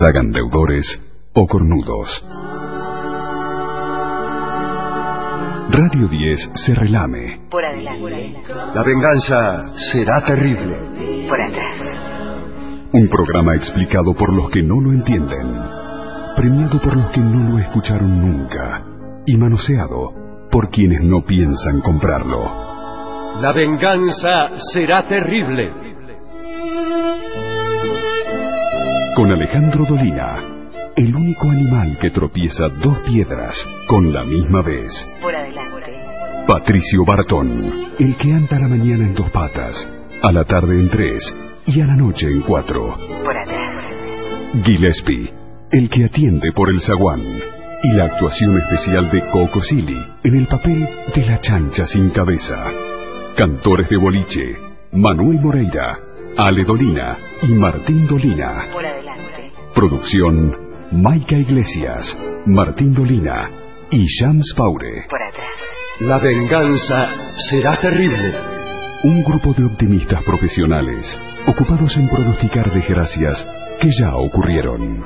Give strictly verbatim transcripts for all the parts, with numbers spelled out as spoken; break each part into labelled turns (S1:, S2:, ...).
S1: hagan deudores o cornudos. Radio diez se relame.
S2: Por adelante.
S3: La venganza será terrible.
S2: Por atrás.
S1: Un programa explicado por los que no lo entienden, premiado por los que no lo escucharon nunca y manoseado por quienes no piensan comprarlo.
S3: La venganza será terrible.
S1: Con Alejandro Dolina, el único animal que tropieza dos piedras con la misma vez.
S2: Por adelante.
S1: Patricio Bartón, el que anda a la mañana en dos patas, a la tarde en tres y a la noche en cuatro.
S2: Por atrás.
S1: Gillespie, el que atiende por el zaguán, y la actuación especial de Coco Silly en el papel de la chancha sin cabeza. Cantores de boliche, Manuel Moreira, Ale Dolina y Martín Dolina.
S2: Por adelante.
S1: Producción, Maica Iglesias, Martín Dolina y Shams Paure.
S2: Por atrás.
S3: La venganza será terrible.
S1: Un grupo de optimistas profesionales ocupados en pronosticar desgracias que ya ocurrieron.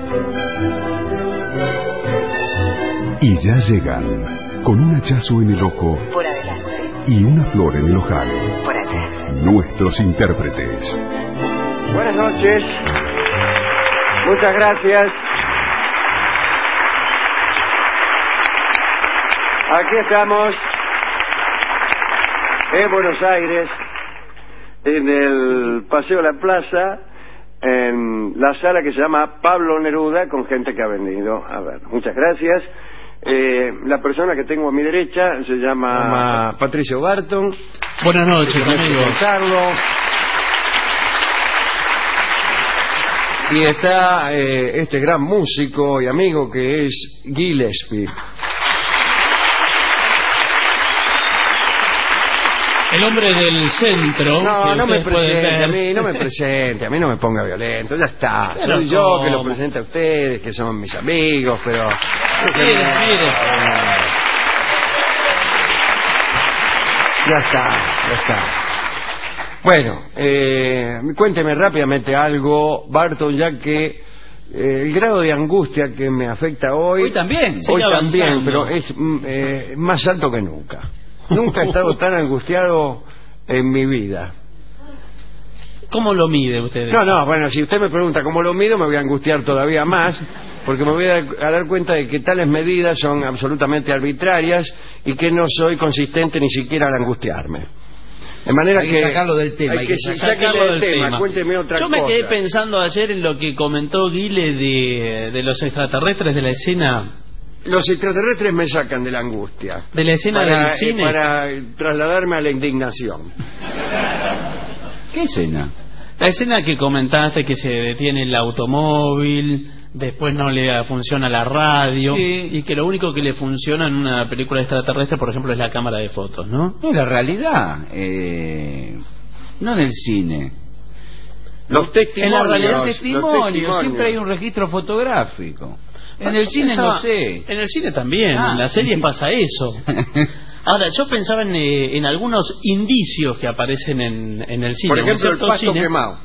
S1: Y ya llegan, con un hachazo en el ojo
S2: Por adelante.
S1: y una flor en el ojal,
S2: Por atrás.
S1: nuestros intérpretes.
S4: Buenas noches. Muchas gracias. Aquí estamos en Buenos Aires, en el Paseo de la Plaza, en la sala que se llama Pablo Neruda, con gente que ha venido. A ver, muchas gracias. Eh, la persona que tengo a mi derecha se llama,
S3: llama Patricio Barton.
S5: Buenas noches, amigo.
S3: Carlos. Y está eh, este gran músico y amigo que es Gillespie.
S5: El hombre del centro.
S3: No, no me
S5: ustedes pueden
S3: presente,
S5: ver.
S3: a mí no me presente, a mí no me ponga violento, ya está.
S5: Pero
S3: Soy yo
S5: ¿cómo?
S3: que lo presento a ustedes, que son mis amigos, pero...
S5: Mire, mire.
S3: Ya está, ya está. Bueno, eh, cuénteme rápidamente algo, Barton, ya que eh, el grado de angustia que me afecta hoy...
S5: Hoy también,
S3: Hoy
S5: sigue
S3: también,
S5: avanzando.
S3: pero es mm, eh, más alto que nunca. Nunca he estado tan angustiado en mi vida.
S5: ¿Cómo lo mide usted?
S3: No, no, bueno, si usted me pregunta cómo lo mido, me voy a angustiar todavía más, porque me voy a, a dar cuenta de que tales medidas son absolutamente arbitrarias y que no soy consistente ni siquiera al angustiarme. De manera
S6: Hay
S3: que...
S6: que sacarlo del tema,
S3: Hay
S6: hay
S3: que
S6: que
S3: sacarlo
S5: sacarlo
S3: del
S5: del
S3: tema.
S5: tema.
S3: Cuénteme otra
S5: Yo
S3: cosa.
S5: me quedé pensando ayer en lo que comentó Guile de, de los extraterrestres de la escena
S3: Los extraterrestres me sacan de la angustia.
S5: de la escena
S3: para,
S5: del
S3: eh,
S5: cine.
S3: para trasladarme a la indignación.
S6: ¿Qué escena?
S5: La escena que comentaste, que se detiene el automóvil, después no le funciona la radio,
S6: Sí.
S5: y que lo único que le funciona en una película extraterrestre, por ejemplo, es la cámara de fotos, ¿no?
S6: No, la realidad. Eh, no en el cine.
S3: Los testimonios.
S6: En la realidad,
S3: los
S6: testimonios.
S3: testimonios.
S6: Siempre hay un registro fotográfico. En el cine
S5: Esa-
S6: no sé.
S5: En el cine también,
S6: Ah.
S5: en la serie pasa eso. Ahora, yo pensaba en, eh, en algunos indicios que aparecen en, en el cine.
S3: Por
S5: en
S3: ejemplo, el
S5: cierto
S3: pasto
S5: cine.
S3: quemado.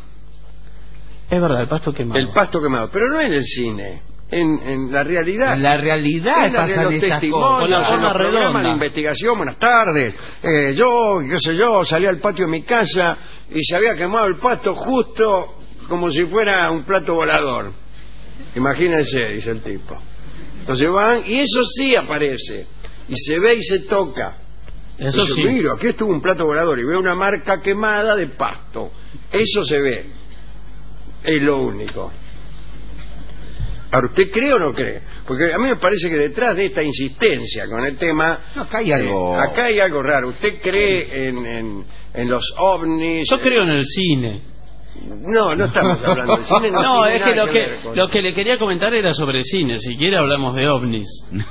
S5: Es verdad, el pasto quemado.
S3: El pasto quemado. Pero no en el cine. En, en la realidad.
S6: En la realidad
S3: En la-
S6: pasan
S3: los
S6: estas
S3: testimonios,
S6: cosas.
S5: Con la
S3: en
S5: forma
S3: los programas
S5: redonda.
S3: de investigación. Buenas tardes. Eh, yo, qué sé yo, salí al patio de mi casa y se había quemado el pasto justo como si fuera un plato volador. Imagínense, dice el tipo. Entonces van, y eso sí aparece. Y se ve y se toca.
S5: Eso
S3: Entonces,
S5: sí.
S3: mira, aquí estuvo un plato volador y veo una marca quemada de pasto. Eso se ve. Es lo único. Ahora, ¿usted cree o no cree? Porque a mí me parece que detrás de esta insistencia con el tema...
S6: No, acá hay algo.
S3: eh, acá hay algo raro. ¿Usted cree en, en, en los ovnis?
S5: Yo creo en el cine.
S3: No, no estamos hablando de cine. No,
S5: No,
S3: tiene
S5: es que
S3: nada
S5: lo
S3: ver
S5: que
S3: con-
S5: lo que le quería comentar era sobre cine. Si quiere hablamos de ovnis.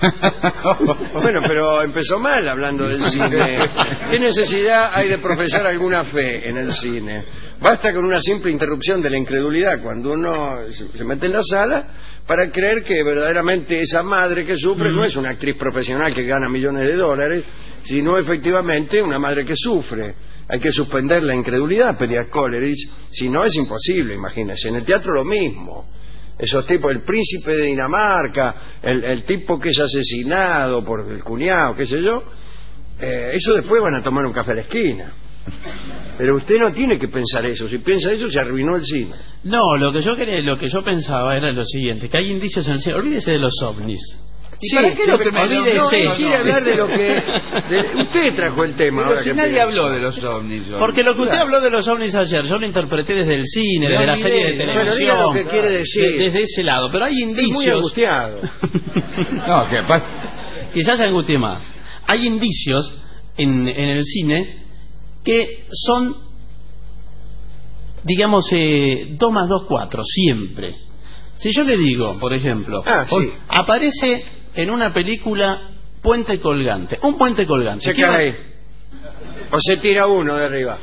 S3: Bueno, pero empezó mal hablando del cine. ¿Qué necesidad hay de profesar alguna fe en el cine? Basta con una simple interrupción de la incredulidad cuando uno se se mete en la sala para creer que verdaderamente esa madre que sufre no es una actriz profesional que gana millones de dólares, sino efectivamente una madre que sufre. Hay que suspender la incredulidad, pedía Coleridge, si no es imposible, imagínense. En el teatro lo mismo. esos tipos, el príncipe de Dinamarca, el, el tipo que es asesinado por el cuñado, qué sé yo, eh, eso después van a tomar un café a la esquina. Pero usted no tiene que pensar eso. Si piensa eso, se arruinó el cine.
S5: No, lo que yo quería, lo que yo pensaba era lo siguiente, que hay indicios en el cine. Olvídese de los ovnis.
S3: Sí,
S5: ¿Para qué lo que me
S3: olvídese?
S5: no,
S3: No, quiere hablar de lo que... de- usted trajo el tema.
S6: Pero
S3: ahora
S6: si
S3: que
S6: nadie
S3: pienso.
S6: habló de los ovnis. hoy.
S5: Porque lo que usted habló de los ovnis ayer, yo lo interpreté desde el cine,
S6: No
S5: desde la
S6: olvidé,
S5: serie de
S6: bueno,
S5: televisión.
S3: diga lo que quiere decir.
S5: de- desde ese lado. Pero hay
S3: Estoy muy
S5: indicios.
S3: angustiado.
S6: No, que pasa.
S5: Quizás se angustie más. Hay indicios en, en el cine que son, digamos, eh, dos más dos, cuatro, siempre. Si yo le digo, por ejemplo,
S3: Ah, sí.
S5: hoy aparece en una película puente colgante, un puente colgante.
S3: Se
S5: ¿Qué va-
S3: cae. O se tira uno de arriba.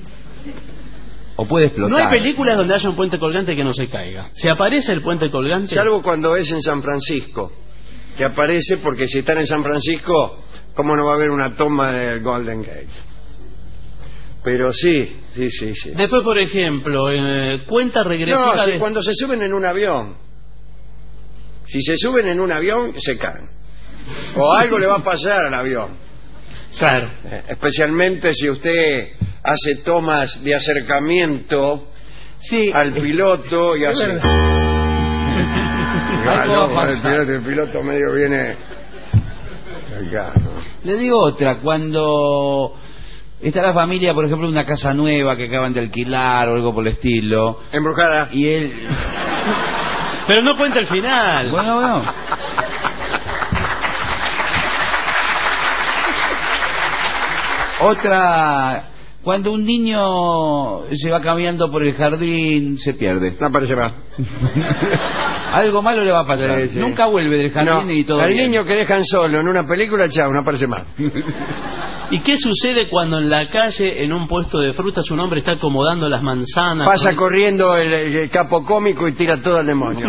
S6: O puede explotar.
S5: No hay películas donde haya un puente colgante que no se caiga. Si aparece el puente colgante,
S3: Salvo cuando es en San Francisco, que aparece porque si están en San Francisco, ¿cómo no va a haber una toma del Golden Gate? Pero sí, sí, sí, sí.
S5: después, por ejemplo, eh, cuenta regresiva
S3: No, si
S5: de...
S3: cuando se suben en un avión. Si se suben en un avión, se caen. O algo le va a pasar al avión.
S5: Claro.
S3: Eh, especialmente si usted hace tomas de acercamiento
S6: Sí.
S3: al piloto y hace...
S6: verdad.
S3: Ah,
S6: Algo
S3: no,
S6: va a
S3: el
S6: pasar.
S3: piloto, el piloto medio viene... acá, ¿no?
S6: Le digo otra, cuando está la familia, por ejemplo, en una casa nueva que acaban de alquilar o algo por el estilo,
S3: Embrujada.
S6: y él...
S5: Pero no cuenta el final.
S6: Bueno, bueno. Otra, cuando un niño se va caminando por el jardín, se pierde.
S3: No aparece más.
S6: Algo malo le va a pasar.
S3: Sí, sí.
S6: Nunca vuelve del jardín
S3: No,
S6: y todo
S3: al
S6: bien.
S3: niño que dejan solo en una película, chao, no aparece más.
S5: ¿Y qué sucede cuando en la calle, en un puesto de frutas, un hombre está acomodando las manzanas?
S3: Pasa
S5: con-
S3: corriendo el, el capo cómico y tira todo al demonio.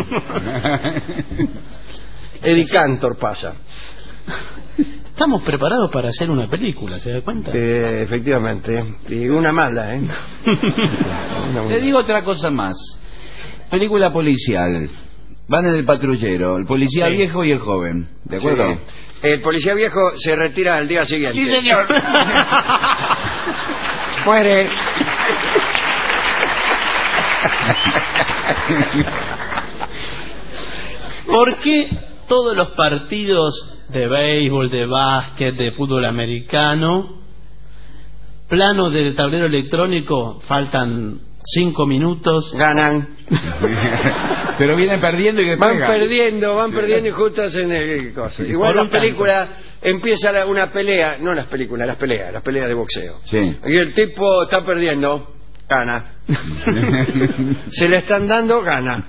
S3: Eddie Cantor pasa.
S5: Estamos preparados para hacer una película, ¿se da cuenta?
S3: Eh, efectivamente. Y una mala, ¿eh? Una
S6: Le
S3: mala.
S6: digo otra cosa más. Película policial. Van en el patrullero, el policía
S5: Sí.
S6: viejo y el joven. ¿De acuerdo?
S3: Sí. El policía viejo se retira al día siguiente.
S6: Sí, señor.
S3: Muere.
S5: ¿Por qué todos los partidos de béisbol, de básquet, de fútbol americano, plano del tablero electrónico, faltan cinco minutos?
S3: Ganan.
S6: Pero vienen perdiendo y
S3: Van
S6: despegan.
S3: perdiendo, van perdiendo y justo hacen el coso. Igual
S5: Por
S3: las
S5: un tanto.
S3: películas empieza la- una pelea, no las películas, las peleas, las peleas de boxeo.
S6: Sí.
S3: Y el tipo está perdiendo, gana. Se le están dando, gana.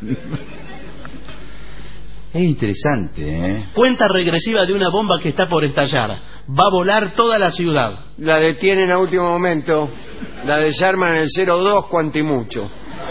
S6: Es interesante, ¿eh?
S5: Cuenta regresiva de una bomba que está por estallar. Va a volar toda la ciudad.
S3: La detienen a último momento, la desarman en el cero dos cuantimucho.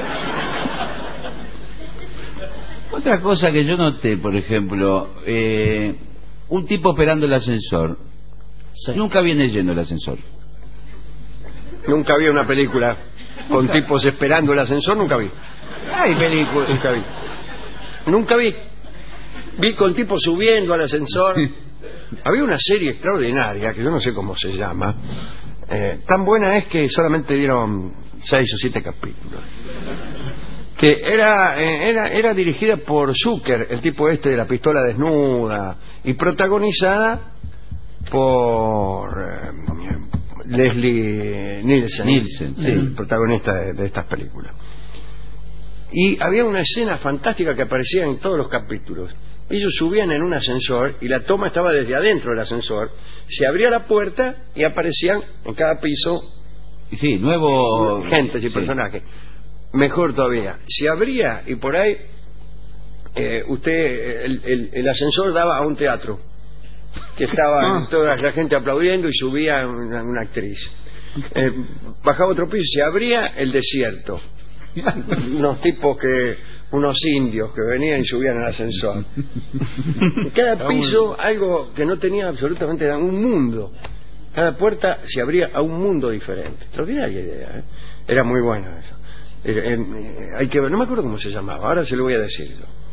S6: Otra cosa que yo noté, por ejemplo, eh, un tipo esperando el ascensor. Nunca viene lleno el ascensor.
S3: Nunca vi una película con tipos esperando el ascensor, nunca vi.
S6: Hay películas.
S3: Nunca vi. Nunca vi. Vi con tipos subiendo al ascensor. Había una serie extraordinaria, que yo no sé cómo se llama. Eh, tan buena es que solamente dieron seis o siete capítulos. Que era, eh, era, era dirigida por Zucker, el tipo este de la pistola desnuda, y protagonizada por eh, Leslie Nielsen,
S6: Nielsen, sí.
S3: el protagonista de, de estas películas. Y había una escena fantástica que aparecía en todos los capítulos. Ellos subían en un ascensor y la toma estaba desde adentro del ascensor. Se abría la puerta y aparecían en cada piso
S6: Sí, nuevo...
S3: gentes y
S6: Sí.
S3: personajes. Mejor todavía, se abría y por ahí eh, usted el, el- el ascensor daba a un teatro que estaba toda la gente aplaudiendo y subía una, una actriz. Eh, bajaba otro piso y se abría el desierto. Unos tipos que unos indios que venían y subían al ascensor. En cada piso algo que no tenía absolutamente nada, un mundo. Cada puerta se abría a un mundo diferente. Extraordinaria idea, ¿eh? Era muy bueno eso. Eh, eh, hay que ver, no me acuerdo cómo se llamaba, ahora se lo voy a decir yo.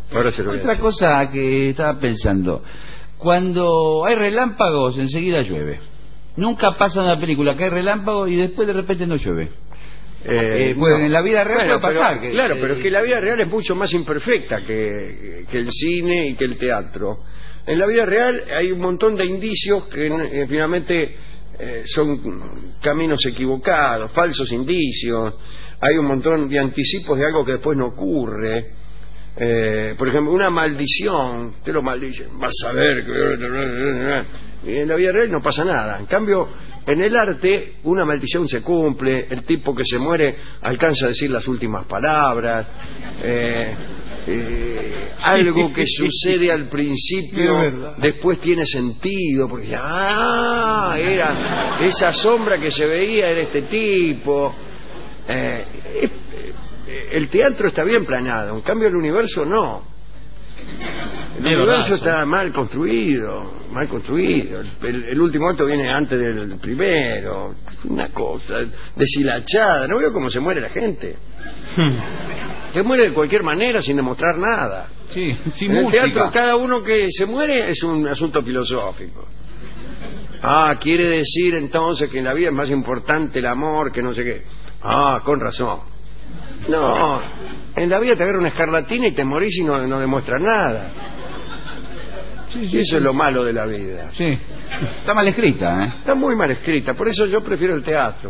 S3: Ahora se lo voy a
S6: Otra
S3: decir.
S6: cosa que estaba pensando, cuando hay relámpagos enseguida llueve. Nunca pasa una película que hay relámpagos y después de repente no llueve.
S3: Eh,
S6: Eh, bueno,
S3: no.
S6: en la vida real
S3: Bueno,
S6: puede pasar.
S3: pero-
S6: que-
S3: claro,
S6: que-
S3: pero es que la vida real es mucho más imperfecta que, que el cine y que el teatro. En la vida real hay un montón de indicios que eh, finalmente eh, son caminos equivocados, falsos indicios. Hay un montón de anticipos de algo que después no ocurre. Eh, por ejemplo, una maldición, te lo maldicen, vas a ver que... Y en la vida real no pasa nada. En cambio, en el arte, una maldición se cumple, el tipo que se muere alcanza a decir las últimas palabras, eh, eh, algo que sucede al principio,
S6: Es verdad.
S3: después tiene sentido, porque ah, era esa sombra que se veía era este tipo. Eh, eh, el teatro está bien planeado, en cambio el universo no. El
S5: Es
S3: universo
S5: verdad,
S3: está mal construido, mal construido. El, el último acto viene antes del primero. Una cosa deshilachada. No veo cómo se muere la gente. Se muere de cualquier manera sin demostrar nada.
S6: Sí, sin
S3: En el
S6: música.
S3: teatro cada uno que se muere es un asunto filosófico. Ah, quiere decir entonces que en la vida es más importante el amor que no sé qué. Ah, con razón. No, en la vida te agarra una escarlatina y te morís y no, no demuestras nada. Eso es lo malo de la vida.
S6: Sí. Está mal escrita, ¿eh?
S3: Está muy mal escrita, por eso yo prefiero el teatro.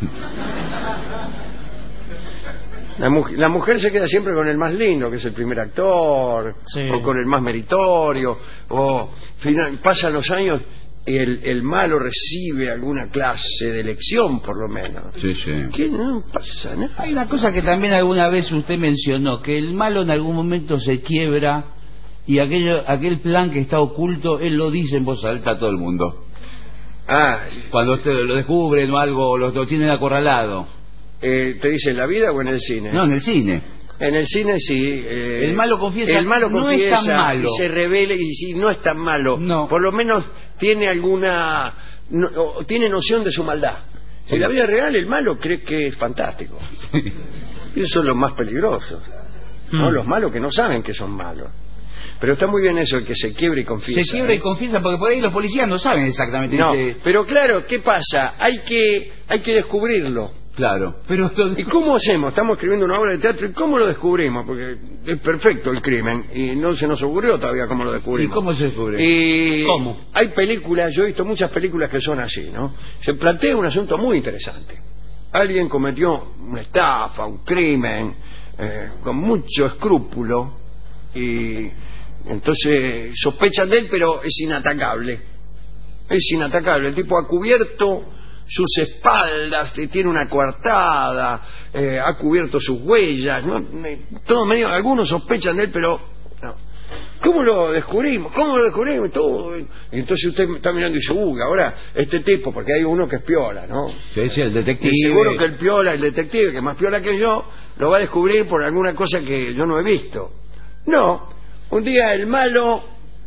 S3: La, mu- la mujer se queda siempre con el más lindo, que es el primer actor,
S5: Sí.
S3: o con el más meritorio, o final, pasan los años y el, el malo recibe alguna clase de lección, por lo menos.
S6: Sí, sí.
S3: Que no pasa nada.
S6: Hay una cosa que también alguna vez usted mencionó, que el malo en algún momento se quiebra y aquello, aquel plan que está oculto, él lo dice en voz alta a todo el mundo.
S3: Ah,
S6: Cuando usted lo descubren o algo, lo, lo tienen acorralado.
S3: eh, ¿te dice en la vida o en el cine?
S6: No, en el cine.
S3: En el cine sí. eh,
S6: El malo confiesa,
S3: el malo
S6: no es
S3: confiesa
S6: tan malo.
S3: y se revela y si no es tan malo.
S6: No.
S3: Por lo menos tiene alguna... no- o tiene noción de su maldad.
S6: Sí.
S3: En la vida real el malo cree que es fantástico. Y esos son los más peligrosos. ¿no?
S5: Mm.
S3: Los malos que no saben que son malos. Pero está muy bien eso, el que se quiebra y confiesa.
S6: Se quiebra
S3: ¿eh?
S6: y confiesa porque por ahí los policías no saben exactamente.
S3: No,
S6: Dice,
S3: pero claro, ¿qué pasa? Hay que, hay que descubrirlo.
S6: claro, pero esto-
S3: ¿Y cómo hacemos? Estamos escribiendo una obra de teatro y ¿cómo lo descubrimos? Porque es perfecto el crimen y no se nos ocurrió todavía cómo lo
S6: ¿y
S3: descubrimos.
S6: cómo se descubre?
S3: Y
S5: ¿Cómo?
S3: hay películas, yo he visto muchas películas que son así, ¿no? Se plantea un asunto muy interesante. Alguien cometió una estafa, un crimen, eh, con mucho escrúpulo y entonces sospechan de él, pero es inatacable. Es inatacable. El tipo ha cubierto sus espaldas, eh, tiene una coartada, eh, ha cubierto sus huellas, ¿no? Me- todo medio, algunos sospechan de él, pero no. ¿Cómo lo descubrimos? ¿Cómo lo descubrimos? Todo. Y entonces usted está mirando y dice, uy, ahora este tipo, porque hay uno que es piola, ¿no?
S6: Sí, sí, el detective.
S3: Y seguro que el piola, el detective, que es más piola que yo, lo va a descubrir por alguna cosa que yo no he visto. No, un día el malo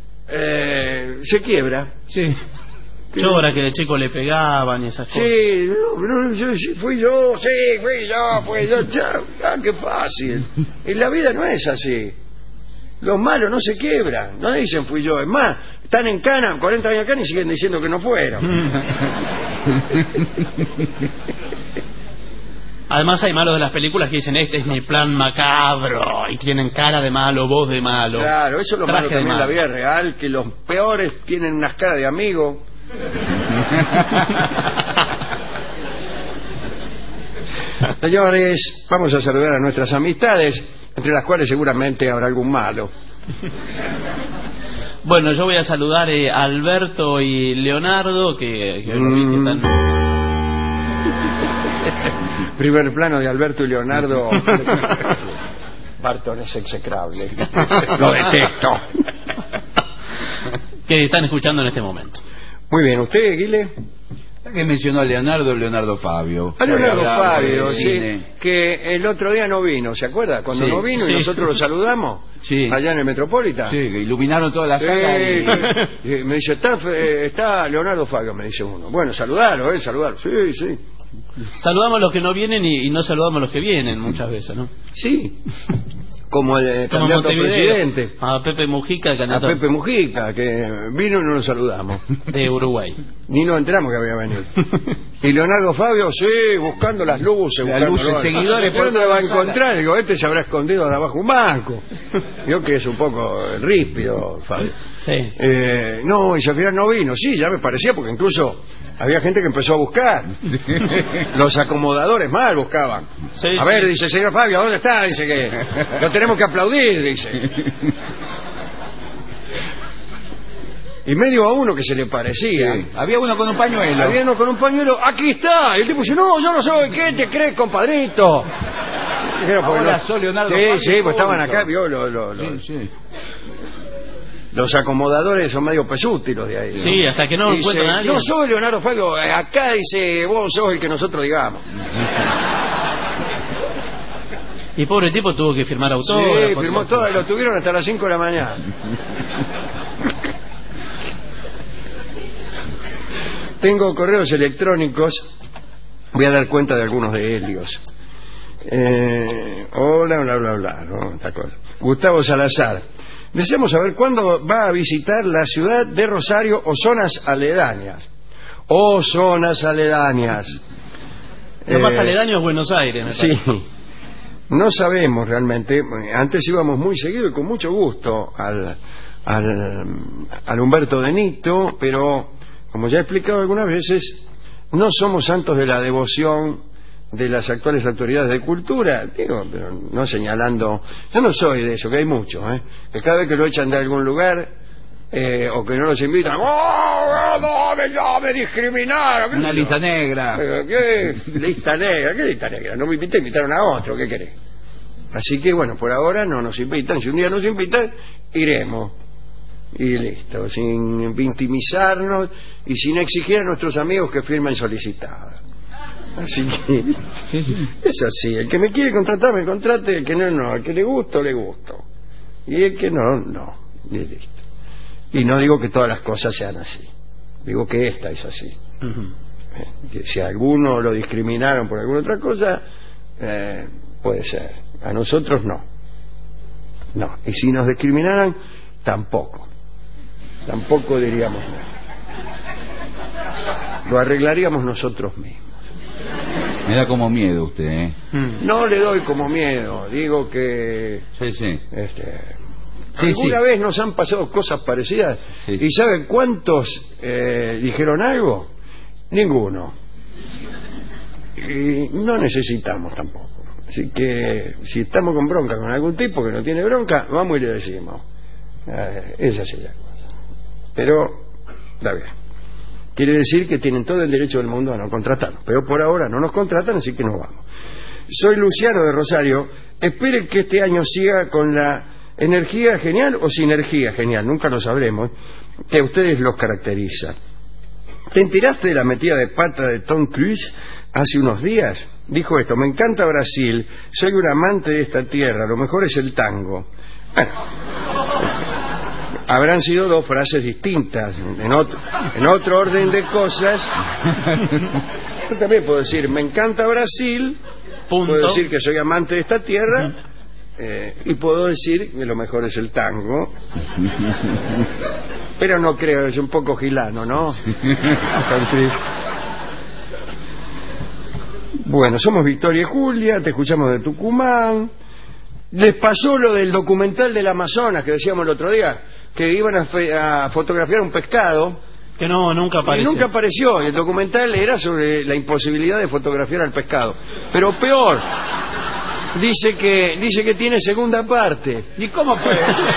S3: eh, se quiebra.
S6: Sí.
S5: Llora que de chico le pegaban y esas cosas.
S3: Sí, no, no, yo- sí, fui yo, sí, fui yo, fui yo. Chao, ah, qué fácil. En la vida no es así. Los malos no se quiebran, no dicen fui yo. Es más, están en cana, cuarenta años en cana y siguen diciendo que no fueron.
S5: Además hay malos de las películas que dicen, este es mi plan macabro, y tienen cara de malo, voz de malo.
S3: Claro, eso es lo
S5: traje
S3: malo
S5: de
S3: también en la
S5: malo.
S3: vida real, que los peores tienen unas caras de amigos. Señores, vamos a saludar a nuestras amistades, entre las cuales seguramente habrá algún malo.
S5: Bueno, yo voy a saludar eh, a Alberto y Leonardo, que, que lo vi que
S3: Mm.
S5: están...
S3: Primer plano de Alberto y Leonardo. Barton es execrable. Lo detesto.
S5: que están escuchando en este momento.
S3: Muy bien, ¿usted, Guile?
S6: Que mencionó a Leonardo, Leonardo Fabio.
S3: A Leonardo
S6: Hablaba
S3: Fabio,
S6: de
S3: sí,
S6: cine.
S3: que el otro día no vino, ¿se acuerda? Cuando
S6: Sí,
S3: no vino
S5: sí.
S3: y nosotros lo saludamos
S6: Sí.
S3: allá en el Metropolitan.
S6: Sí, que iluminaron toda la
S3: Sí,
S6: sala. y-
S3: y me dice, está, eh, está Leonardo Fabio, me dice uno. Bueno, saludalo, eh, saludalo. Sí, sí.
S5: Saludamos a los que no vienen y, y no saludamos a los que vienen muchas veces, ¿no?
S3: Sí. como el
S5: Como
S3: candidato a
S5: Montevideo.
S3: presidente,
S5: A Pepe Mujica, el
S3: a
S5: candidato
S3: Pepe Mujica, que vino y no lo saludamos.
S5: de Uruguay.
S3: Ni nos enteramos que había venido. Y Leonardo Fabio, sí, buscando las luces,
S6: Las
S3: buscando
S6: luces,
S3: luces.
S6: seguidores por
S3: ¿Dónde
S6: toda
S3: va a
S6: la sala?
S3: encontrar? Digo, este se habrá escondido de abajo un banco. Yo que es un poco ríspido, Fabio.
S5: Sí.
S3: Eh, no, y al final no vino. Sí, ya me parecía, porque incluso había gente que empezó a buscar. Los acomodadores mal buscaban.
S5: Sí,
S3: A
S5: sí.
S3: ver, dice, señor Fabio, ¿dónde está? Dice que lo tenemos que aplaudir, dice. Y medio a uno que se le parecía.
S6: Sí. Había uno con un pañuelo.
S3: Había uno con un pañuelo, aquí está. Y el tipo dice, no, yo no soy, ¿qué te crees, compadrito? Dijeron, porque
S6: Ahora
S3: no-
S6: soy Leonardo
S3: Sí,
S6: Fabio,
S3: sí, pues estaban
S6: punto.
S3: acá, vio, lo- lo- lo-
S6: Sí, sí.
S3: los acomodadores son medio pesútilos de ahí. ¿no?
S5: Sí, hasta que no
S3: Dice,
S5: encuentran a alguien.
S3: no soy Leonardo Fabio, eh, acá dice, vos sos el que nosotros digamos.
S5: Y pobre tipo tuvo que firmar
S3: Sí,
S5: autógrafos.
S3: firmó todo, y lo tuvieron hasta las cinco de la mañana. Tengo correos electrónicos, voy a dar cuenta de algunos de ellos. Eh, hola, bla, bla, bla, ¿no? Esta cosa. Gustavo Salazar. Deseamos saber cuándo va a visitar la ciudad de Rosario o zonas aledañas. O zonas aledañas.
S5: Lo más
S3: Eh,
S5: aledaño es Buenos Aires, me
S3: Sí,
S5: parece.
S3: no sabemos realmente. Antes íbamos muy seguido y con mucho gusto al, al, al Humberto de Nito, pero como ya he explicado algunas veces, no somos santos de la devoción de las actuales autoridades de cultura, digo, pero no señalando, yo no soy de eso, que hay muchos, ¿eh? Que cada vez que lo echan de algún lugar eh, o que no los invitan, ¡oh, no, me, no, me discriminaron! ¿Qué
S6: Una
S3: sé yo?
S6: lista negra.
S3: Pero, ¿qué lista negra? ¿Qué lista negra? No me invité, invitaron a otro, ¿qué querés? Así que bueno, por ahora no nos invitan. Si un día nos invitan, iremos. Y listo, sin victimizarnos y sin exigir a nuestros amigos que firmen solicitadas. Así que
S6: Sí, sí.
S3: es así. El que me quiere contratar, me contrate. El que no, no. El que le gusto, le gusto. Y el que no, no. Y listo. Y no digo que todas las cosas sean así. Digo que esta es así.
S5: Ujú.
S3: Eh, que si a alguno lo discriminaron por alguna otra cosa, eh, puede ser. A nosotros no. No. Y si nos discriminaran, tampoco. Tampoco diríamos nada. Lo arreglaríamos nosotros mismos.
S6: Me da como miedo usted, ¿eh?
S5: Mm.
S3: No le doy como miedo. Digo que
S6: Sí, sí.
S3: este,
S6: Sí,
S3: alguna
S6: sí.
S3: vez nos han pasado cosas parecidas.
S6: Sí.
S3: ¿Y saben cuántos eh, dijeron algo? Ninguno. Y no necesitamos tampoco. Así que si estamos con bronca con algún tipo que no tiene bronca, vamos y le decimos. Eh, es así la cosa. Pero, está bien. Quiere decir que tienen todo el derecho del mundo a no contratarnos. Pero por ahora no nos contratan, así que nos vamos. Soy Luciano de Rosario. Espere que este año siga con la energía genial o sinergia genial, nunca lo sabremos, que a ustedes los caracteriza. ¿Te enteraste de la metida de pata de Tom Cruise hace unos días? Dijo esto: me encanta Brasil, soy un amante de esta tierra, lo mejor es el tango. Bueno, habrán sido dos frases distintas, en otro, en otro orden de cosas. Yo también puedo decir, me encanta Brasil,
S5: Punto.
S3: puedo decir que soy amante de esta tierra, eh, y puedo decir que lo mejor es el tango. Pero no creo, es un poco gilano, ¿no? Entonces, bueno, somos Victoria y Julia, te escuchamos de Tucumán. Les pasó lo del documental del Amazonas que decíamos el otro día, que iban a, fe- a fotografiar un pescado
S5: Que no, nunca
S3: y
S5: apareció.
S3: nunca apareció. Y el documental era sobre la imposibilidad de fotografiar al pescado. Pero peor, dice que dice que tiene segunda parte.
S6: ¿Y cómo puede ser?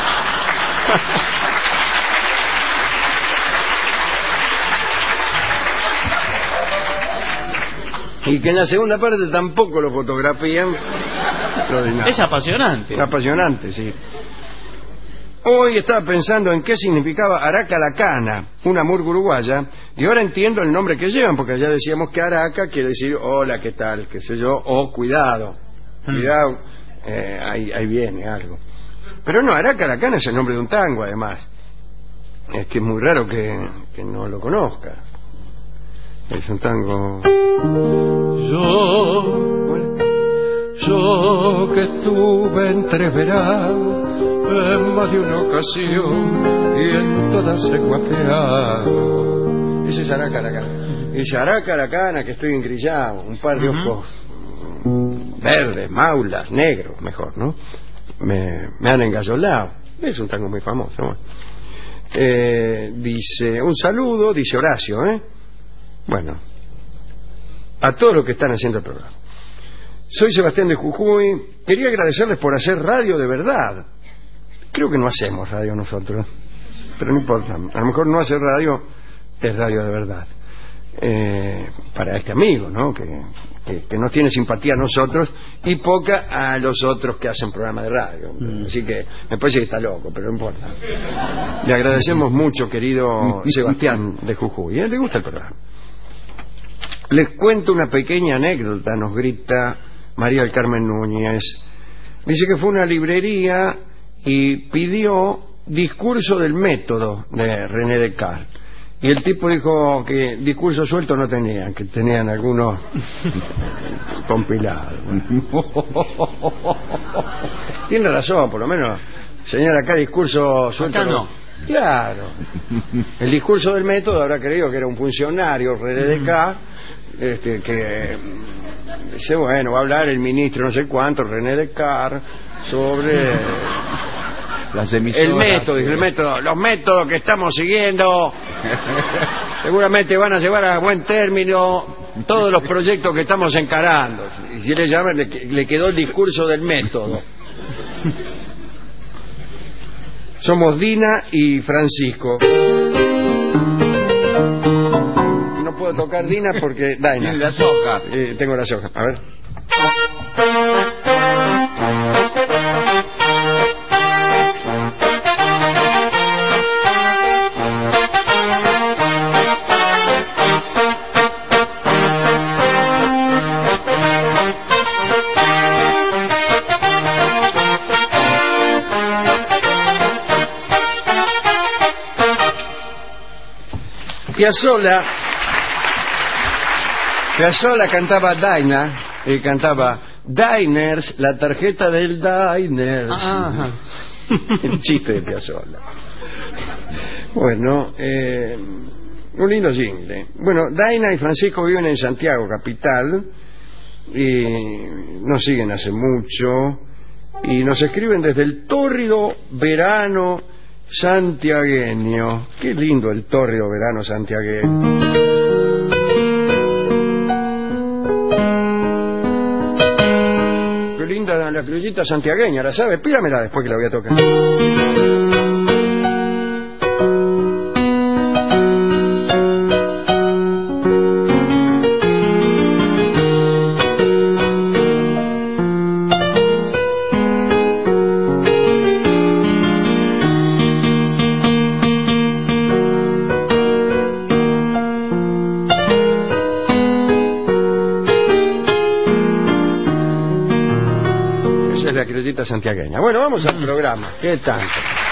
S3: Y que en la segunda parte tampoco lo fotografían. Extraordinario.
S5: Es apasionante.
S3: Apasionante, sí. Hoy estaba pensando en qué significaba Araca la Cana, una murga uruguaya, y ahora entiendo el nombre que llevan, porque ya decíamos que Araca quiere decir hola, ¿qué tal? qué sé yo, o cuidado, cuidado, eh, ahí, ahí viene algo. Pero no, Araca la Cana es el nombre de un tango, además. Es que es muy raro que, que no lo conozca. Es un tango...
S5: Yo
S3: confieso que estuve entreverado en más de una ocasión y en todas he guapeado. Ese es Aracaracana. Ese Aracaracana que estoy engrillado, un par de ojos uh-huh. verdes, maulas, negros, mejor, ¿no? Me, me han engallolado. Es un tango muy famoso, ¿no? Eh, dice, un saludo, dice Horacio, ¿eh? Bueno, a todos los que están haciendo el programa. Soy Sebastián de Jujuy. Quería agradecerles por hacer radio de verdad. Creo que no hacemos radio nosotros, pero no importa. A lo mejor no hacer radio es radio de verdad. Eh, para este amigo, ¿no? Que, que, que nos tiene simpatía a nosotros y poca a los otros que hacen programa de radio. Mm. Así que me parece que está loco, pero no importa. Le agradecemos mucho, querido Sebastián de Jujuy. ¿Eh? ¿Le gusta el programa? Les cuento una pequeña anécdota, nos grita María del Carmen Núñez. Dice que fue a una librería y pidió Discurso del método de René Descartes. Y el tipo dijo que discurso suelto no tenían, que tenían algunos compilados. Tiene razón, por lo menos. Señala acá discurso suelto.
S5: Acá no.
S3: Claro. El discurso del método habrá creído que era un funcionario, René Descartes, este, que dice, bueno, va a hablar el ministro no sé cuánto, René Descartes, sobre
S6: las emisoras.
S3: El método, el método, los métodos que estamos siguiendo seguramente van a llevar a buen término todos los proyectos que estamos encarando. Y si le llaman, le, le quedó el discurso del método. Somos Dina y Francisco. No puedo tocar Dina porque Dina.
S6: Las hojas.
S3: Eh, tengo las hojas. A ver. Piazzolla Piazzolla cantaba Dinah y cantaba Diners, la tarjeta del Diners.
S5: Ah.
S3: El chiste de Piazzolla. Bueno, eh, un lindo jingle. Bueno, Dinah y Francisco viven en Santiago, capital, y nos siguen hace mucho y nos escriben desde el tórrido verano santiagueño. Qué lindo el tórrido verano santiagueño. Qué linda la criollita santiagueña, ¿la sabe? Pídamela después que la voy a tocar. Santiagueña. Bueno, vamos al programa. ¿Qué tanto?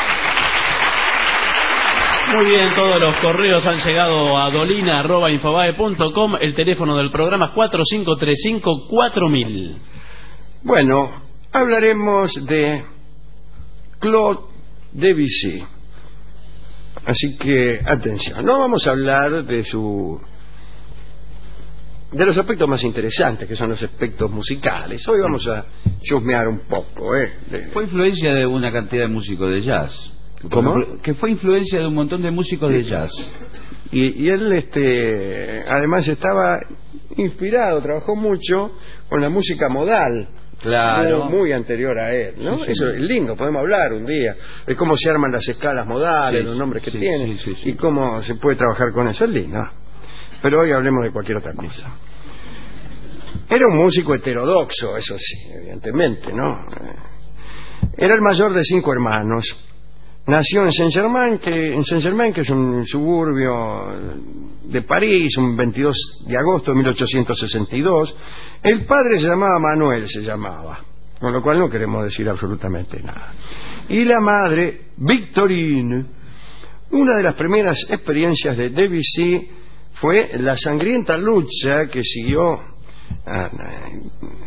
S5: Muy bien, todos los correos han llegado a dolina arroba infobae punto com. El teléfono del programa cuatro cinco tres cinco cuatro mil.
S3: Bueno, hablaremos de Claude Debussy. Así que, atención, no vamos a hablar de su de los aspectos más interesantes, que son los aspectos musicales. Hoy vamos a chusmear un poco, ¿eh? De...
S6: Fue influencia de una cantidad de músicos de jazz.
S3: ¿Cómo?
S6: Que fue influencia de un montón de músicos de jazz.
S3: Y, y él, este, además estaba inspirado, trabajó mucho con la música modal.
S6: Claro.
S3: Muy, muy anterior a él, ¿no? Sí, sí. Eso es lindo, podemos hablar un día de cómo se arman las escalas modales, sí, los nombres que
S6: sí,
S3: tienen,
S6: sí, sí, sí.
S3: y cómo se puede trabajar con eso. Es lindo. Pero hoy hablemos de cualquier otra cosa. Era un músico heterodoxo, eso sí, evidentemente, ¿no? Era el mayor de cinco hermanos. Nació en Saint-Germain, que, en Saint-Germain, que es un suburbio de París, un veintidós de agosto de mil ochocientos sesenta y dos. El padre se llamaba Manuel, se llamaba, con lo cual no queremos decir absolutamente nada. Y la madre, Victorine. Una de las primeras experiencias de Debussy fue la sangrienta lucha que siguió a,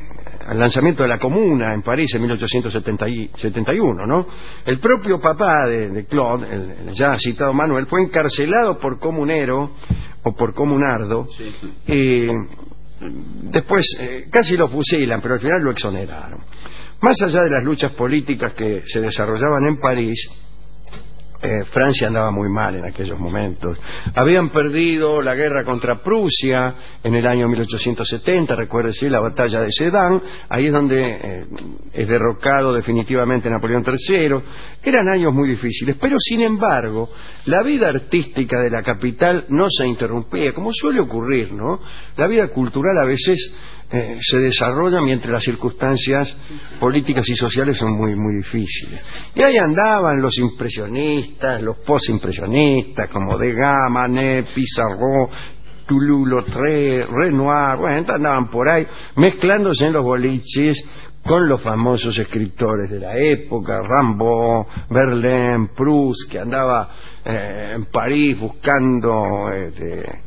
S3: al lanzamiento de la Comuna en París en mil ochocientos setenta y uno, ¿no? El propio papá de, de Claude, el, el ya citado Manuel, fue encarcelado por comunero o por comunardo. Sí. Y después eh, casi lo fusilan, pero al final lo exoneraron. Más allá de las luchas políticas que se desarrollaban en París, Eh, Francia andaba muy mal en aquellos momentos. Habían perdido la guerra contra Prusia en el año mil ochocientos setenta, recuérdese la batalla de Sedan, ahí es donde eh, es derrocado definitivamente Napoleón tercero. Eran años muy difíciles, pero sin embargo la vida artística de la capital no se interrumpía, como suele ocurrir, ¿no? La vida cultural a veces Eh, se desarrolla mientras las circunstancias políticas y sociales son muy muy difíciles. Y ahí andaban los impresionistas, los postimpresionistas, como Degas, Manet, Pissarro, Toulouse-Lautrec, Renoir, bueno, andaban por ahí mezclándose en los boliches con los famosos escritores de la época, Rimbaud, Verlaine, Proust, que andaba eh, en París buscando... Este,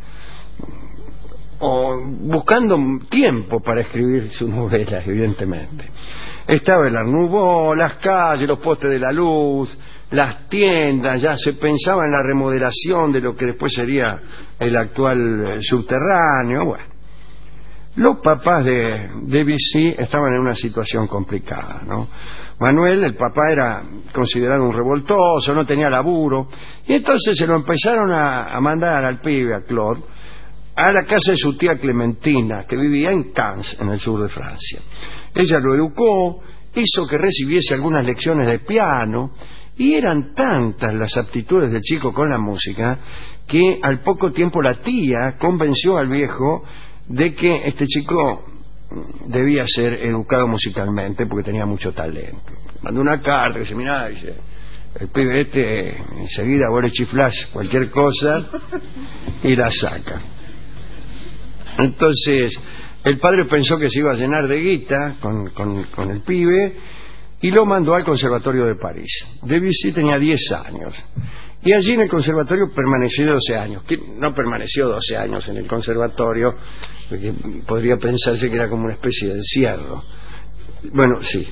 S3: o buscando tiempo para escribir sus novelas, evidentemente. Estaba el Art Nouveau, las calles, los postes de la luz, las tiendas, ya se pensaba en la remodelación de lo que después sería el actual subterráneo. Bueno, los papás de Debussy estaban en una situación complicada, ¿no? Manuel, el papá, era considerado un revoltoso, no tenía laburo, y entonces se lo empezaron a, a mandar al pibe, a Claude, a la casa de su tía Clementina, que vivía en Cannes, en el sur de Francia. Ella lo educó, hizo que recibiese algunas lecciones de piano, y eran tantas las aptitudes del chico con la música, que al poco tiempo la tía convenció al viejo de que este chico debía ser educado musicalmente, porque tenía mucho talento. Mandó una carta que dice, mirá, dice, el pibe este, enseguida vos le chiflás cualquier cosa y la saca. Entonces el padre pensó que se iba a llenar de guita con, con, con el pibe y lo mandó al Conservatorio de París. Debussy tenía diez años y allí en el conservatorio permaneció doce años. Que no permaneció doce años en el conservatorio, porque podría pensarse que era como una especie de encierro. Bueno, sí.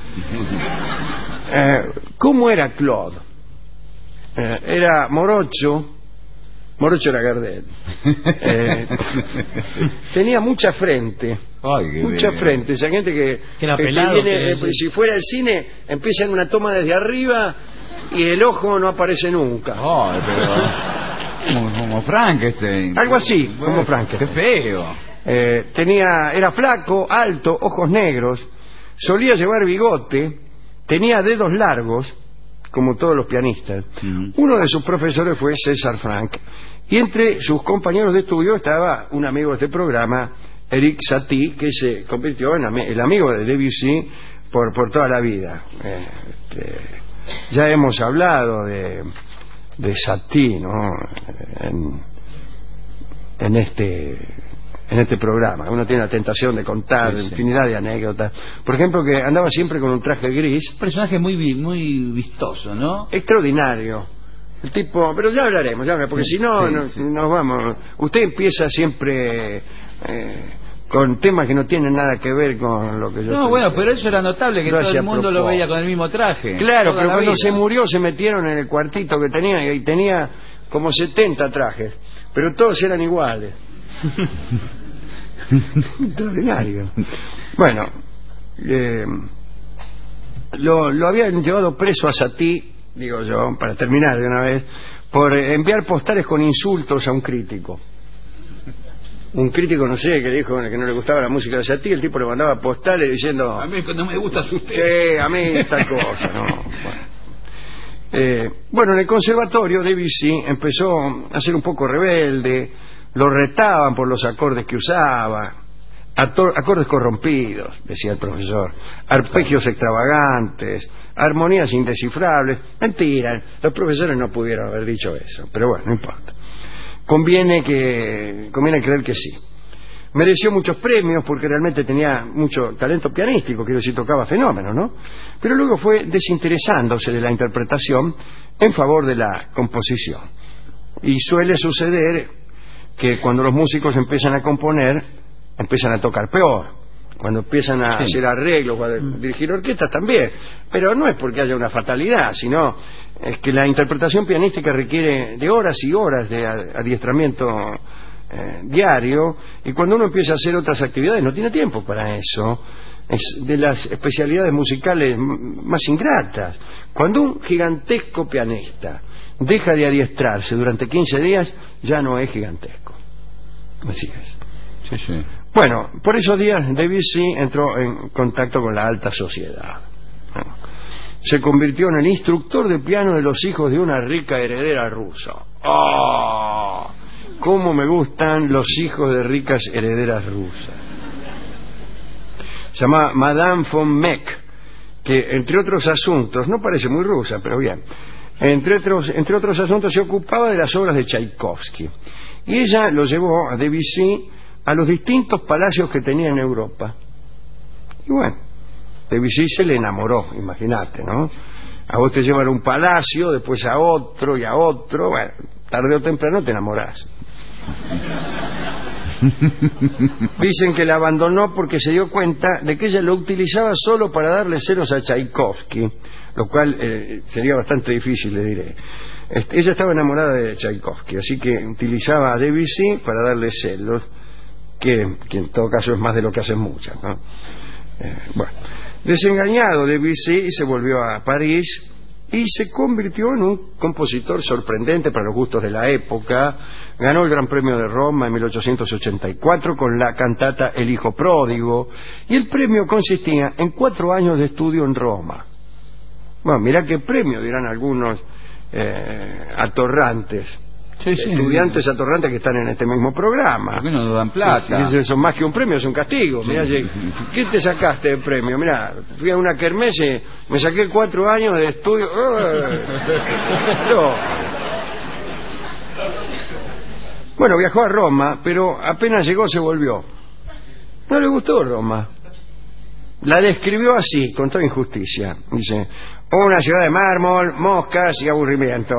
S3: eh, ¿Cómo era Claude? Eh, era morocho. Morocho era Gardel. Eh, tenía mucha frente.
S6: Ay,
S3: mucha
S6: bien.
S3: frente. Esa gente que,
S5: que, era
S3: que
S5: pelado,
S3: viene,
S5: que
S3: eh, pues, si fuera al cine, empieza en una toma desde arriba y el ojo no aparece nunca.
S6: Ay, pero... como, como Frankenstein.
S3: Algo así, como Frankenstein.
S6: Qué feo.
S3: Eh, tenía, era flaco, alto, ojos negros, solía llevar bigote, tenía dedos largos, como todos los pianistas. Uh-huh. Uno de sus profesores fue César Franck, y entre sus compañeros de estudio estaba un amigo de este programa, Eric Satie, que se convirtió en ami- el amigo de Debussy por, por toda la vida. Eh, este, ya hemos hablado de, de Satie, ¿no? En, en este... en este programa. Uno tiene la tentación de contar sí, sí. infinidad de anécdotas. Por ejemplo, que andaba siempre con un traje gris.
S6: Un personaje muy vi- muy vistoso, ¿no?
S3: Extraordinario. El tipo... Pero ya hablaremos, ya hablaremos, porque sí, si no, sí, no sí. nos vamos... Usted empieza siempre eh, con temas que no tienen nada que ver con lo que yo...
S6: No, bueno, que... pero eso era notable, que todo el mundo lo veía con el mismo traje.
S3: Claro, pero cuando vida. se murió se metieron en el cuartito que tenía, y tenía como setenta trajes, pero todos eran iguales. Extraordinario. Bueno, eh, lo, lo habían llevado preso a Satie, digo yo, para terminar de una vez, por enviar postales con insultos a un crítico. Un crítico, no sé, que dijo que no le gustaba la música de Satie, el tipo le mandaba postales diciendo...
S6: A mí no me gusta usted.
S3: Sí, a mí tal cosa, ¿no? Bueno. Eh, bueno, en el conservatorio Debussy empezó a ser un poco rebelde, lo retaban por los acordes que usaba, ator- acordes corrompidos, decía el profesor, arpegios extravagantes, armonías indescifrables. Mentira, los profesores no pudieron haber dicho eso, pero bueno, no importa. Conviene que conviene creer que sí. Mereció muchos premios porque realmente tenía mucho talento pianístico, quiero decir, tocaba fenómenos, ¿no? Pero luego fue desinteresándose de la interpretación en favor de la composición. Y suele suceder que cuando los músicos empiezan a componer, empiezan a tocar peor. Cuando empiezan a
S6: Sí.
S3: hacer arreglos o a dirigir orquestas también. Pero no es porque haya una fatalidad, sino es que la interpretación pianística requiere de horas y horas de adiestramiento eh, diario, y cuando uno empieza a hacer otras actividades no tiene tiempo para eso. Es de las especialidades musicales más ingratas. Cuando un gigantesco pianista deja de adiestrarse durante quince días, ya no es gigantesco. Así es.
S6: Sí, sí.
S3: Bueno, por esos días Debussy entró en contacto con la alta sociedad. Se convirtió en el instructor de piano de los hijos de una rica heredera rusa. ¡Oh! ¡Cómo me gustan los hijos de ricas herederas rusas! Se llama Madame von Meck, que entre otros asuntos, no parece muy rusa, pero bien, entre otros, entre otros asuntos se ocupaba de las obras de Tchaikovsky. Y ella lo llevó a Debussy a los distintos palacios que tenía en Europa. Y bueno, Debussy se le enamoró, imagínate, ¿no? A vos te llevan a un palacio, después a otro y a otro, bueno, tarde o temprano te enamorás. Dicen que la abandonó porque se dio cuenta de que ella lo utilizaba solo para darle celos a Tchaikovsky, lo cual eh, sería bastante difícil, le diré. Este, ella estaba enamorada de Tchaikovsky, así que utilizaba a Debussy para darle celos, que, que en todo caso es más de lo que hacen muchas, ¿no? Eh, bueno, desengañado Debussy se volvió a París y se convirtió en un compositor sorprendente para los gustos de la época. Ganó el Gran Premio de Roma en mil ochocientos ochenta y cuatro con la cantata El hijo pródigo, y el premio consistía en cuatro años de estudio en Roma. Bueno, mirá qué premio, dirán algunos eh, atorrantes.
S6: Sí, sí.
S3: Estudiantes atorrantes que están en este mismo programa.
S6: ¿Por qué no nos dan plata?
S3: Eso son más que un premio, es un castigo. Mirá,
S6: Sí.
S3: ¿qué te sacaste de premio? Mirá, fui a una kermés y me saqué cuatro años de estudio. ¡Eh! No. Bueno, viajó a Roma, pero apenas llegó se volvió. No le gustó Roma. La describió así, con toda injusticia. Dice: una ciudad de mármol, moscas y aburrimiento.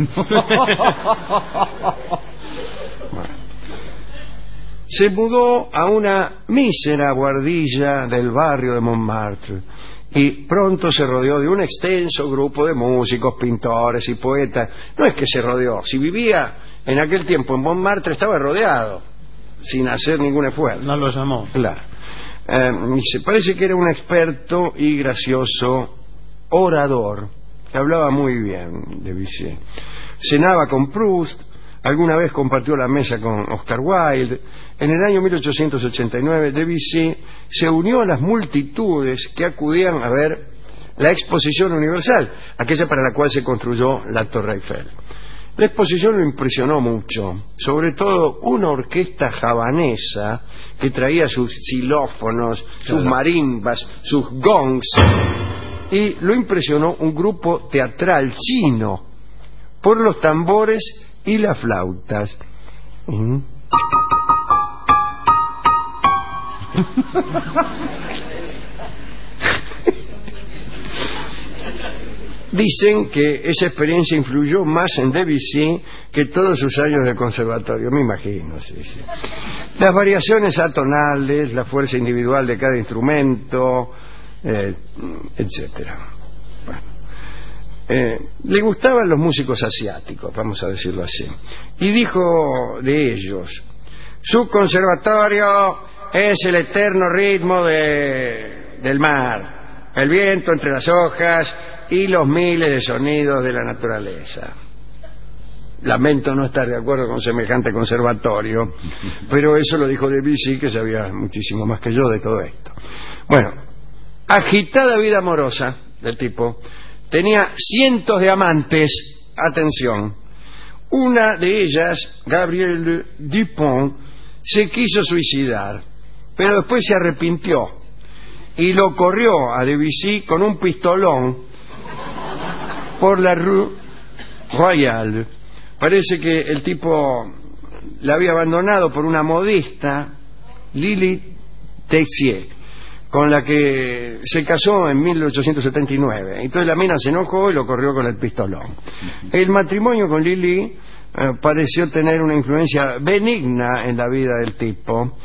S3: Bueno. Se mudó a una mísera guardilla del barrio de Montmartre y pronto se rodeó de un extenso grupo de músicos, pintores y poetas. No es que se rodeó, si vivía en aquel tiempo en Montmartre estaba rodeado, sin hacer ningún esfuerzo.
S5: No lo llamó.
S3: Claro. Eh, se parece que era un experto y gracioso orador, que hablaba muy bien Debussy. Cenaba con Proust, alguna vez compartió la mesa con Oscar Wilde. En el año mil ochocientos ochenta y nueve Debussy se unió a las multitudes que acudían a ver la Exposición Universal, aquella para la cual se construyó la Torre Eiffel. La exposición lo impresionó mucho, sobre todo una orquesta javanesa que traía sus xilófonos, sus marimbas, sus gongs, y lo impresionó un grupo teatral chino por los tambores y las flautas. ¿Mm? Dicen que esa experiencia influyó más en Debussy que todos sus años de conservatorio, me imagino. Sí, sí. Las variaciones atonales, la fuerza individual de cada instrumento, eh, etcétera. Bueno. Eh, le gustaban los músicos asiáticos, vamos a decirlo así, y dijo de ellos: su conservatorio es el eterno ritmo de, del mar, el viento entre las hojas y los miles de sonidos de la naturaleza. Lamento no estar de acuerdo con semejante conservatorio, pero eso lo dijo Debussy, que sabía muchísimo más que yo de todo esto. Bueno, agitada vida amorosa del tipo. Tenía cientos de amantes, atención. Una de ellas, Gabrielle Dupont, se quiso suicidar, pero después se arrepintió y lo corrió a Debussy con un pistolón por la Rue Royale. Parece que el tipo la había abandonado por una modista, Lili Texier, con la que se casó en mil ochocientos setenta y nueve. Entonces la mina se enojó y lo corrió con el pistolón. El matrimonio con Lili eh, pareció tener una influencia benigna en la vida del tipo.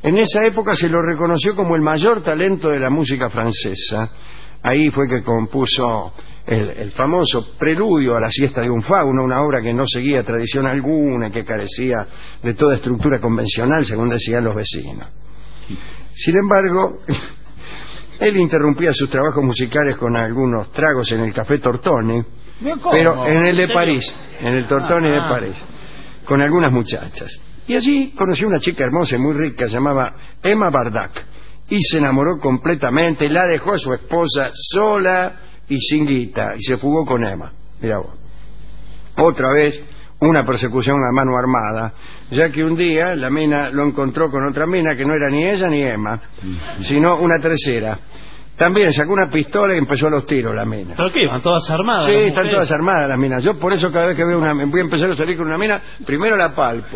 S3: En esa época se lo reconoció como el mayor talento de la música francesa. Ahí fue que compuso el, el famoso Preludio a la siesta de un fauno, una obra que no seguía tradición alguna, que carecía de toda estructura convencional, según decían los vecinos. Sin embargo, él interrumpía sus trabajos musicales con algunos tragos en el Café Tortoni, pero en el de París, en el Tortoni de París, con algunas muchachas. Y allí conoció una chica hermosa y muy rica, se llamaba Emma Bardac, y se enamoró completamente, la dejó a su esposa sola y sin guita, y se fugó con Emma. Mirá vos. Otra vez, una persecución a mano armada, ya que un día la mina lo encontró con otra mina que no era ni ella ni Emma, sino una tercera. También sacó una pistola y empezó a los tiros la mina.
S5: ¿Pero qué? ¿Van todas armadas?
S3: Sí, están todas armadas las minas. Yo por eso cada vez que veo una... voy a empezar a salir con una mina, primero la palpo.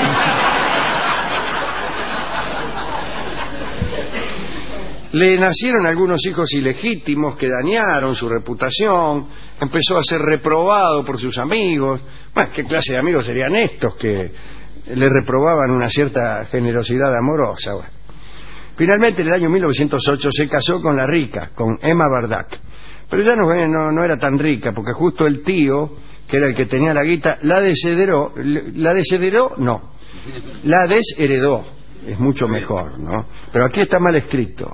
S3: Le nacieron algunos hijos ilegítimos que dañaron su reputación, empezó a ser reprobado por sus amigos. Bueno, ¿qué clase de amigos serían estos que le reprobaban una cierta generosidad amorosa? Bueno. Finalmente, en el año mil novecientos ocho se casó con la rica, con Emma Bardac. Pero ya no, no, no era tan rica, porque justo el tío, que era el que tenía la guita, la desheredó. ¿La desheredó? No. La desheredó. Es mucho mejor, ¿no? Pero aquí está mal escrito.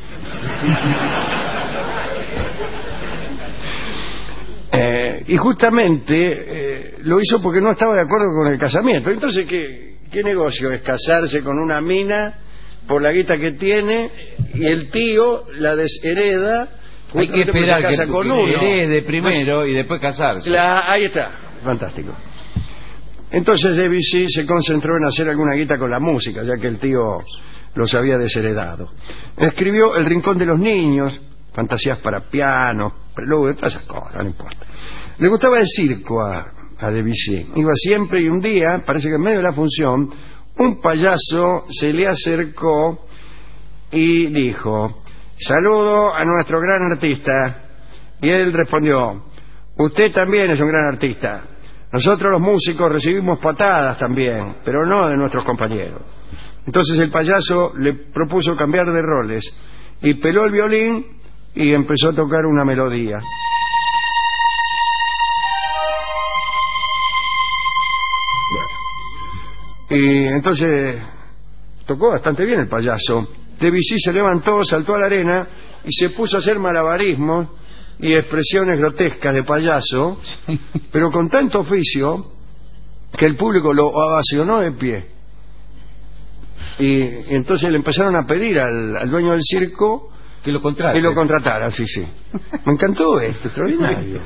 S3: Eh, y justamente eh, lo hizo porque no estaba de acuerdo con el casamiento. Entonces, ¿qué, qué negocio es casarse con una mina por la guita que tiene y el tío la deshereda?
S6: Hay que esperar
S3: se casa
S6: que,
S3: con
S6: que
S3: uno.
S6: herede primero y después casarse.
S3: La, ahí está, fantástico. Entonces Debussy se concentró en hacer alguna guita con la música, ya que el tío los había desheredado. Escribió El Rincón de los Niños, fantasías para piano, preludio, todas esas cosas, no importa. Le gustaba el circo a, a Debussy. Iba siempre, y un día, parece que en medio de la función, un payaso se le acercó y dijo: saludo a nuestro gran artista. Y él respondió: usted también es un gran artista. Nosotros los músicos recibimos patadas también, pero no de nuestros compañeros. Entonces el payaso le propuso cambiar de roles y peló el violín y empezó a tocar una melodía. Y entonces tocó bastante bien el payaso. Debussy se levantó, saltó a la arena y se puso a hacer malabarismos y expresiones grotescas de payaso, pero con tanto oficio que el público lo ovacionó de pie. Y entonces le empezaron a pedir al, al dueño del circo
S6: que lo contrate.
S3: Que lo contratara, sí, sí. Me encantó esto, extraordinario.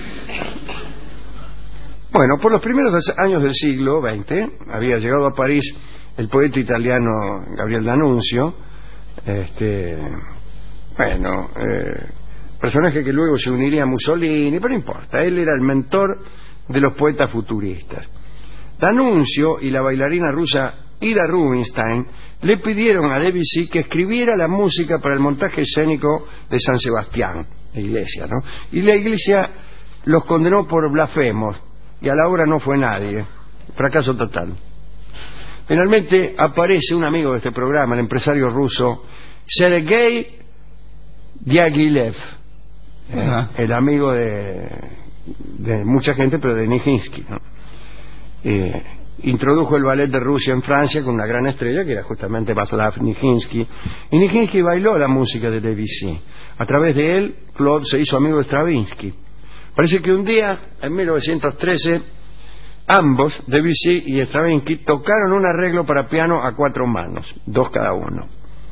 S3: Bueno, por los primeros años del siglo veinte había llegado a París el poeta italiano Gabriel D'Annunzio, este, bueno, eh, personaje que luego se uniría a Mussolini, pero no importa, él era el mentor de los poetas futuristas. D'Annunzio y la bailarina rusa Ida Rubinstein le pidieron a Debussy que escribiera la música para el montaje escénico de San Sebastián, la iglesia, ¿no? Y la iglesia los condenó por blasfemos, y a la obra no fue nadie. Fracaso total. Finalmente aparece un amigo de este programa, el empresario ruso Sergei Diaghilev, eh, el amigo de, de mucha gente, pero de Nijinsky, ¿no? Eh, introdujo el ballet de Rusia en Francia con una gran estrella que era justamente Václav Nijinsky, y Nijinsky bailó la música de Debussy. A través de él, Claude se hizo amigo de Stravinsky. Parece que un día, en mil novecientos trece, ambos, Debussy y Stravinsky, tocaron un arreglo para piano a cuatro manos, dos cada uno.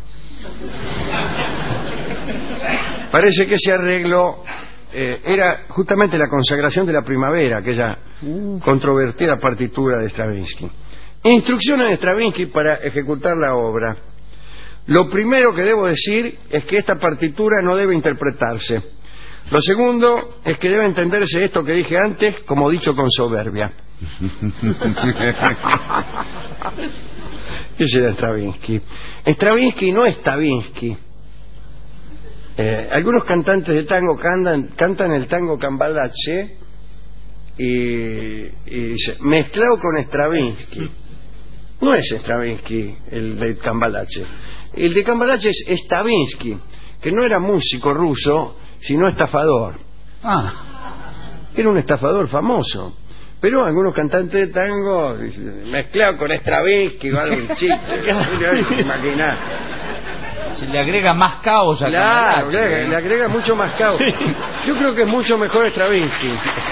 S3: Parece que ese arreglo eh, era justamente la consagración de la primavera, aquella controvertida partitura de Stravinsky. Instrucciones de Stravinsky para ejecutar la obra. Lo primero que debo decir es que esta partitura no debe interpretarse. Lo segundo es que debe entenderse esto que dije antes como dicho con soberbia. Ese era Stravinsky. Stravinsky no es Stravinsky. Eh, algunos cantantes de tango cantan, cantan el tango cambalache y, y dice, mezclado con Stravinsky. No es Stravinsky el de Cambalache. El de Cambalache es Stravinsky, que no era músico ruso, sino estafador.
S6: Ah,
S3: Era un estafador famoso. Pero algunos cantantes de tango mezclado con Stravinsky o algo, un chiste. Imaginar.
S6: se le agrega más caos a
S3: Claro,
S6: Cambalache,
S3: le,
S6: ¿eh?
S3: le agrega mucho más caos. Yo creo que es mucho mejor Stravinsky.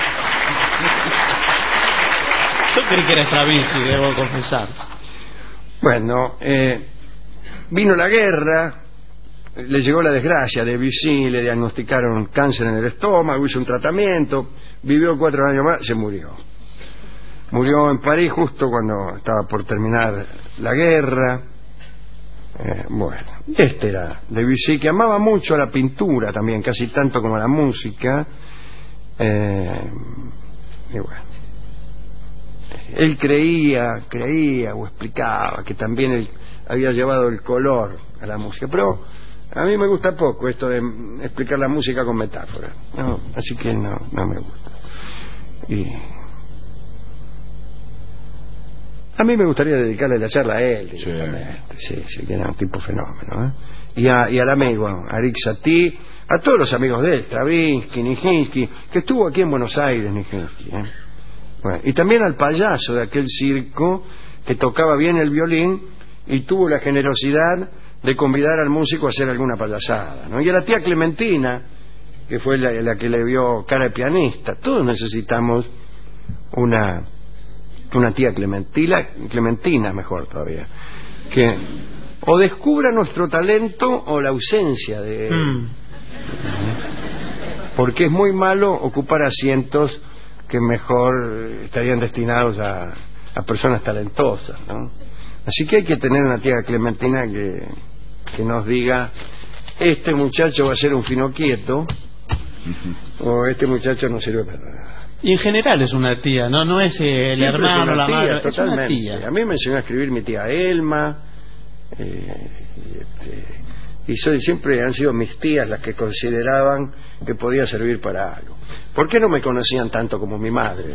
S5: Yo creí que era Stravinsky, debo confesar.
S3: Bueno, eh, vino la guerra, le llegó la desgracia, Debussy le diagnosticaron cáncer en el estómago, hizo un tratamiento, vivió cuatro años más, se murió. Murió en París justo cuando estaba por terminar la guerra. Eh, bueno, este era Debussy, que amaba mucho la pintura también, casi tanto como la música. Eh, y bueno, él creía, creía o explicaba que también él había llevado el color a la música, pero a mí me gusta poco esto de explicar la música con metáforas, no, así que no, no me gusta. Y a mí me gustaría dedicarle la charla a él,
S6: Sí.
S3: sí, sí, que era un tipo fenómeno, ¿eh? Y, a, y al amigo, a Rick Satie, a todos los amigos de él, Stravinsky, Nijinsky, que estuvo aquí en Buenos Aires, Nijinsky, ¿eh? Bueno, y también al payaso de aquel circo que tocaba bien el violín y tuvo la generosidad de convidar al músico a hacer alguna payasada, ¿no? Y a la tía Clementina, que fue la, la que le vio cara de pianista. Todos necesitamos una una tía Clementina, Clementina mejor todavía, que o descubra nuestro talento o la ausencia de él.
S5: Mm.
S3: Porque es muy malo ocupar asientos que mejor estarían destinados a, a personas talentosas, ¿no? Así que hay que tener una tía Clementina que, que nos diga: este muchacho va a ser un fino quieto, o este muchacho no sirve para nada.
S5: Y en general es una tía, no no es eh, el
S3: Siempre
S5: hermano,
S3: es una
S5: la
S3: tía,
S5: madre, es una
S3: totalmente.
S5: tía.
S3: A mí me enseñó a escribir mi tía Elma, eh, y, este, y soy, siempre han sido mis tías las que consideraban que podía servir para algo. ¿Por qué no me conocían tanto como mi madre?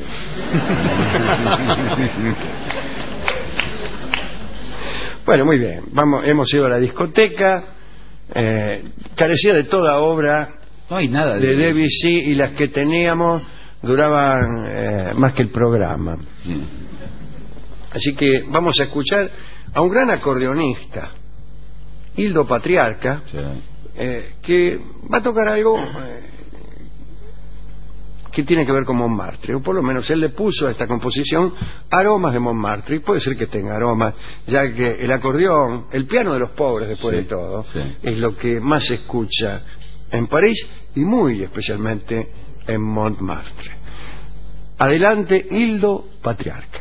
S3: Bueno, muy bien, vamos, hemos ido a la discoteca, eh, carecía de toda obra
S6: No hay nada
S3: de Debussy, y las que teníamos duraban eh, más que el programa.
S6: Sí.
S3: Así que vamos a escuchar a un gran acordeonista, Hildo Patriarca,
S6: Sí.
S3: eh, que va a tocar algo eh, que tiene que ver con Montmartre, o por lo menos él le puso a esta composición aromas de Montmartre, y puede ser que tenga aromas, ya que el acordeón, el piano de los pobres después
S6: Sí,
S3: de todo,
S6: sí.
S3: es lo que más se escucha en París y muy especialmente en Montmartre. Adelante, Hildo Patriarca.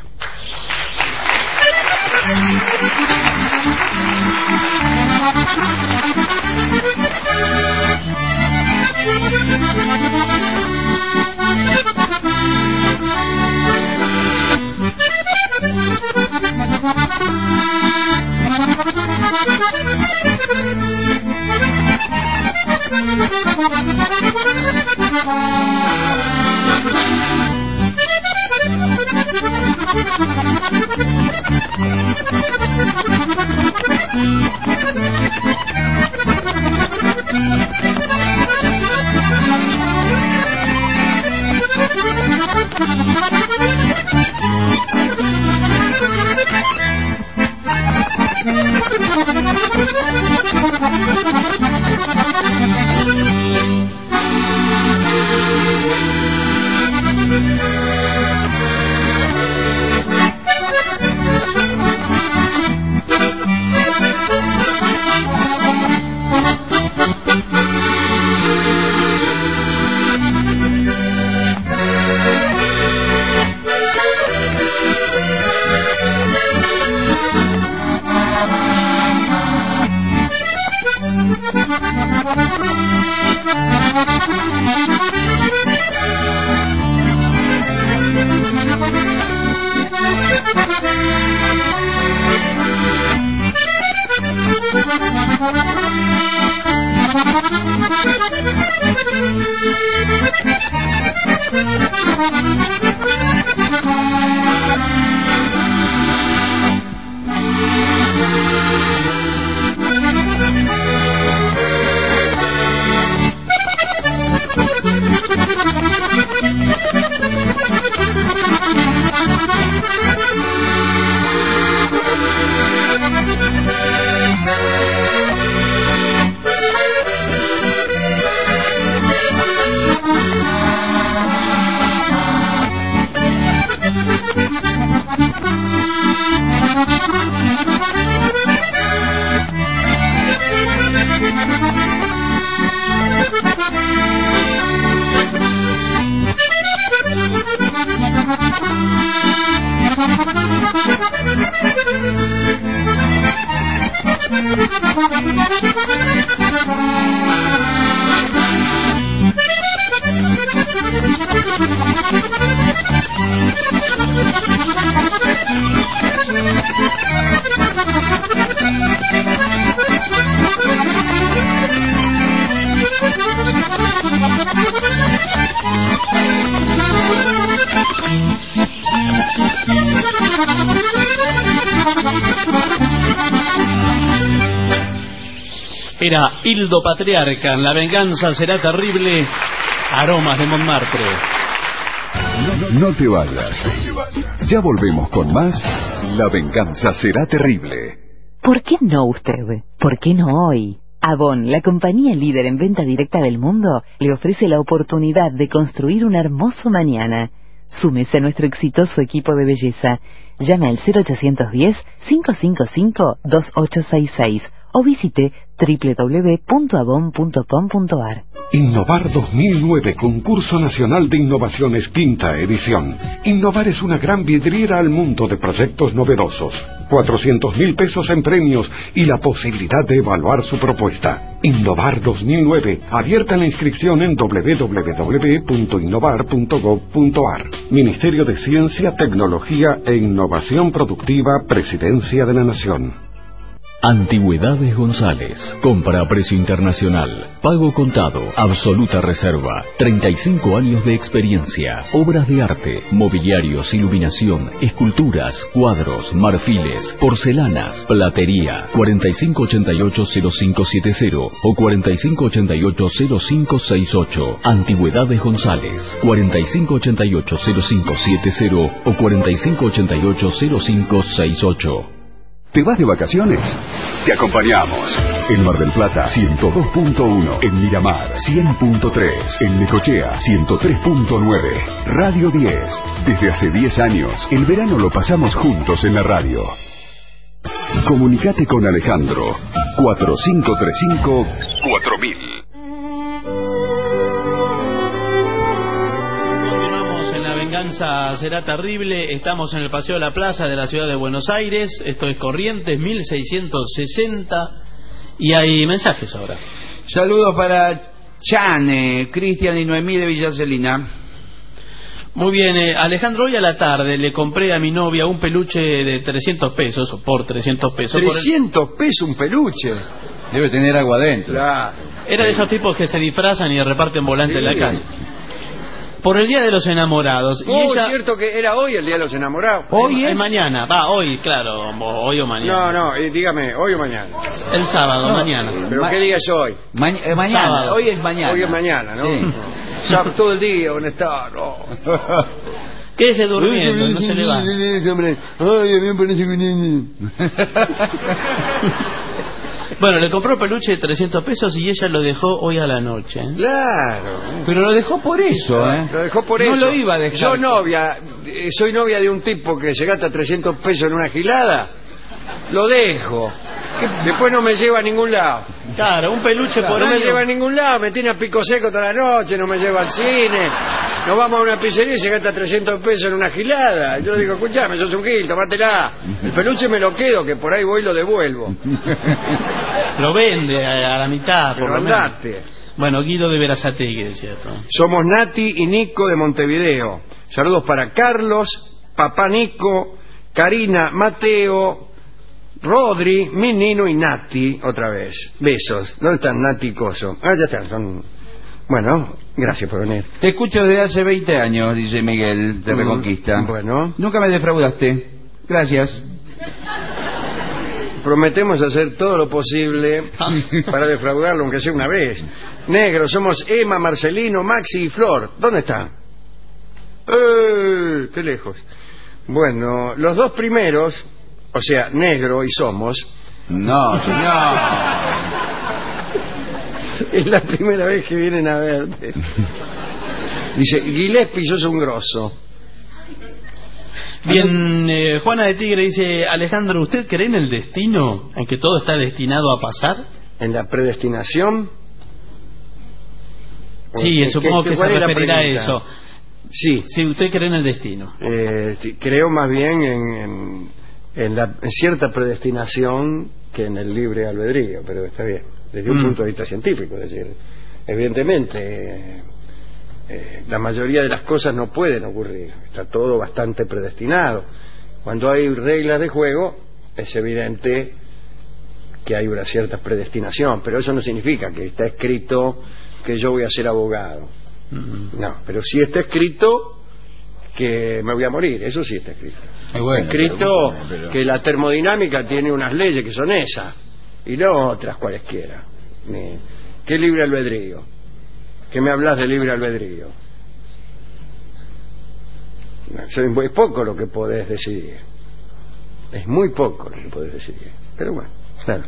S5: Era Hildo Patriarca en La venganza será terrible. Aromas de Montmartre.
S1: No, no te vayas. Ya volvemos con más. La venganza será terrible.
S7: ¿Por qué no usted? ¿Por qué no hoy? Avon, la compañía líder en venta directa del mundo, le ofrece la oportunidad de construir un hermoso mañana. Súmese a nuestro exitoso equipo de belleza. Llame al cero ochocientos diez, cinco cinco cinco, dos ocho seis seis o visite doble u doble u doble u punto avon punto com punto a r.
S8: Innovar dos mil nueve, Concurso Nacional de Innovaciones, quinta edición. Innovar es una gran vidriera al mundo de proyectos novedosos. cuatrocientos mil pesos en premios y la posibilidad de evaluar su propuesta. Innovar dos mil nueve, abierta la inscripción en doble u doble u doble u punto innovar punto gob punto a r. Ministerio de Ciencia, Tecnología e Innovación Productiva, Presidencia de la Nación.
S9: Antigüedades González. Compra a precio internacional. Pago contado. Absoluta reserva. treinta y cinco años de experiencia. Obras de arte, mobiliarios, iluminación, esculturas, cuadros, marfiles, porcelanas, platería. cuarenta y cinco ochenta y ocho cero cinco siete cero o cuarenta y cinco ochenta y ocho cero cinco seis ocho. Antigüedades González. cuarenta y cinco ochenta y ocho cero cinco siete cero o cuarenta y cinco ochenta y ocho cero cinco seis ocho.
S1: ¿Te vas de vacaciones? Te acompañamos. En Mar del Plata, ciento dos punto uno. En Miramar, cien punto tres. En Necochea, ciento tres punto nueve. Radio diez. Desde hace diez años, el verano lo pasamos juntos en la radio. Comunicate con Alejandro. cuatro cinco tres cinco, cuatro mil.
S5: La venganza será terrible. Estamos en el Paseo de la Plaza de la ciudad de Buenos Aires. Esto es Corrientes mil seiscientos sesenta. Y hay mensajes ahora.
S6: Saludos para Chane, Cristian y Noemí de Villa Celina.
S5: Muy bien, eh, Alejandro, hoy a la tarde le compré a mi novia un peluche de trescientos pesos, o por trescientos pesos.
S3: trescientos pesos un peluche.
S6: Debe tener algo adentro.
S3: Claro.
S5: Era de esos tipos que se disfrazan y reparten volantes
S3: Sí.
S5: en la calle. Por el Día de los Enamorados.
S3: Oh,
S5: y ella...
S3: es cierto que era hoy el Día de los Enamorados.
S5: Hoy es mañana. Va, hoy, claro. Hoy o mañana.
S3: No, no, eh, dígame, hoy o mañana.
S5: El sábado,
S6: No,
S5: mañana.
S3: ¿Pero
S6: Ma-
S3: qué día es hoy?
S6: Ma- eh, mañana,
S5: Sábado.
S6: hoy es mañana.
S3: Hoy es mañana, ¿no?
S6: Sí.
S3: Sábado, todo el día, van a estar. Oh.
S5: Quédese durmiendo, no se le va.
S3: Ay, a mí me parece que...
S5: Bueno, le compró peluche de trescientos pesos y ella lo dejó hoy a la noche. ¿eh?
S3: Claro.
S6: Pero lo dejó por eso, ¿eh?
S3: Lo dejó por
S6: no
S3: eso.
S6: lo iba a dejar.
S3: Yo novia, eh, soy novia de un tipo que se gasta trescientos pesos en una gilada. Lo dejo. Después no me lleva a ningún lado.
S5: Claro, un peluche por
S3: No me
S5: año.
S3: lleva a ningún lado, me tiene a pico seco toda la noche, no me lleva al cine. Nos vamos a una pizzería y se gasta trescientos pesos en una gilada. Yo digo, escuchame, sos un gil, tomátela. El peluche me lo quedo, que por ahí voy y lo devuelvo.
S5: Lo vende a, a la mitad, por
S3: Pero
S5: lo menos.
S3: andate.
S5: Bueno, Guido de Verazategui, es cierto.
S3: Somos Nati y Nico de Montevideo. Saludos para Carlos, papá Nico, Karina, Mateo, Rodri, mi Nino y Nati, otra vez. Besos. ¿Dónde están Nati y Coso? Ah, ya están. Son... Bueno, gracias por venir.
S6: Te escucho desde hace veinte años, dice Miguel, de
S3: Mm,
S6: Reconquista.
S3: bueno.
S6: Nunca me defraudaste. Gracias.
S3: Prometemos hacer todo lo posible para defraudarlo, aunque sea una vez. Negro, somos Emma, Marcelino, Maxi y Flor. ¿Dónde están? ¡Eh! ¡Qué lejos! Bueno, los dos primeros, o sea, Negro y Somos,
S6: No, señor.
S3: es la primera vez que vienen a verte. Dice, Gillespie, sos un grosso.
S5: Bien, eh, Juana de Tigre dice, Alejandro, ¿usted cree en el destino? ¿En que todo está destinado a pasar?
S3: ¿En la predestinación?
S5: Sí,
S3: ¿Qué-
S5: supongo
S3: qué-
S5: que se
S3: cuál es la
S5: referirá a
S3: pregunta?
S5: eso.
S3: Sí,
S5: Si usted cree en el destino.
S3: eh, sí, creo más bien en, en, en la, en cierta predestinación que en el libre albedrío, pero está bien, desde un
S5: Mm.
S3: punto de vista científico, es decir, evidentemente eh, eh, la mayoría de las cosas no pueden ocurrir, está todo bastante predestinado. Cuando hay reglas de juego es evidente que hay una cierta predestinación, pero eso no significa que está escrito que yo voy a ser abogado.
S5: Mm.
S3: No, pero sí está escrito que me voy a morir, eso sí está escrito.
S6: Muy bueno,
S3: Está escrito
S6: pero- pero-
S3: que la termodinámica tiene unas leyes que son esas y no otras cualesquiera. ni- ¿Qué libre albedrío? ¿Qué me hablas de libre albedrío? Es muy poco lo que podés decidir. Es muy poco lo que podés decidir. Pero bueno, claro.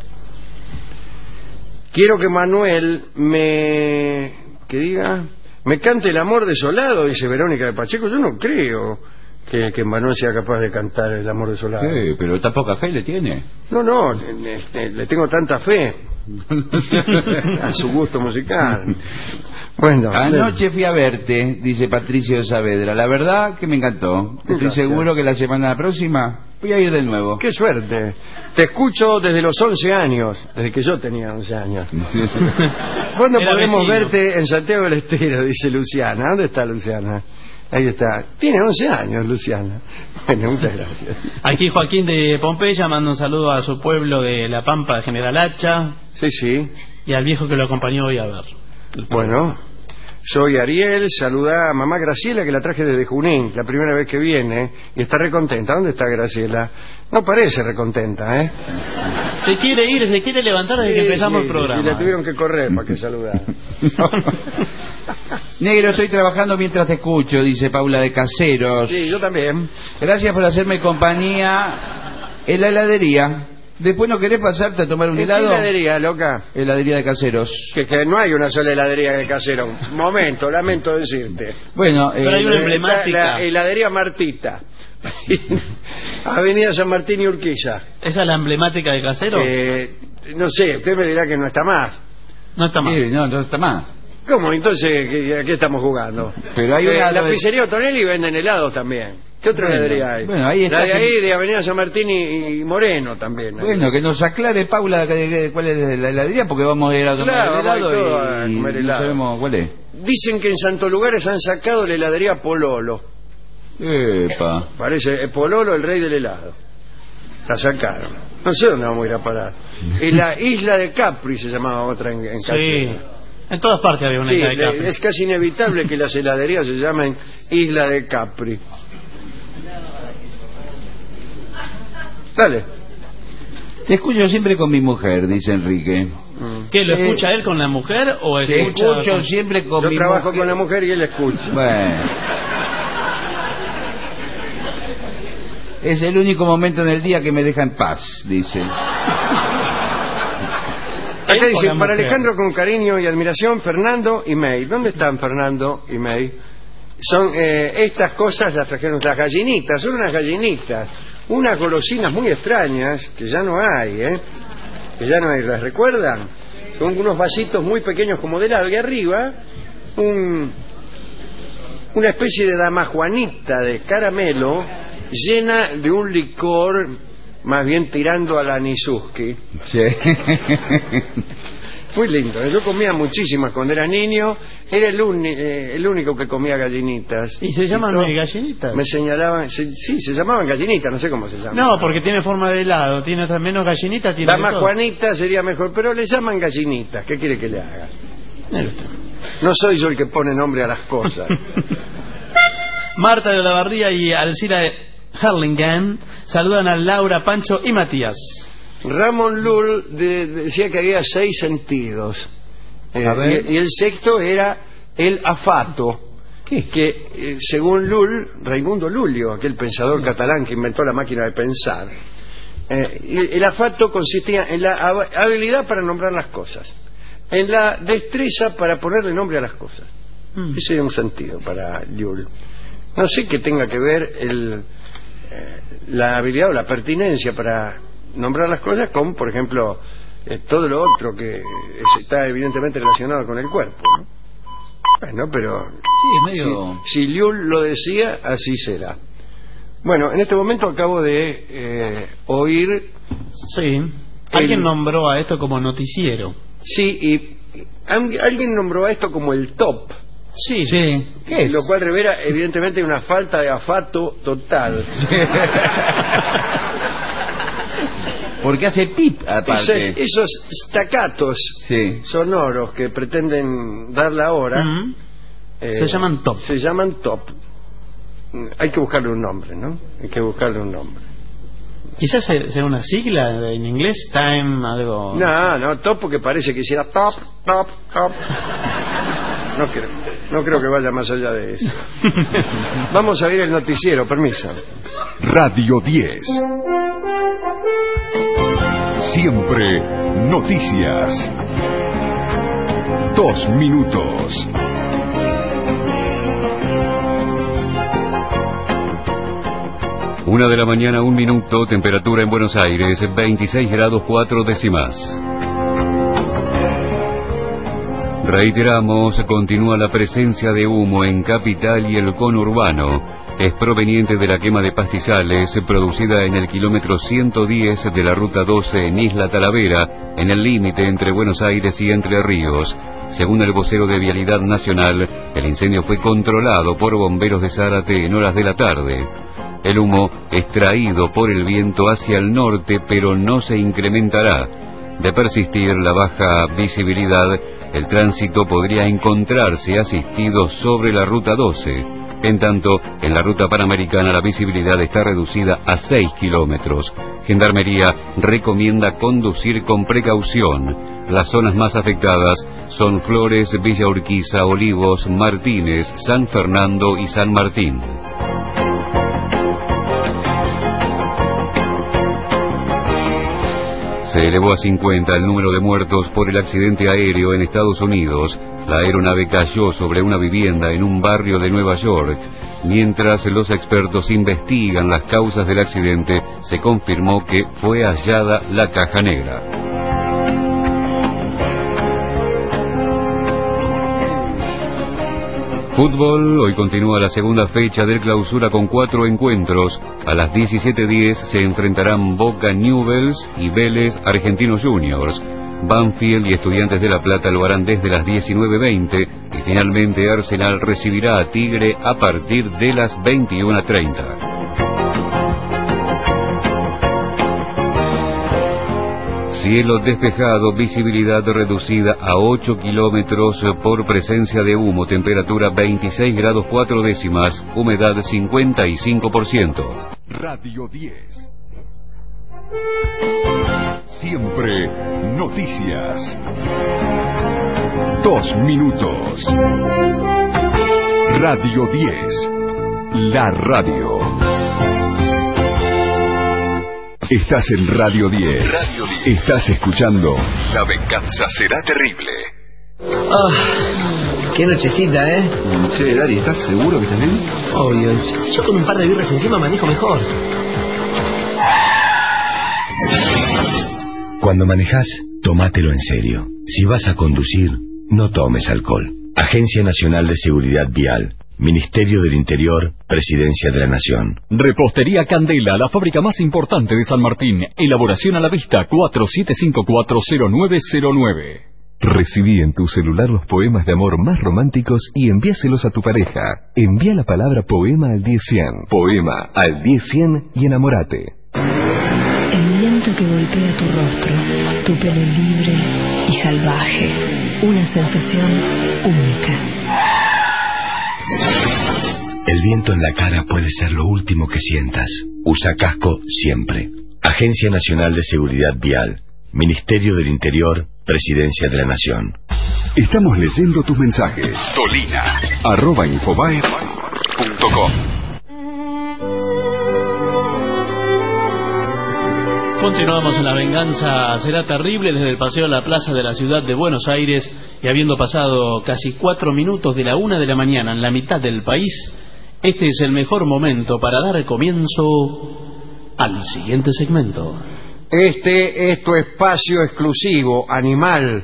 S3: Quiero que Manuel me... que diga... me cante El amor desolado, dice Verónica de Pacheco. Yo no creo que, que Manuel sea capaz de cantar El amor desolado.
S6: Sí, pero tan poca fe le tiene.
S3: No, no, este, le tengo tanta fe a su gusto musical. Bueno,
S6: anoche fui a verte, dice Patricio Saavedra. La verdad que me encantó. Estoy
S3: Gracias.
S6: seguro que la semana próxima voy a ir de nuevo.
S3: qué suerte. Te escucho desde los once años, desde que yo tenía once años. ¿Cuándo
S5: Era
S3: podemos
S5: vecino.
S3: verte en Santiago del Estero? Dice Luciana. ¿Dónde está Luciana? Ahí está. Tiene once años, Luciana. Bueno, muchas gracias.
S5: Aquí Joaquín de Pompeya manda un saludo a su pueblo de La Pampa de General Hacha
S3: Sí, sí.
S5: y al viejo que lo acompañó hoy a ver.
S3: Bueno, soy Ariel. Saluda a mamá Graciela, que la traje desde Junín, la primera vez que viene, y está recontenta. ¿Dónde está Graciela? No parece recontenta, ¿eh?
S5: Se quiere ir, se quiere levantar desde que
S3: Sí,
S5: empezamos
S3: sí,
S5: el programa.
S3: Y le tuvieron que correr para que saludara.
S6: Negro, estoy trabajando mientras te escucho, dice Paula de Caseros.
S3: Sí, yo también.
S6: Gracias por hacerme compañía en la heladería. Después no querés pasarte a tomar un
S3: ¿En qué
S6: helado.
S3: heladería, loca?
S6: Heladería de Caseros.
S3: Que, que no hay una sola heladería de Casero. Momento, lamento decirte.
S6: Bueno,
S5: Pero hay una
S6: eh,
S5: emblemática.
S3: La, la heladería Martita. Avenida San Martín y Urquiza.
S5: ¿Esa es la emblemática de Casero?
S3: Eh, no sé, usted me dirá que no está más.
S5: No está mal.
S6: sí, no, no está más.
S3: ¿Cómo? Entonces, ¿qué- ¿a qué estamos jugando?
S6: Pero hay
S3: Eh,
S6: una
S3: la
S6: de-
S3: pizzería Otonelli venden helados también. ¿Qué otra
S6: Bueno,
S3: heladería hay?
S6: bueno, ahí está
S3: La de
S6: que-
S3: ahí, de Avenida San Martín y, y Moreno también.
S6: Bueno, que nos aclare Paula que- que- cuál es la heladería, porque vamos a ir a tomar
S3: Claro,
S6: el
S3: vamos a ir
S6: helado
S3: todos a
S6: y,
S3: comer
S6: no
S3: helado.
S6: sabemos cuál es.
S3: Dicen que en Santo Lugares han sacado la heladería Pololo.
S6: Epa.
S3: Parece eh, Pololo, el rey del helado. La sacaron. No sé dónde vamos a ir a parar. Y la isla de Capri se llamaba otra en, en
S5: Sí.
S3: Casero.
S5: En todas partes había una
S3: Sí,
S5: isla de
S3: le-
S5: Capri.
S3: es casi inevitable que las heladerías se llamen Isla de Capri. Dale.
S6: Te escucho siempre con mi mujer, dice Enrique.
S3: Mm.
S5: ¿Qué, lo
S6: Eh,
S5: escucha él con la mujer o
S6: Te
S5: escucha
S6: escucho
S5: con-
S6: siempre con
S3: Yo
S6: mi
S3: trabajo
S6: mujer.
S3: con la mujer y él escucha.
S6: Bueno. Es el único momento en el día que me deja en paz, dice.
S3: Acá
S5: Él
S3: dice,
S5: con la
S3: para
S5: mujer.
S3: Alejandro con cariño y admiración, Fernando y May. ¿Dónde están Fernando y May? Son eh, estas cosas, las trajeron nuestras gallinitas, son unas gallinitas, unas golosinas muy extrañas, que ya no hay, ¿eh? Que ya no hay, ¿las recuerdan? Son unos vasitos muy pequeños como de helado, y arriba un, una especie de damajuanita de caramelo llena de un licor más bien tirando a la Nisuski.
S6: Sí.
S3: Muy lindo, ¿eh? Yo comía muchísimas cuando era niño, era el, uni- eh, el único que comía gallinitas.
S5: ¿Y se llaman
S3: todo-
S5: gallinitas?
S3: Me señalaban, se- sí, se llamaban gallinitas, no sé cómo se llaman.
S5: No, porque tiene forma de helado, tiene otra menos gallinita, tiene
S3: La
S5: de
S3: más
S5: todo.
S3: Juanita sería mejor, pero le llaman gallinitas, ¿qué quiere que le haga?
S5: Mire usted.
S3: No soy yo el que pone nombre a las cosas.
S5: Marta de Olavarría y Alcira de Hurlingham saludan a Laura, Pancho y Matías.
S3: Ramón Lull de- decía que había seis sentidos. Eh,
S6: A ver.
S3: y, y el sexto era el afato. Que, eh, según Lull, Raimundo Lulio, aquel pensador catalán que inventó la máquina de pensar, eh, y el afato consistía en la hab- habilidad para nombrar las cosas, en la destreza para ponerle nombre a las cosas.
S5: Mm.
S3: Ese es un sentido para Lull. No sé qué tenga que ver el, eh, la habilidad o la pertinencia para nombrar las cosas con, por ejemplo, eh, todo lo otro que eh, está evidentemente relacionado con el cuerpo, ¿no? Bueno, pero
S6: Sí, es medio...
S3: si, si Llull lo decía, así será. Bueno, en este momento acabo de eh, oír,
S5: Sí. Alguien nombró a esto como noticiero.
S3: sí, y y al- alguien nombró a esto como el top,
S5: Sí.
S6: Sí. ¿Qué es?
S3: lo cual revela evidentemente una falta de afato total.
S6: Porque hace pip, aparte.
S3: Esos, esos staccatos
S6: Sí.
S3: sonoros que pretenden dar la hora
S5: Mm.
S3: eh,
S5: Se llaman top.
S3: se llaman top. Mm, hay que buscarle un nombre, ¿no? Hay que buscarle un nombre.
S5: Quizás sea una sigla en inglés, time, algo...
S3: No, no, top porque parece que hiciera top, top, top. No creo, no creo que vaya más allá de eso. Vamos a ir el noticiero, permiso.
S1: Radio diez. Siempre noticias. Dos minutos.
S10: Una de la mañana, un minuto, temperatura en Buenos Aires, veintiséis grados cuatro décimas. Reiteramos, continúa la presencia de humo en Capital y el conurbano. Es proveniente de la quema de pastizales producida en el kilómetro ciento diez de la Ruta doce en Isla Talavera, en el límite entre Buenos Aires y Entre Ríos. Según el vocero de Vialidad Nacional, el incendio fue controlado por bomberos de Zárate en horas de la tarde. El humo es traído por el viento hacia el norte, pero no se incrementará. De persistir la baja visibilidad, el tránsito podría encontrarse asistido sobre la Ruta doce. En tanto, en la Ruta Panamericana la visibilidad está reducida a seis kilómetros. Gendarmería recomienda conducir con precaución. Las zonas más afectadas son Flores, Villa Urquiza, Olivos, Martínez, San Fernando y San Martín. Se elevó a cincuenta el número de muertos por el accidente aéreo en Estados Unidos. La aeronave cayó sobre una vivienda en un barrio de Nueva York. Mientras los expertos investigan las causas del accidente, se confirmó que fue hallada la caja negra. Fútbol, hoy continúa la segunda fecha del clausura con cuatro encuentros. A las diecisiete diez se enfrentarán Boca Newell's y Vélez Argentinos Juniors. Banfield y Estudiantes de La Plata lo harán desde las diecinueve veinte y finalmente Arsenal recibirá a Tigre a partir de las veintiuna treinta. Cielo despejado, visibilidad reducida a ocho kilómetros por presencia de humo, temperatura veintiséis grados cuatro décimas, humedad cincuenta y cinco por ciento.
S1: Radio diez. Siempre noticias. Dos minutos. Radio diez. La radio. Estás en Radio diez. Radio diez. Estás escuchando La venganza será terrible.
S11: Ah, qué nochecita, ¿eh?
S12: Che, Dari, ¿estás seguro que estás bien?
S11: Obvio. Si yo con un par de birras encima manejo mejor.
S13: Cuando manejás, tómatelo en serio. Si vas a conducir, no tomes alcohol. Agencia Nacional de Seguridad Vial. Ministerio del Interior, Presidencia de la Nación.
S9: Repostería Candela, la fábrica más importante de San Martín. Elaboración a la vista, cuatro siete cinco cuatro cero nueve cero nueve.
S14: Recibí en tu celular los poemas de amor más románticos y envíaselos a tu pareja. Envía la palabra poema al diez cien. Poema al diez cien y enamórate.
S15: El viento que golpea tu rostro, tu pelo libre y salvaje. Una sensación única.
S13: El viento en la cara puede ser lo último que sientas. Usa casco siempre. Agencia Nacional de Seguridad Vial. Ministerio del Interior, Presidencia de la Nación.
S1: Estamos leyendo tus mensajes. Tolina, arroba infobae punto com.
S5: Continuamos en La venganza será terrible desde el paseo a la plaza de la ciudad de Buenos Aires, y habiendo pasado casi cuatro minutos de la una de la mañana en la mitad del país, este es el mejor momento para dar comienzo al siguiente segmento.
S3: Este es tu espacio exclusivo, Animal.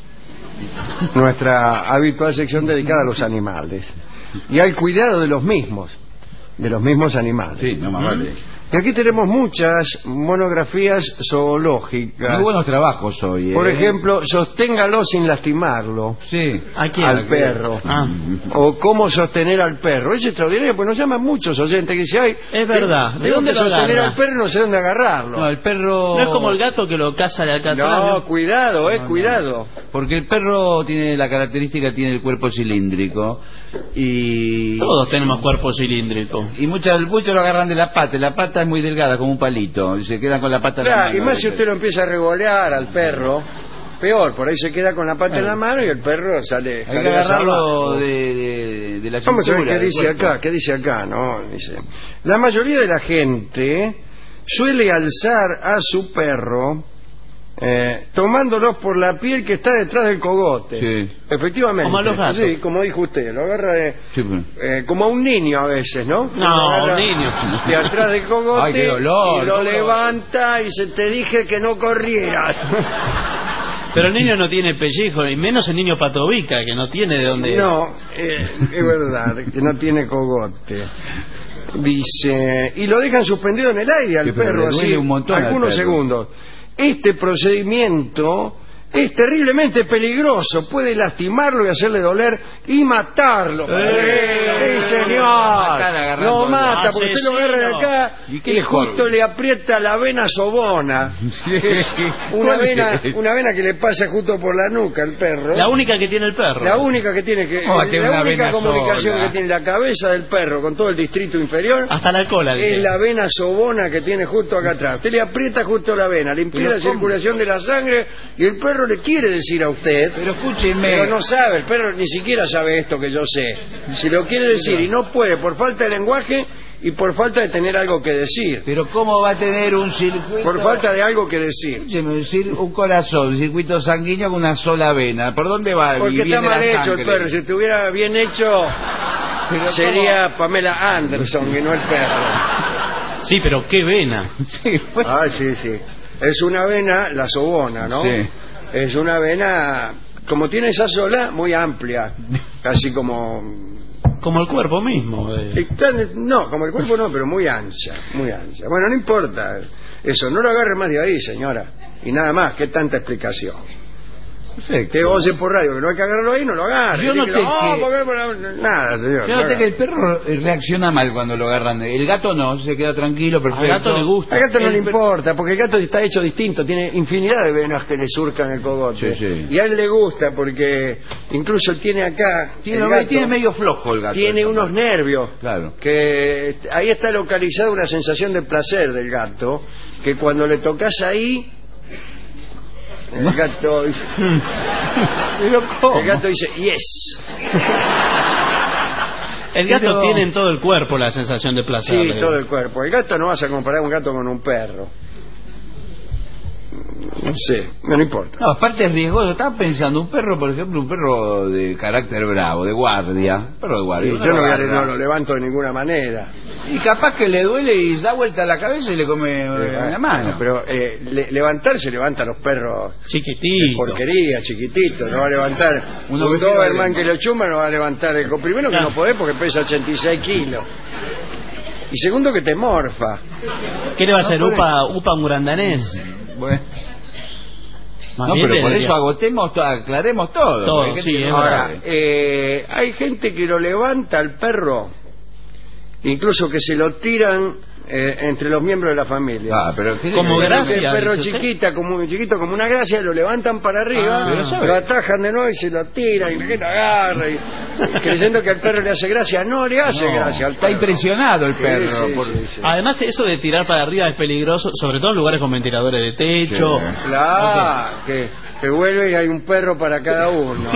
S3: Nuestra habitual sección dedicada a los animales y al cuidado de los mismos, de los mismos animales.
S6: Sí, no más vale.
S3: Y aquí tenemos muchas monografías zoológicas.
S6: Muy buenos trabajos hoy, ¿eh?
S3: Por ejemplo, sosténgalo sin lastimarlo.
S6: Sí.
S3: ¿A quién? Al perro. Ah. O cómo sostener al perro. Es extraordinario, pues nos llaman muchos oyentes que dicen, ay,
S5: es verdad.
S3: ¿De, ¿de dónde, dónde sostener al perro? No sé dónde agarrarlo.
S6: No, el perro...
S5: No es como el gato que lo caza de acá atrás.
S3: No, cuidado, eh, no, cuidado.
S6: No. Porque el perro tiene la característica, tiene el cuerpo cilíndrico y...
S5: Todos tenemos cuerpo cilíndrico.
S6: Y muchos, muchos lo agarran de la pata, la pata es muy delgada, como un palito, y se quedan con la pata en la
S3: Claro,
S6: mano.
S3: y más si usted lo empieza a revolear al perro, peor, por ahí se queda con la pata
S6: Claro.
S3: en la mano y el perro sale...
S6: Hay que
S3: jalea hacia
S6: agarrarlo
S3: abajo.
S6: de, de, de la
S3: Vamos a ver
S6: cintura.
S3: qué
S6: del
S3: dice
S6: cuerpo.
S3: acá, qué dice acá, ¿no? Dice, la mayoría de la gente suele alzar a su perro eh, tomándolos por la piel que está detrás del cogote.
S6: Sí.
S3: Efectivamente.
S5: Como a los gatos.
S3: Sí, como dijo usted, lo agarra de,
S6: Sí, pues.
S3: eh, como a un niño a veces, ¿no?
S5: No,
S3: Lo agarra
S5: un niño.
S3: de atrás del cogote.
S6: Ay, qué dolor,
S3: y lo
S6: ¿cómo lo-
S3: levanta y se te dije que no corrieras.
S5: Pero el niño no tiene pellejo, y menos el niño patobica, que no tiene de dónde...
S3: No, eh, es verdad, que no tiene cogote. Dice, y lo dejan suspendido en el aire al
S6: Sí, pero
S3: perro
S6: le duele
S3: así,
S6: un montón al
S3: algunos
S6: perro.
S3: segundos. Este procedimiento es terriblemente peligroso, puede lastimarlo y hacerle doler y matarlo.
S5: ¡Eh!
S3: ¡Sí, señor!
S6: Matar agarrando
S3: Lo mata,
S6: al-
S3: porque usted lo agarra de acá
S6: ¿Y
S3: y,
S6: qué le
S3: justo
S6: corre?
S3: le aprieta la vena sobona. Una
S6: ¿Cuál
S3: vena,
S6: es?
S3: una vena que le pasa justo por la nuca al perro.
S5: La única que tiene el perro.
S3: La única que tiene que
S6: ¿Cómo va a tener
S3: la
S6: una
S3: única
S6: vena
S3: comunicación
S6: sola?
S3: que tiene la cabeza del perro con todo el distrito inferior
S5: Hasta la cola.
S3: es
S5: dice.
S3: la vena sobona que tiene justo acá atrás. Usted le aprieta justo la vena, le impide
S6: Pero
S3: la
S6: ¿cómo?
S3: circulación de la sangre y el perro le quiere decir a usted,
S6: Pero escúcheme.
S3: pero no sabe, el perro ni siquiera sabe esto que yo sé. Si lo quiere decir y no puede por falta de lenguaje y por falta de tener algo que decir.
S6: Pero ¿cómo va a tener un circuito?
S3: Por falta de algo que decir.
S6: Escúcheme, un cir- un corazón, un circuito sanguíneo con una sola vena. ¿Por dónde va? Y
S3: Porque está
S6: viene
S3: mal
S6: la
S3: hecho
S6: sangre.
S3: el perro. Si estuviera bien hecho,
S6: Pero
S3: sería Pamela Anderson y no el perro.
S5: Sí, pero qué vena.
S6: Sí, pues.
S3: Ah, sí, sí. Es una vena, la sobona, ¿no?
S6: Sí.
S3: Es una vena, como tiene esa sola, muy amplia. Casi como...
S5: Como el cuerpo mismo. eh.
S3: Está- No, como el cuerpo no, pero muy ancha, muy ancha. Bueno, no importa. Eso, no lo agarre más de ahí, señora. Y nada más, qué tanta explicación.
S6: Perfecto.
S3: Que oye por radio que no hay que agarrarlo ahí, no lo agarre.
S6: Yo
S3: Dice
S6: noté
S3: que, "Oh,
S6: que-
S3: ¿por qué? Por- Nada, señor.
S6: Yo
S3: no
S6: noté
S3: haga.
S6: que el perro reacciona mal cuando lo agarran. El gato no, se queda tranquilo, perfecto.
S5: Al gato le gusta.
S3: Al gato no
S6: El
S3: le
S6: per-
S3: importa, porque el gato está hecho distinto, tiene infinidad de venas que le surcan el cogote.
S6: Sí, sí.
S3: Y a él le gusta porque incluso tiene acá,
S6: Tiene,
S3: el gato,
S6: tiene medio flojo el gato.
S3: tiene unos nervios,
S6: Claro.
S3: que ahí está localizada una sensación de placer del gato, que cuando le tocas ahí, el gato dice,
S6: Pero ¿cómo?
S3: el gato dice, yes.
S5: El gato
S6: Pero-
S5: tiene en todo el cuerpo la sensación de placer.
S3: Sí,
S5: eh.
S3: todo el cuerpo. El gato no vas a comparar un gato con un perro. No sé, no, no importa.
S6: No, aparte es riesgoso. Estaba pensando, un perro, por ejemplo, un perro de carácter bravo, de guardia. Perro de guardia.
S3: Y
S6: uno
S3: yo no,
S6: lo
S3: voy a-
S6: agarra.
S3: no lo levanto de ninguna manera.
S6: Y capaz que le duele y da vuelta la cabeza y le come eh, la mano.
S3: Pero eh, le- levantarse levanta a los perros de
S5: Chiquitito.
S3: porquería, chiquititos. No va a levantar
S6: Uno
S3: un
S6: que tiene
S3: Doberman
S6: de-
S3: que lo chuma, no va a levantar el co- primero que
S5: Claro.
S3: no podés porque pesa ochenta y seis kilos. Y segundo que te morfa.
S5: ¿Qué le va a hacer?
S6: por
S5: ¿Upa, upa un grandanés?
S6: Bueno.
S5: Más
S6: No,
S5: bien
S6: pero por
S5: debería-
S6: eso agotemos, to- aclaremos todo.
S5: Todo,
S6: porque
S5: sí,
S6: gente
S5: es
S6: no
S3: Ahora,
S6: sabe.
S3: eh, hay gente que lo levanta al perro, incluso que se lo tiran eh, entre los miembros de la familia.
S6: Ah, pero ¿qué
S5: Como
S6: le-
S5: gracia.
S3: El perro
S5: dice usted.
S3: chiquita, como, chiquito como una gracia, lo levantan para arriba,
S5: Ah, pero
S6: sabe.
S3: lo atajan de nuevo y se lo tiran, y la lo agarra, y, y creyendo que al perro le hace gracia. No le hace
S6: No,
S3: gracia al
S6: está
S3: perro.
S6: impresionado el
S3: Sí,
S6: perro.
S3: sí,
S6: por-
S3: sí, sí.
S5: Además, eso de tirar para arriba es peligroso, sobre todo en lugares con ventiladores de techo.
S6: Sí.
S3: Claro, que, que vuelve y hay un perro para cada uno.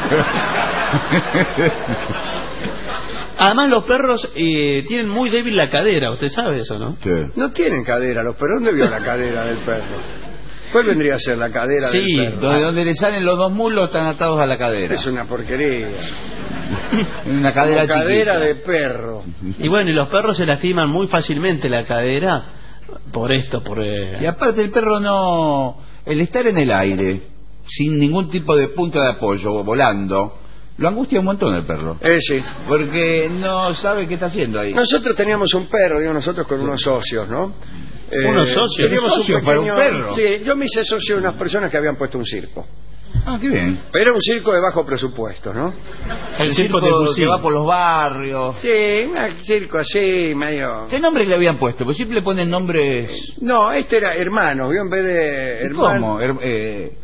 S5: Además, los perros eh, tienen muy débil la cadera, usted sabe eso, ¿no?
S6: Sí.
S3: No tienen cadera los perros. ¿Dónde vio la cadera del perro? ¿Cuál vendría a ser la cadera
S5: Sí,
S3: del perro?
S6: Donde, donde le salen los dos muslos están atados a la cadera.
S3: Es una porquería.
S6: Una cadera
S3: Como cadera
S6: chiquita.
S3: de perro.
S5: Y bueno, y los perros se lastiman muy fácilmente la cadera por esto, por... eh,
S6: Y aparte el perro no... El estar en el aire, sin ningún tipo de punto de apoyo, volando, lo angustia un montón el perro.
S3: Eh, sí.
S6: Porque no sabe qué está haciendo ahí.
S3: Nosotros teníamos un perro, digo nosotros con unos socios, ¿no? Eh,
S5: ¿Unos socios?
S3: Teníamos
S6: ¿Socios
S3: un
S6: para un
S3: pequeño...
S6: perro?
S3: Sí, yo me hice socio de unas personas que habían puesto un circo.
S6: Ah, qué bien.
S3: Pero era un circo de bajo presupuesto, ¿no?
S5: el
S6: El
S5: circo
S6: circo
S5: de
S6: que
S5: Bucín.
S6: va por los barrios.
S3: Sí, un circo así, medio...
S6: ¿Qué nombre le habían puesto? Pues siempre le ponen nombres...
S3: No, este era hermanos, ¿vio? En vez de hermano...
S6: ¿Cómo? Her- eh,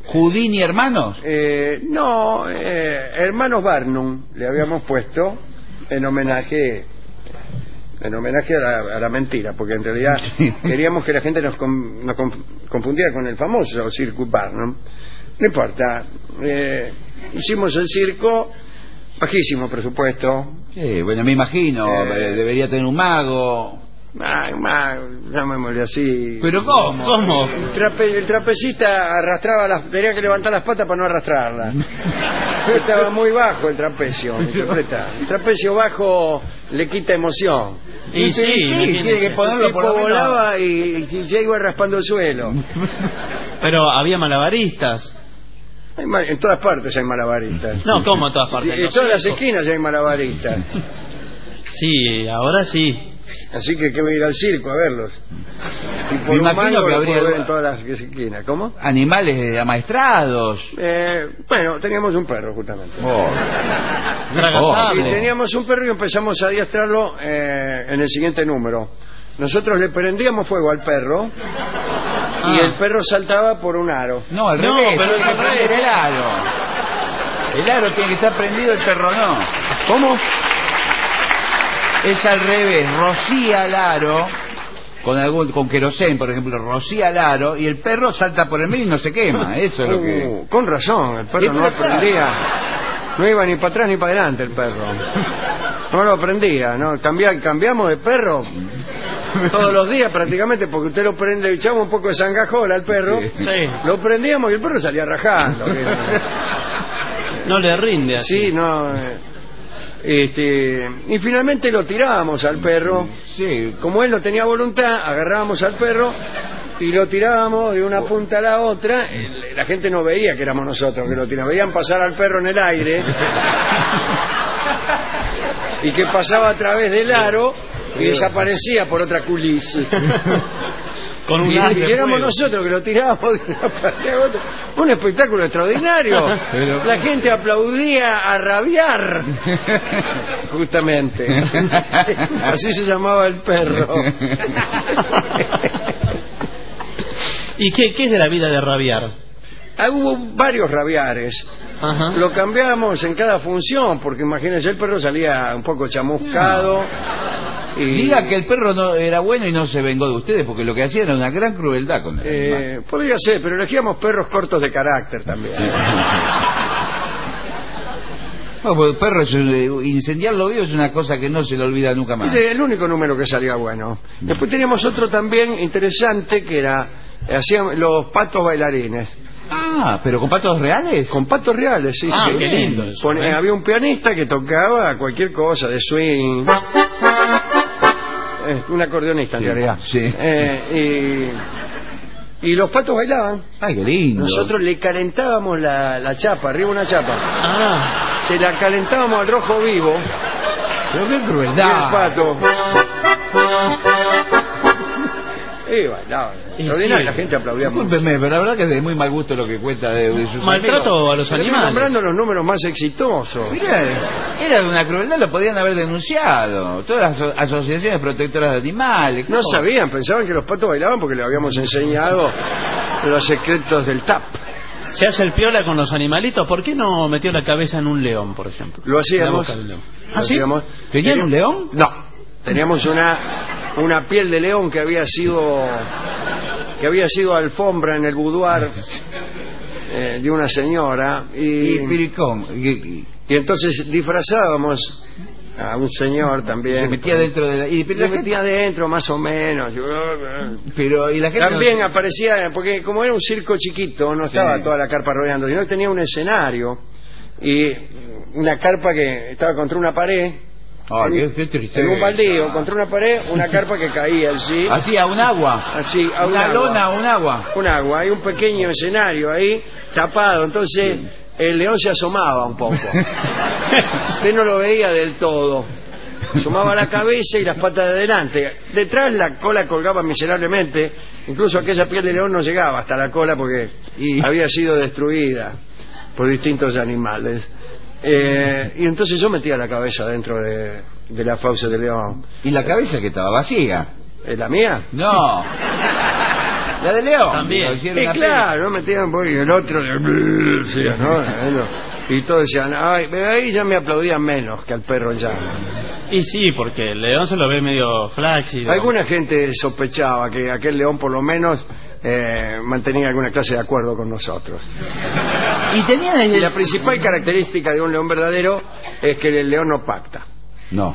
S6: ¿Houdini hermanos?
S3: Eh, no, eh, hermanos Barnum le habíamos puesto en homenaje en homenaje a la, a la mentira, porque en realidad queríamos que la gente nos, com, nos confundiera con el famoso Circus Barnum. No importa, eh, hicimos el circo, bajísimo presupuesto.
S6: Sí, bueno, me imagino,
S3: Eh,
S6: debería tener un mago.
S3: Ah, ah, llamémosle así.
S6: ¿Pero cómo?
S5: ¿Cómo?
S3: El, trape, el trapecista arrastraba las, tenía que levantar las patas para no arrastrarlas. Estaba muy bajo el trapecio, interpreta. El trapecio bajo le quita emoción.
S5: Y sí,
S6: sí,
S5: imagínese.
S6: tiene que ponerlo
S3: El
S6: por
S3: tipo
S6: lo menos.
S3: volaba y, y ya iba raspando el suelo.
S5: Pero había malabaristas.
S3: Hay ma- en todas partes hay malabaristas.
S5: No, ¿cómo en todas partes?
S3: En
S5: No,
S3: todas las
S5: circo.
S3: esquinas hay malabaristas.
S5: Sí, ahora sí.
S3: Así que hay que ir al circo a verlos. Y por
S6: Me
S3: un
S6: imagino
S3: mango
S6: que
S3: los
S6: habría-
S3: puedo ver en todas las esquinas. ¿Cómo?
S6: Animales amaestrados.
S3: Eh, bueno, teníamos un perro justamente.
S6: Oh.
S5: Tragasable.
S3: Y teníamos un perro y empezamos a adiestrarlo eh, en el siguiente número. Nosotros le prendíamos fuego al perro y el perro saltaba por un aro.
S6: No, al
S5: No,
S6: revés,
S5: pero
S6: tiene
S5: es
S6: que
S5: al
S6: prender
S5: revés.
S6: el aro. El aro tiene que estar prendido, el perro no.
S3: ¿Cómo?
S6: Es al revés, rocía el aro con algún con querosén, por ejemplo, rocía el aro y el perro salta por el medio y no se quema. Eso es lo que.
S3: Uh, con razón, el
S6: Es
S3: perro no
S6: verdad.
S3: aprendía. No iba ni para atrás ni para adelante el perro. No lo aprendía, ¿no? Cambia- cambiamos de perro todos los días prácticamente, porque usted lo prende, echamos un poco de sangajola al perro,
S5: Sí.
S3: lo prendíamos y el perro salía rajando.
S5: No le rinde así.
S3: Sí, no. eh, Este, y finalmente lo tirábamos al perro.
S6: Sí.
S3: Como él no tenía voluntad, agarrábamos al perro y lo tirábamos de una punta a la otra. El- La gente no veía que éramos nosotros que lo tirábamos. Veían pasar al perro en el aire y que pasaba a través del aro y desaparecía por otra culisa.
S5: Con un
S3: Y,
S5: haz
S3: y
S5: de
S3: éramos
S5: fuego.
S3: nosotros que lo tirábamos de una parte a otra. Un espectáculo extraordinario.
S6: Pero-
S3: La gente aplaudía a rabiar. Justamente. Así se llamaba el perro.
S5: ¿Y qué, qué es de la vida de rabiar?
S3: Ah, hubo varios rabiares.
S5: Ajá.
S3: Lo cambiamos en cada función, porque imagínense, el perro salía un poco chamuscado. Y,
S6: Diga que el perro no era bueno y no se vengó de ustedes, porque lo que hacía era una gran crueldad con él.
S3: eh, podría ser, pero elegíamos perros cortos de carácter también.
S6: No, porque el perro es un- incendiarlo vivo es una cosa que no se le olvida nunca más.
S3: Ese es el único número que salía bueno. Después teníamos otro también interesante que era, hacían los patos bailarines.
S6: Ah, pero con patos reales.
S3: Con patos reales, sí,
S5: Ah,
S3: sí.
S5: qué lindo eso,
S3: Pon-
S5: ¿eh?
S3: Había un pianista que tocaba cualquier cosa de swing. Eh, un acordeonista en
S6: Sí,
S3: realidad.
S6: sí.
S3: Eh, y, y los patos bailaban.
S6: Ay, qué lindo.
S3: Nosotros le calentábamos la, la chapa, arriba una chapa.
S5: Ah,
S3: Se la calentábamos al rojo vivo.
S6: Pero qué
S3: Y el
S6: crueldad.
S3: pato. Y bailaban. Extraordinario,
S5: sí.
S3: la gente aplaudía mucho.
S6: Discúlpeme, pero la verdad que es de muy mal gusto lo que cuenta de, de sus
S5: maltrato
S6: amigos.
S5: a los
S3: Estoy
S5: animales.
S3: nombrando los números más exitosos.
S6: Mirá, era de una crueldad, lo podían haber denunciado. Todas las aso- asociaciones protectoras de animales.
S3: No
S6: ¿cómo?
S3: sabían, pensaban que los patos bailaban porque le habíamos enseñado los secretos del tap.
S5: Se hace el piola con los animalitos. ¿Por qué no metió la cabeza en un león, por ejemplo?
S3: Lo hacíamos.
S5: La boca del león.
S3: Lo
S5: ¿Ah, sí?
S3: hacíamos.
S6: ¿Tenían un león?
S3: No, teníamos una una piel de león que había sido que había sido alfombra en el boudoir eh, de una señora y,
S6: Y, pero ¿y cómo? Y- y-
S3: y entonces disfrazábamos a un señor también.
S6: se metía dentro de la... Y, pero,
S3: Se
S6: la gente-
S3: metía adentro más o menos.
S6: pero, y la gente...
S3: También
S6: no-
S3: aparecía, porque como era un circo chiquito, no estaba
S6: Sí.
S3: toda la carpa rodeando, sino que tenía un escenario y una carpa que estaba contra una pared,
S6: Ay,
S3: en,
S6: qué, qué tristeza.
S3: en un baldío, contra una pared, una carpa que caía así,
S6: Así, a un agua.
S3: así, a un
S6: Una
S3: agua.
S6: lona, a un agua.
S3: Un agua, hay un pequeño escenario ahí, tapado, entonces el león se asomaba un poco. Usted no lo veía del todo. Asomaba la cabeza y las patas de adelante. Detrás la cola colgaba miserablemente. Incluso aquella piel de león no llegaba hasta la cola porque
S6: Y-
S3: había sido destruida por distintos animales. Eh, y entonces yo metía la cabeza dentro de, de la fauce del león.
S6: Y la cabeza que estaba vacía.
S3: ¿Es la mía?
S6: No. La de León.
S5: También.
S6: Sí,
S3: Y claro, no metían pues, y el otro le- decía, ¿no? Bueno, y todos decían, ay, pero ahí ya me aplaudían menos que al perro ya.
S5: Y sí, porque el león se lo ve medio flácido.
S3: Alguna gente sospechaba que aquel león por lo menos eh, mantenía alguna clase de acuerdo con nosotros.
S6: Y tenía
S3: Y la principal característica de un león verdadero es que el león no pacta.
S6: No.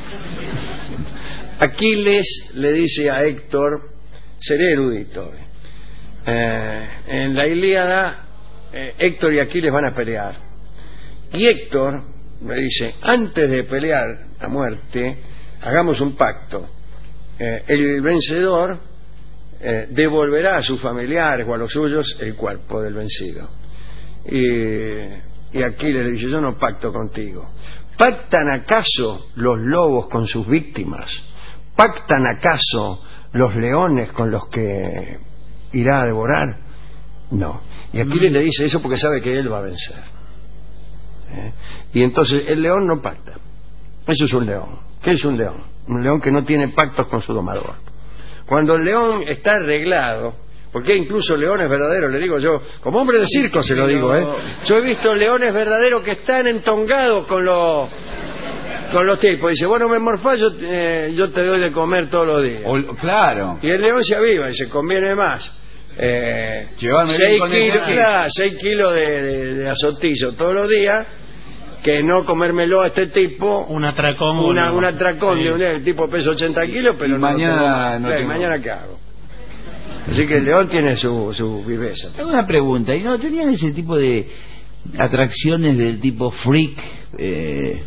S3: Aquiles le dice a Héctor, seré erudito, eh, en la Ilíada eh, Héctor y Aquiles van a pelear y Héctor me dice, antes de pelear a muerte hagamos un pacto, eh, el vencedor eh, devolverá a sus familiares o a los suyos el cuerpo del vencido. Y, y Aquiles le dice, yo no pacto contigo. ¿Pactan acaso los lobos con sus víctimas? ¿Pactan acaso los leones con los que irá a devorar? No. Y Aquiles le dice eso porque sabe que él va a vencer. ¿Eh? Y entonces el león no pacta. Eso es un león. ¿Qué es un león? Un león que no tiene pactos con su domador. Cuando el león está arreglado, porque incluso leones verdaderos, le digo yo, como hombre de circo se lo digo, ¿eh? Yo he visto leones verdaderos que están entongados con los con los tipos. Dice, bueno, me morfás, yo, eh, yo te doy de comer todos los días.
S6: O, claro.
S3: Y el león se aviva y se conviene más. Eh,
S6: Llevarme
S3: seis,
S6: con
S3: kilos,
S6: el-
S3: claro, seis kilos de, de, de azotillo todos los días que no comérmelo a este tipo.
S5: Un atracón.
S3: Una,
S5: no.
S3: un atracón
S5: Sí.
S3: de un el tipo pesa ochenta kilos, pero
S6: Y
S3: no
S6: mañana
S3: lo tengo.
S6: no
S3: Eh,
S6: tengo.
S3: mañana qué hago. Así que el león tiene su, su viveza.
S6: Tengo una pregunta. ¿Y no tenían ese tipo de atracciones del tipo freak? Eh,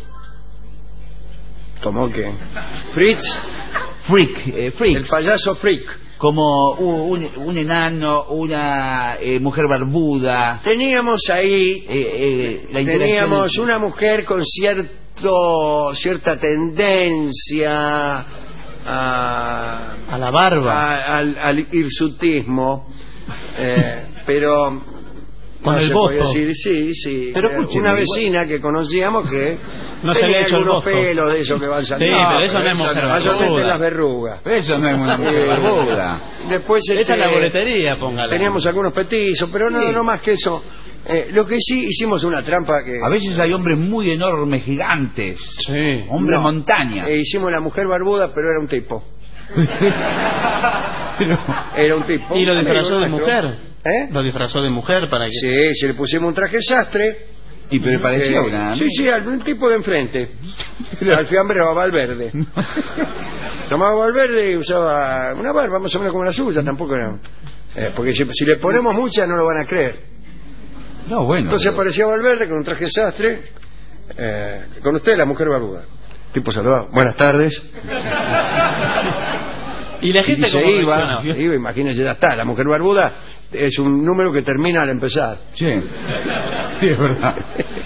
S3: ¿Cómo que? Fritz,
S6: freak, eh, freaks.
S3: el payaso freak.
S6: Como un, un, un enano, una eh, mujer barbuda.
S3: Teníamos ahí,
S6: Eh, eh, la interacción
S3: teníamos
S6: entre-
S3: una mujer con cierto cierta tendencia a,
S5: A la barba.
S3: a- al, al hirsutismo, eh, pero
S5: Con
S3: no
S5: el
S3: se
S5: bozo.
S3: podía decir, sí, sí.
S6: Pero
S3: eh,
S6: escúcheme,
S3: una
S6: igual-
S3: vecina que conocíamos que
S5: No se
S3: tenía
S5: había hecho el
S3: algunos
S5: bozo.
S3: pelos de esos que van saliendo.
S5: Sí, pero eso no es mujer
S3: mayormente
S5: barbuda.
S3: las verrugas.
S6: Eso no es una mujer
S3: Eh,
S6: barbuda.
S3: Después
S5: Esa es
S3: este,
S5: la boletería, póngala.
S3: teníamos algunos petizos, pero no,
S6: Sí.
S3: no más que eso. Eh, lo que sí hicimos una trampa que
S6: A veces hay hombres muy enormes, gigantes.
S5: Sí.
S6: Hombres
S3: No.
S6: montaña.
S3: eh, hicimos la mujer barbuda, pero era un tipo. Era un tipo.
S5: ¿Y lo disfrazó de
S3: amigo
S5: mujer?
S3: nuestro. ¿Eh?
S5: Lo disfrazó de mujer para que...
S3: Sí, si le pusimos un traje sastre.
S6: Y pero parecía
S3: eh,
S6: una...
S3: Sí, sí, al un tipo de enfrente. Al fiambre a Valverde. Tomaba Valverde y usaba una barba más o menos como la suya, tampoco era. eh, porque si, si le ponemos mucha no lo van a creer.
S6: No, bueno.
S3: Entonces
S6: pero-
S3: aparecía Valverde con un traje sastre, eh, con usted la mujer barbuda. Tipo saludaba, buenas tardes.
S5: Y la gente
S3: Y se
S5: como
S3: iba,
S5: reaccionó.
S3: iba, imagínese, ya está, la mujer barbuda es un número que termina al empezar.
S6: Sí. Sí, es verdad.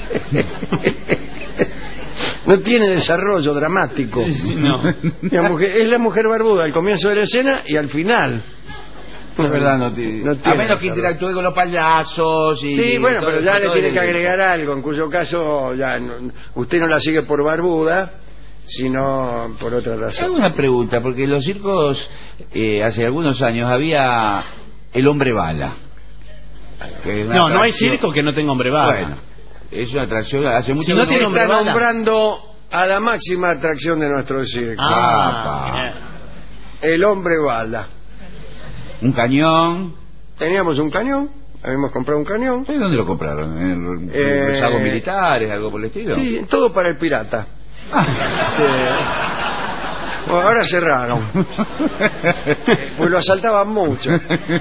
S3: No tiene desarrollo dramático.
S5: Sí, no.
S3: La mujer- es la mujer barbuda al comienzo de la escena y al final.
S6: Es verdad, no tiene.
S3: No
S6: A
S3: tiene
S6: menos que
S3: desarrollo.
S6: interactúe con los payasos y...
S3: Sí, bueno,
S6: todo-
S3: pero ya le
S6: todo
S3: tiene
S6: el-
S3: que agregar algo, en cuyo caso ya no- usted no la sigue por barbuda, sino por otra
S6: Hago
S3: razón.
S6: una pregunta, porque en los circos eh, hace algunos años había el hombre bala. que es una
S5: No, no hay
S6: atracción-
S5: circo que no tenga hombre bala.
S6: Bueno, es una atracción hace mucho
S5: Si no
S6: tiempo.
S5: tiene hombre
S3: Está
S5: bala.
S3: nombrando a la máxima atracción de nuestro circo,
S5: Ah,
S3: el hombre bala.
S6: Un cañón.
S3: Teníamos un cañón, habíamos comprado un cañón.
S6: ¿Ustedes dónde lo compraron? ¿En
S3: Eh,
S6: rezagos militares, algo por el estilo?
S3: Sí, todo para el pirata. Bueno, ahora cerraron. Pues lo asaltaban mucho.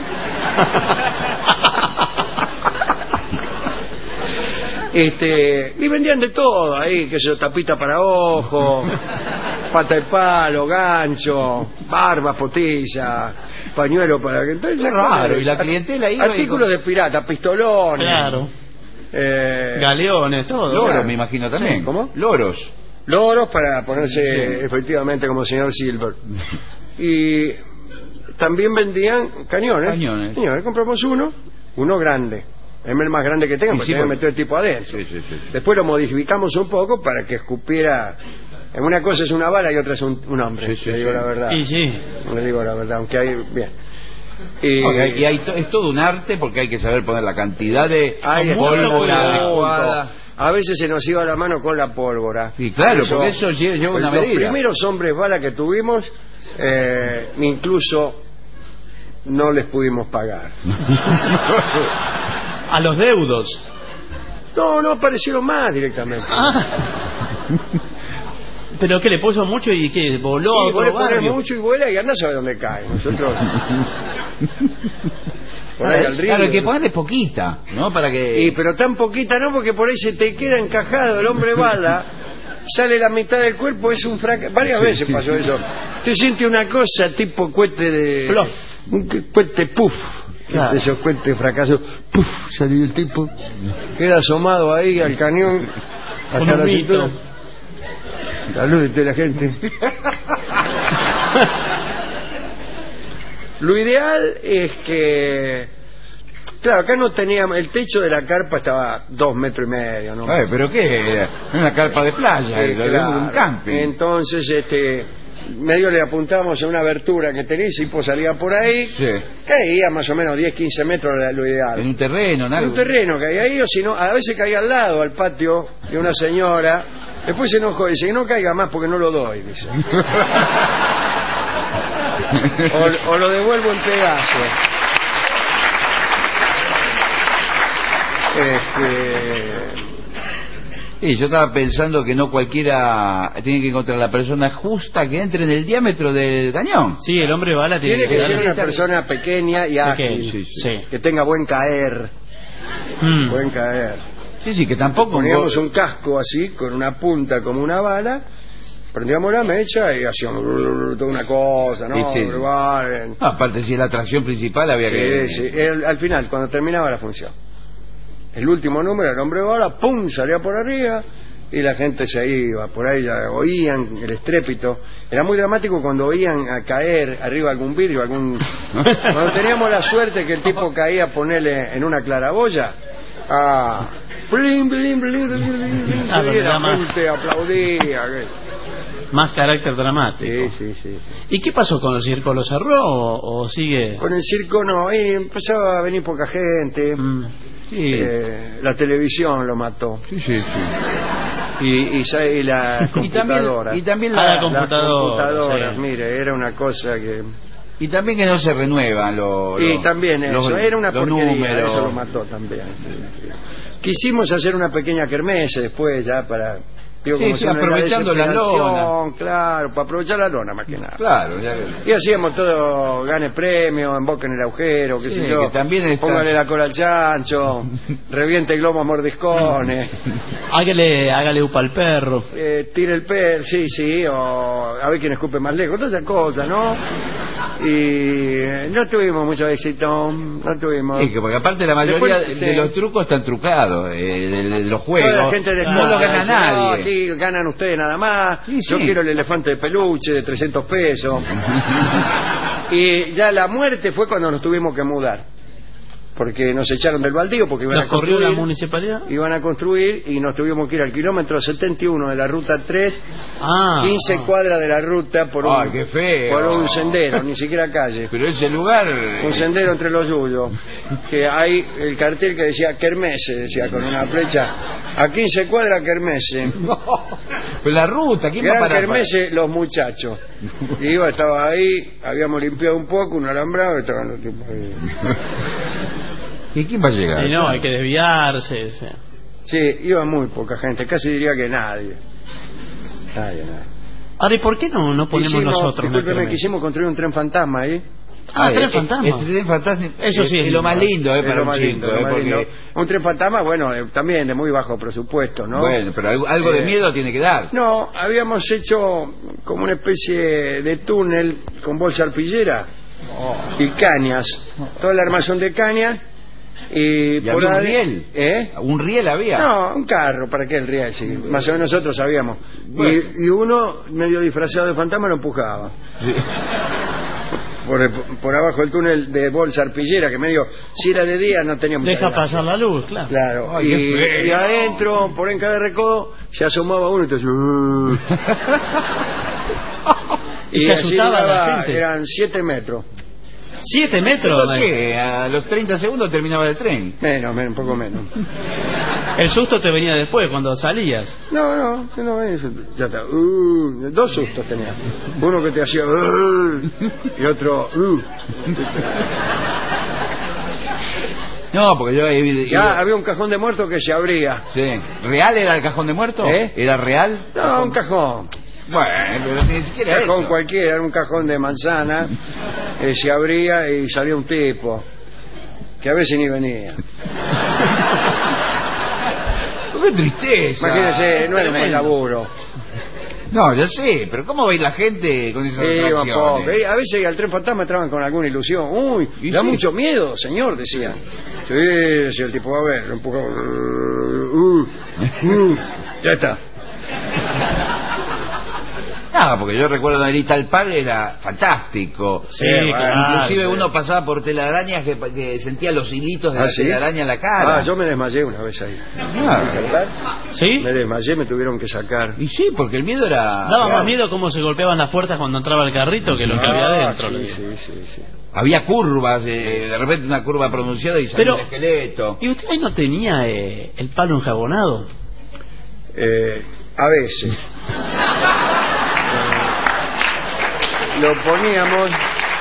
S3: Este, y vendían de todo ahí, que se tapita para ojo, pata de palo, gancho, barba, potilla, pañuelo para que... Entonces,
S6: Qué raro, y la clientela iba y-
S3: artículos de pirata, pistolones.
S5: claro.
S3: eh,
S5: Galeones, todo.
S6: Loros,
S3: claro.
S6: me imagino también.
S3: Sí, ¿cómo?
S6: Loros.
S3: Loros para ponerse
S6: Sí.
S3: efectivamente como señor Silver. Y también vendían cañones.
S6: Cañones.
S3: Cañones. Compramos uno, uno grande. Es el más grande que tenga,
S6: Y
S3: porque
S6: sí,
S3: tenía que
S6: porque-
S3: meter el tipo adentro.
S6: Sí, sí, sí.
S3: Después lo modificamos un poco para que escupiera. En una cosa es una bala y otra es un, un hombre.
S6: Sí, sí,
S3: le digo
S6: sí.
S3: la verdad.
S5: Y sí.
S3: Le digo la verdad, aunque hay. Bien. Y,
S6: Okay, y hay to- es todo un arte porque hay que saber poner la cantidad de
S3: Ahí está,
S6: pólvora
S3: punto.
S6: adecuada.
S3: A veces se nos iba la mano con la pólvora.
S6: Sí, claro, porque eso lleva, lleva una
S3: los
S6: medida.
S3: primeros hombres bala que tuvimos, eh, incluso no les pudimos pagar.
S5: A los deudos.
S3: No, no aparecieron más directamente.
S5: ¿Pero qué, le puso mucho y qué? ¿Voló a
S3: Sí, vos le
S5: otro
S3: pones
S5: barrio?
S3: mucho y vuela y andás a ver dónde cae. Nosotros... por ahí al río.
S6: Claro, hay que ponerle poquita, ¿no? Para que...
S3: Y pero tan poquita no, porque por ahí se te queda encajado el hombre bala, sale la mitad del cuerpo, es un fracaso. Varias veces pasó eso. Te siente una cosa tipo cohete de...
S5: Plof.
S3: Un cu- cohete puff.
S5: Claro.
S3: De esos cohetes fracasos. Puff, salió el tipo. Queda asomado ahí al cañón. Hasta
S5: Con
S3: la
S5: un mito.
S3: cintura. Salúdete la gente. Lo ideal es que, claro, acá no teníamos, el techo de la carpa estaba dos metros y medio, ¿no?
S6: Ay, ¿pero qué? Era una carpa de playa,
S3: Sí,
S6: era
S3: claro.
S6: un camping.
S3: Entonces, este, medio le apuntábamos a una abertura que tenía y si pues salía por ahí,
S6: Sí.
S3: caía más o menos diez, quince metros era lo ideal.
S6: En un terreno, en
S3: En
S6: algo.
S3: un terreno caía ahí, o si no, a veces caía al lado, al patio de una señora. Después se enojó y dice que no caiga más porque no lo doy, dice. O, o lo devuelvo en pedazos. Este...
S6: Sí, yo estaba pensando que no cualquiera tiene que encontrar la persona justa que entre en el diámetro del cañón.
S5: Sí, el hombre bala tiene,
S3: Tiene que ser una
S6: estar-
S3: persona pequeña y ágil,
S5: Pequeño,
S6: sí,
S5: sí.
S3: que tenga buen caer,
S5: Mm.
S3: buen caer.
S6: Sí, sí, que tampoco...
S3: Poníamos un casco así, con una punta como una bala, prendíamos la mecha y hacíamos toda una cosa, ¿no?
S6: Sí, sí.
S3: Vale.
S6: No, aparte, si es la atracción principal había que...
S3: Sí, sí. El- al final, cuando terminaba la función, el último número, el hombre bala, ¡pum!, salía por arriba y la gente se iba. Por ahí ya oían el estrépito. Era muy dramático cuando oían a caer arriba algún vidrio, algún... Cuando teníamos la suerte que el tipo caía, ponerle en una claraboya, ah, blin, blin, blin, blin, blin,
S5: Ah, pero
S3: y la
S5: era más-
S3: gente aplaudía.
S5: Más carácter dramático.
S3: Sí, sí, sí.
S5: ¿Y qué pasó con el circo? ¿Lo cerró o, o sigue?
S3: Con el circo no, y empezaba a venir poca gente.
S5: Mm.
S6: Sí,
S3: Eh, la televisión lo mató.
S6: sí, sí, sí.
S3: Y, y, sa- y la
S6: Y también,
S3: computadora.
S6: y también
S5: Ah,
S6: la,
S5: la
S3: Las
S5: computadora,
S3: computadoras,
S5: sí.
S3: mire, era una cosa que...
S6: y también que no se renuevan los...
S3: Y
S6: los-
S3: también eso,
S6: los-
S3: era una
S6: los
S3: porquería,
S6: números.
S3: eso lo mató también. sí, sí. Quisimos hacer una pequeña kermesse después ya para... Digo,
S6: Sí,
S3: como
S6: sí,
S3: si no era
S6: aprovechando la
S3: desesperación, claro, para aprovechar la lona más que nada.
S6: Claro, ya que-
S3: Y hacíamos todo, gane premio, emboquen el agujero, qué
S6: Sí,
S3: sé yo.
S6: que también está-
S3: Póngale la cola al chancho, reviente globos mordiscones,
S5: Hágale, hágale upa al perro.
S3: eh, tire el per, sí, sí, o a ver quién escupe más lejos, todas esas cosas, ¿no? Y eh, no tuvimos mucho éxito, no tuvimos.
S6: Sí, que porque aparte la mayoría
S3: Después,
S6: de
S3: sí.
S6: los trucos están trucados, eh, de, de los juegos.
S3: Toda la gente de
S6: no lo gana
S3: dice,
S6: nadie.
S3: "No, aquí ganan ustedes nada más.
S6: Sí,
S3: Yo
S6: sí.
S3: quiero el elefante de peluche de trescientos pesos. Y ya la muerte fue cuando nos tuvimos que mudar. Porque nos echaron del baldío porque iban
S5: ¿Los
S3: a
S5: corrió
S3: construir.
S5: la municipalidad?
S3: Iban a construir y nos tuvimos que ir al kilómetro setenta y uno de la ruta tres,
S5: Ah,
S3: quince
S5: ah.
S3: cuadras de la ruta por un,
S6: Ay, qué feo.
S3: por un sendero, ni siquiera calle.
S6: Pero ese lugar...
S3: Un sendero entre los yuyos, que hay el cartel que decía Kermesse, decía con una flecha, a quince cuadras Kermesse.
S6: Pero la ruta, ¿quién va
S3: Gran
S6: para
S3: Kermesse los muchachos. Y iba, estaba ahí, habíamos limpiado un poco, un alambrado, y estaban los tipos ahí.
S6: ¿Y quién va a llegar?
S5: Y no, hay que desviarse. Sí.
S3: Sí, iba muy poca gente, casi diría que nadie. Nadie, nadie.
S5: Ahora, ¿y por qué no, no ponemos
S3: Hicimos-
S5: nosotros una
S3: discúlpeme,
S5: kermés?
S3: quisimos construir un tren fantasma ahí.
S5: Ah,
S6: Ah,
S5: tren
S6: es-
S5: fantasma.
S6: es- tren fantasma.
S5: Eso sí
S6: es,
S5: es
S6: lo más lindo, eh,
S3: Es
S6: para
S3: lo
S6: un
S3: más
S6: chico,
S3: lindo, lo
S6: eh,
S3: más
S6: porque...
S3: lindo. Un tren fantasma, bueno, eh, también de muy bajo presupuesto, ¿no?
S6: Bueno, pero algo, algo de
S3: Eh,
S6: miedo tiene que dar.
S3: No, habíamos hecho como una especie de túnel con bolsa arpillera y cañas. Toda la armazón de cañas y,
S6: ¿Y
S3: por
S6: había un
S3: ahí-
S6: riel?
S3: ¿Eh?
S6: ¿Un riel había?
S3: No, un carro, ¿para qué el riel? Sí, más o menos nosotros sabíamos.
S6: Bueno.
S3: Y, y uno, medio disfrazado de fantasma, lo empujaba.
S6: Sí.
S3: Por, el- por abajo del túnel de bolsa arpillera, que medio, si era de día no teníamos
S5: Deja pasar la luz, claro.
S3: Claro,
S6: Ay, qué
S3: y,
S6: feo.
S3: y adentro, por en cada recodo, se asomaba uno y te decía, "Uh".
S5: Y se
S3: así
S5: asustaba a la
S3: duraba-
S5: gente.
S3: Eran siete metros.
S5: ¿Siete metros?
S6: ¿Por qué? A los treinta segundos terminaba el tren.
S3: Menos, menos, un poco menos.
S5: El susto te venía después, cuando salías.
S3: No, no, no, eso, ya está. Uh, dos sustos tenía. Uno que te hacía uh, y otro uh.
S6: No, porque yo... he-
S3: Ya había un cajón de muerto que se abría.
S6: Sí. ¿Real era el cajón de muerto?
S3: ¿Eh?
S6: ¿Era real?
S3: No, un cajón.
S6: Bueno, pero ni siquiera
S3: Un cajón
S6: eso.
S3: cualquiera, era un cajón de manzana, eh, se abría y salía un tipo, que a veces ni venía.
S6: ¡Qué tristeza!
S3: Imagínese, no era un buen
S6: Tremendo.
S3: laburo.
S6: No, ya sé, pero ¿cómo veis la gente con esas
S3: Sí, iba poco.
S6: atracciones?
S3: Eh, A veces al tren fantasma entraban con alguna ilusión. Uy,
S6: Y
S3: da
S6: sí.
S3: mucho miedo, señor, decían. Sí, decía el tipo, a ver, lo empujaba. Uh, uh, ya está.
S6: No, porque yo recuerdo en el Italpal era fantástico.
S5: Sí,
S6: Eh,
S5: claro.
S6: Inclusive uno pasaba por telarañas que, que sentía los hilitos de
S3: ¿Ah,
S6: la
S3: sí?
S6: telaraña en la cara.
S3: Ah, yo me desmayé una vez ahí.
S6: Ah,
S5: ¿Sí?
S3: Me desmayé, me tuvieron que sacar.
S6: y sí, porque el miedo era...
S5: Daba más miedo cómo se golpeaban las puertas cuando entraba el carrito que lo que había
S3: Ah,
S5: adentro. le
S3: sí,
S5: digo.
S3: sí, sí, sí.
S6: Había curvas, eh, de repente una curva pronunciada y salía
S5: Pero-
S6: un esqueleto.
S5: ¿Y usted ahí no tenía eh, el palo enjabonado?
S3: Eh, a veces. Eh, lo poníamos.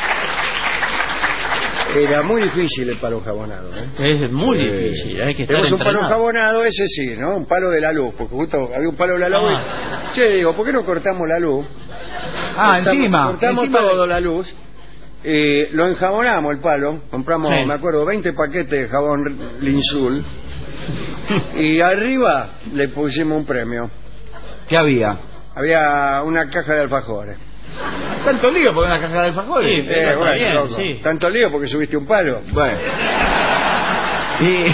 S3: Era muy difícil el palo enjabonado. ¿eh?
S5: Es muy
S3: Eh,
S5: difícil, hay que estar
S3: Tenemos un palo
S5: entrenado.
S3: enjabonado, ese sí, ¿no? Un palo de la luz, porque justo había un palo de la luz.
S5: Ah.
S3: Y, che, digo, ¿por qué no cortamos la luz?
S6: Ah,
S3: Cortamos-
S6: encima.
S3: Cortamos
S6: encima
S3: todo
S6: de-
S3: la luz. Eh, lo enjabonamos el palo, compramos,
S5: Sí.
S3: me acuerdo, veinte paquetes de jabón Linsul. Y arriba le pusimos un premio.
S6: ¿Qué había?
S3: Había una caja de alfajores.
S6: Tanto lío por una caja de alfajores.
S5: Sí,
S3: Eh,
S5: Pero está
S3: bueno,
S5: bien,
S3: loco,
S5: sí.
S3: tanto lío porque subiste un palo.
S6: Bueno. Y...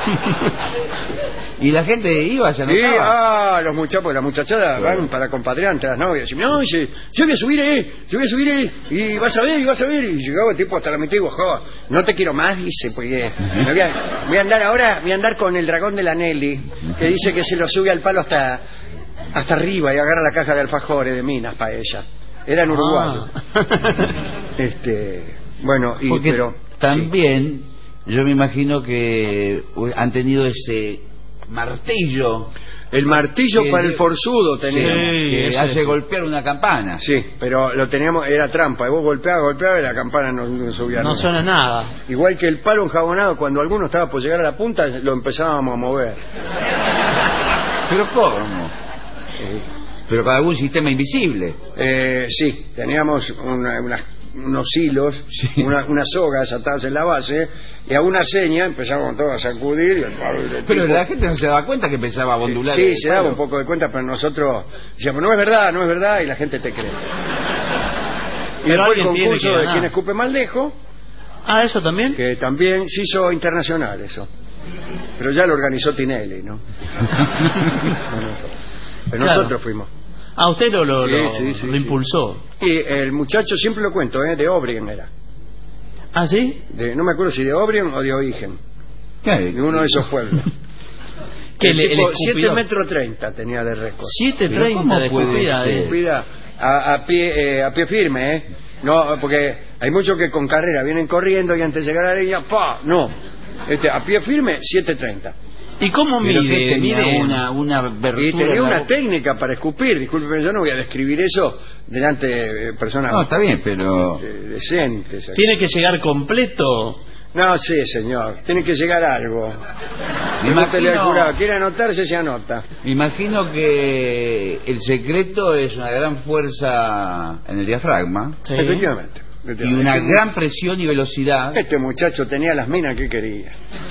S6: y la gente iba, se
S3: Sí,
S6: anotaba.
S3: ah, los muchachos, porque las muchachadas van para compadreantes, las novias. Y, no, dice, yo voy a subir, eh, yo voy a subir, eh, y vas a ver, y vas a ver. Y llegaba el tipo hasta la mitad y bajaba. No te quiero más, dice, porque me voy, a, voy a andar ahora, voy a andar con el dragón de la Nelly, que dice que se lo sube al palo hasta, hasta arriba y agarra la caja de alfajores de minas para ella. Eran uruguayos.
S5: Ah.
S3: Este, bueno, y
S6: Porque
S3: pero
S6: también yo me imagino que han tenido ese martillo
S3: el martillo
S6: que-
S3: para el forzudo
S6: que,
S3: teníamos.
S6: que
S5: ese-
S6: hace golpear una campana.
S3: Sí, pero lo teníamos, era trampa. Y vos golpeabas, golpeabas y la campana no, no subía.
S5: No
S3: nunca.
S5: suena nada.
S3: Igual que el palo enjabonado, cuando alguno estaba por llegar a la punta, lo empezábamos a mover.
S6: Pero ¿cómo? Pero con algún sistema invisible.
S3: Eh, sí, teníamos una- unas- unos hilos, una- unas sogas atadas en la base, y a una seña empezamos todos a sacudir. Y el palo- el
S6: Pero
S3: tipo-
S6: la gente no se daba cuenta que empezaba a ondular.
S3: Sí,
S6: el
S3: se daba
S6: palo.
S3: un poco de cuenta, pero nosotros decíamos, no es verdad, no es verdad, y la gente te cree. Y
S5: Pero
S3: después el
S5: alguien tiene
S3: concurso
S5: que
S3: de
S5: ganar.
S3: quien escupe más lejos,
S5: Ah, ¿eso también?
S3: que también se hizo internacional eso. Pero ya lo organizó Tinelli, ¿no? No nosotros. Pero
S5: Claro.
S3: nosotros fuimos.
S5: Ah, usted lo, lo, lo-
S3: Sí, sí, sí,
S5: lo
S3: sí.
S5: impulsó.
S3: Y el muchacho, siempre lo cuento, ¿eh? De Obrien era.
S5: ¿Ah, sí?
S3: De, no me acuerdo si de Obrien o de Oigen.
S6: ¿Qué?
S3: De uno de esos pueblos.
S5: Que
S3: El
S5: le-
S3: tipo,
S5: el
S3: siete
S5: escupidor.
S3: metros treinta tenía de récord.
S5: siete
S6: Pero
S5: treinta
S6: ¿cómo
S5: de
S6: puede
S5: escupida,
S6: ser?
S5: eh.
S3: Escupida a, a pie, eh, a pie firme, ¿eh? No, porque hay muchos que con carrera vienen corriendo y antes de llegar a la línea, ¡pa! No. Este, a pie firme, siete treinta.
S5: ¿Y cómo
S6: Pero que
S5: mide?
S6: tenía
S5: Mide
S6: una, una
S3: Y
S6: abertura
S3: tenía
S6: en la
S3: una
S6: boca.
S3: técnica para escupir. Disculpen, yo no voy a describir eso delante de personas
S6: No, está bien, pero...
S3: eh, decentes.
S5: Tiene que llegar completo.
S3: No, sí, señor. Tiene que llegar algo.
S6: Me
S3: Pregúntele al
S6: imagino,
S3: jurado. ¿Quiere anotarse? Se anota.
S6: me imagino que el secreto es una gran fuerza en el diafragma
S5: Sí.
S3: Efectivamente.
S6: y
S3: efectivamente.
S6: una
S3: Este
S6: gran presión y velocidad.
S3: Este muchacho tenía las minas que quería.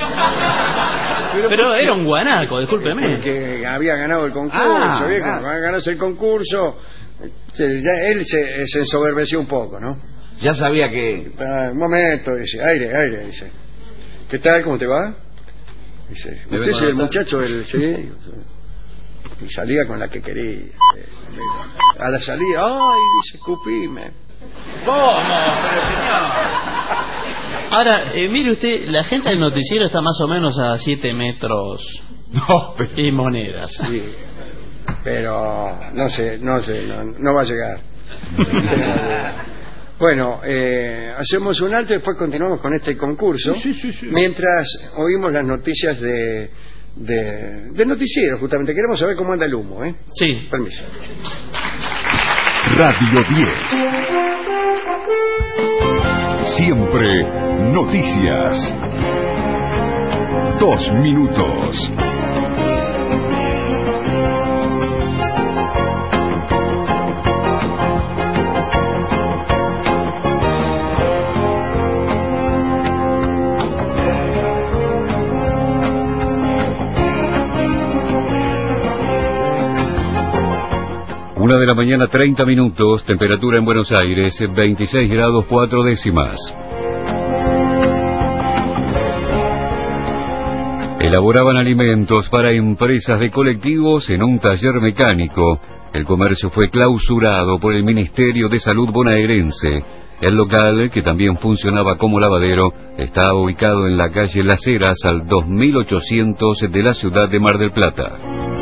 S5: Pero era un guanaco, discúlpeme.
S3: Porque había ganado el concurso.
S6: Ah,
S3: ¿viejo?
S6: claro.
S3: Cuando ganase el concurso, se- ya él se, se ensoberbeció un poco, ¿no?
S6: Ya sabía que...
S3: Ah, un momento, dice, aire, aire, dice. ¿Qué tal? ¿Cómo te va? Dice,
S6: Me
S3: usted
S6: vengo
S3: es
S6: a
S3: el
S6: notar.
S3: muchacho del... Sí. Y salía con la que quería. A la salida, ay, dice, escupime.
S6: ¿Cómo? Pero señor...
S5: Ahora, eh, mire usted, la gente del noticiero está más o menos a siete metros
S6: No, pero...
S5: y monedas.
S3: Sí. Pero no sé, no sé, no, no va a llegar. Bueno, eh, hacemos un alto y después continuamos con este concurso.
S6: Sí, sí, sí, sí.
S3: Mientras oímos las noticias de, de, de noticiero, justamente. Queremos saber cómo anda el humo, ¿eh?
S5: Sí.
S3: Permiso.
S1: Radio diez. Siempre noticias. Dos minutos.
S10: Una de la mañana, treinta minutos, temperatura en Buenos Aires, veintiséis grados cuatro décimas. Elaboraban alimentos para empresas de colectivos en un taller mecánico. El comercio fue clausurado por el Ministerio de Salud bonaerense. El local, que también funcionaba como lavadero, está ubicado en la calle Las Heras, al dos mil ochocientos de la ciudad de Mar del Plata.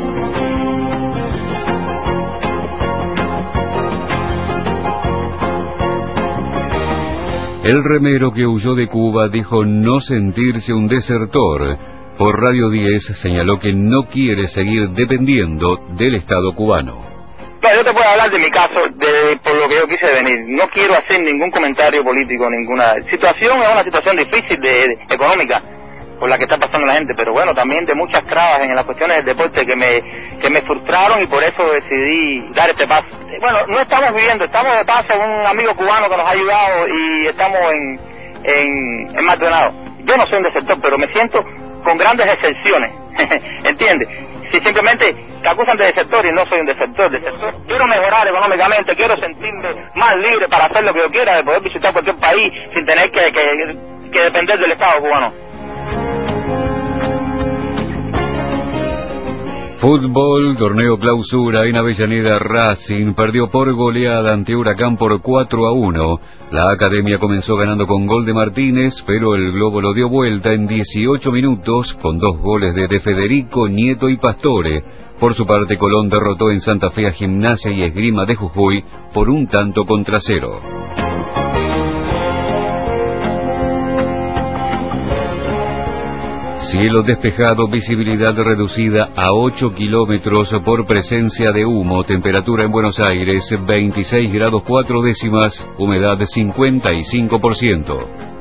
S10: El remero que huyó de Cuba dijo no sentirse un desertor. Por Radio diez señaló que no quiere seguir dependiendo del Estado cubano.
S16: Claro, yo te puedo hablar de mi caso, de por lo que yo quise venir. No quiero hacer ningún comentario político, ninguna situación. Es una situación difícil de, de económica por la que está pasando la gente, pero bueno, también de muchas trabas en las cuestiones del deporte que me que me frustraron y por eso decidí dar este paso. Bueno, no estamos viviendo, estamos de paso con un amigo cubano que nos ha ayudado y estamos en, en, en Maldonado. Yo no soy un desertor, pero me siento con grandes excepciones, ¿entiendes? Si simplemente te acusan de desertor y no soy un desertor, desertor. Quiero mejorar económicamente, quiero sentirme más libre para hacer lo que yo quiera, de poder visitar cualquier país sin tener que, que, que depender del Estado cubano.
S10: Fútbol, torneo clausura en Avellaneda. Racing perdió por goleada ante Huracán por cuatro a uno. La academia comenzó ganando con gol de Martínez, pero el globo lo dio vuelta en dieciocho minutos con dos goles de De Federico, Nieto y Pastore. Por su parte, Colón derrotó en Santa Fe a Gimnasia y Esgrima de Jujuy por un tanto contra cero. Cielo despejado, visibilidad reducida a ocho kilómetros por presencia de humo, temperatura en Buenos Aires veintiséis grados cuatro décimas, humedad cincuenta y cinco por ciento.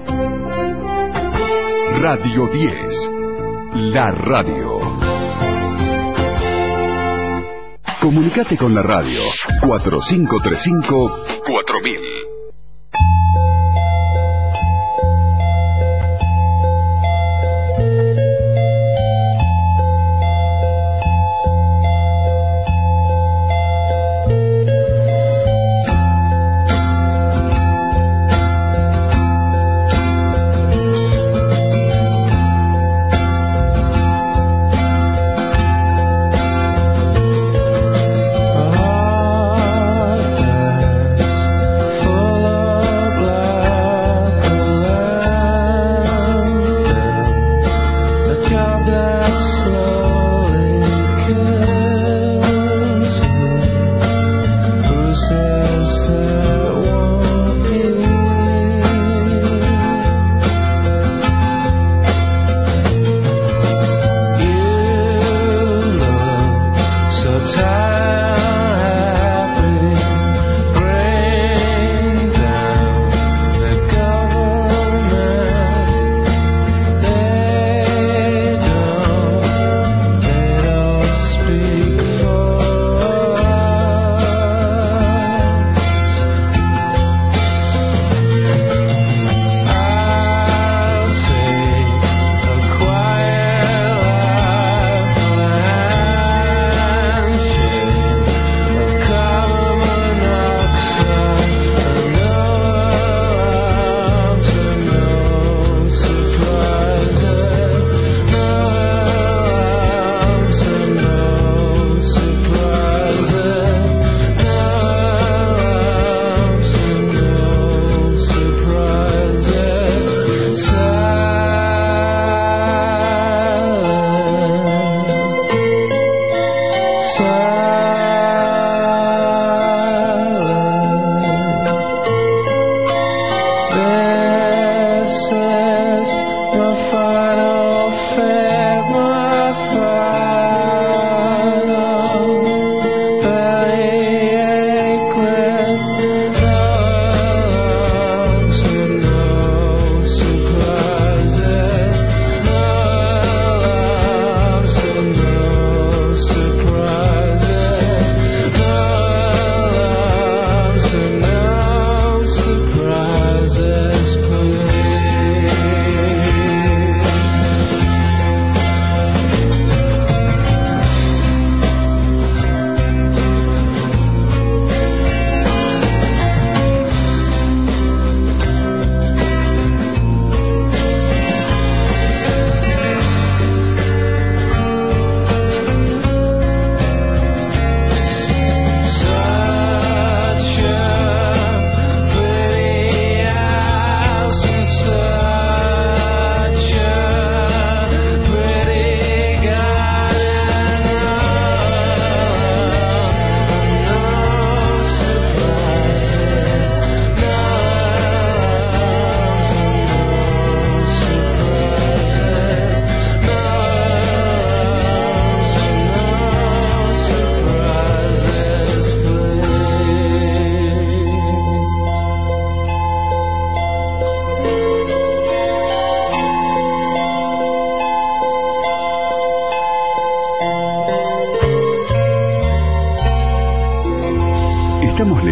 S1: Radio diez, la radio. Comunicate con la radio cuatro cinco tres cinco cuatro mil.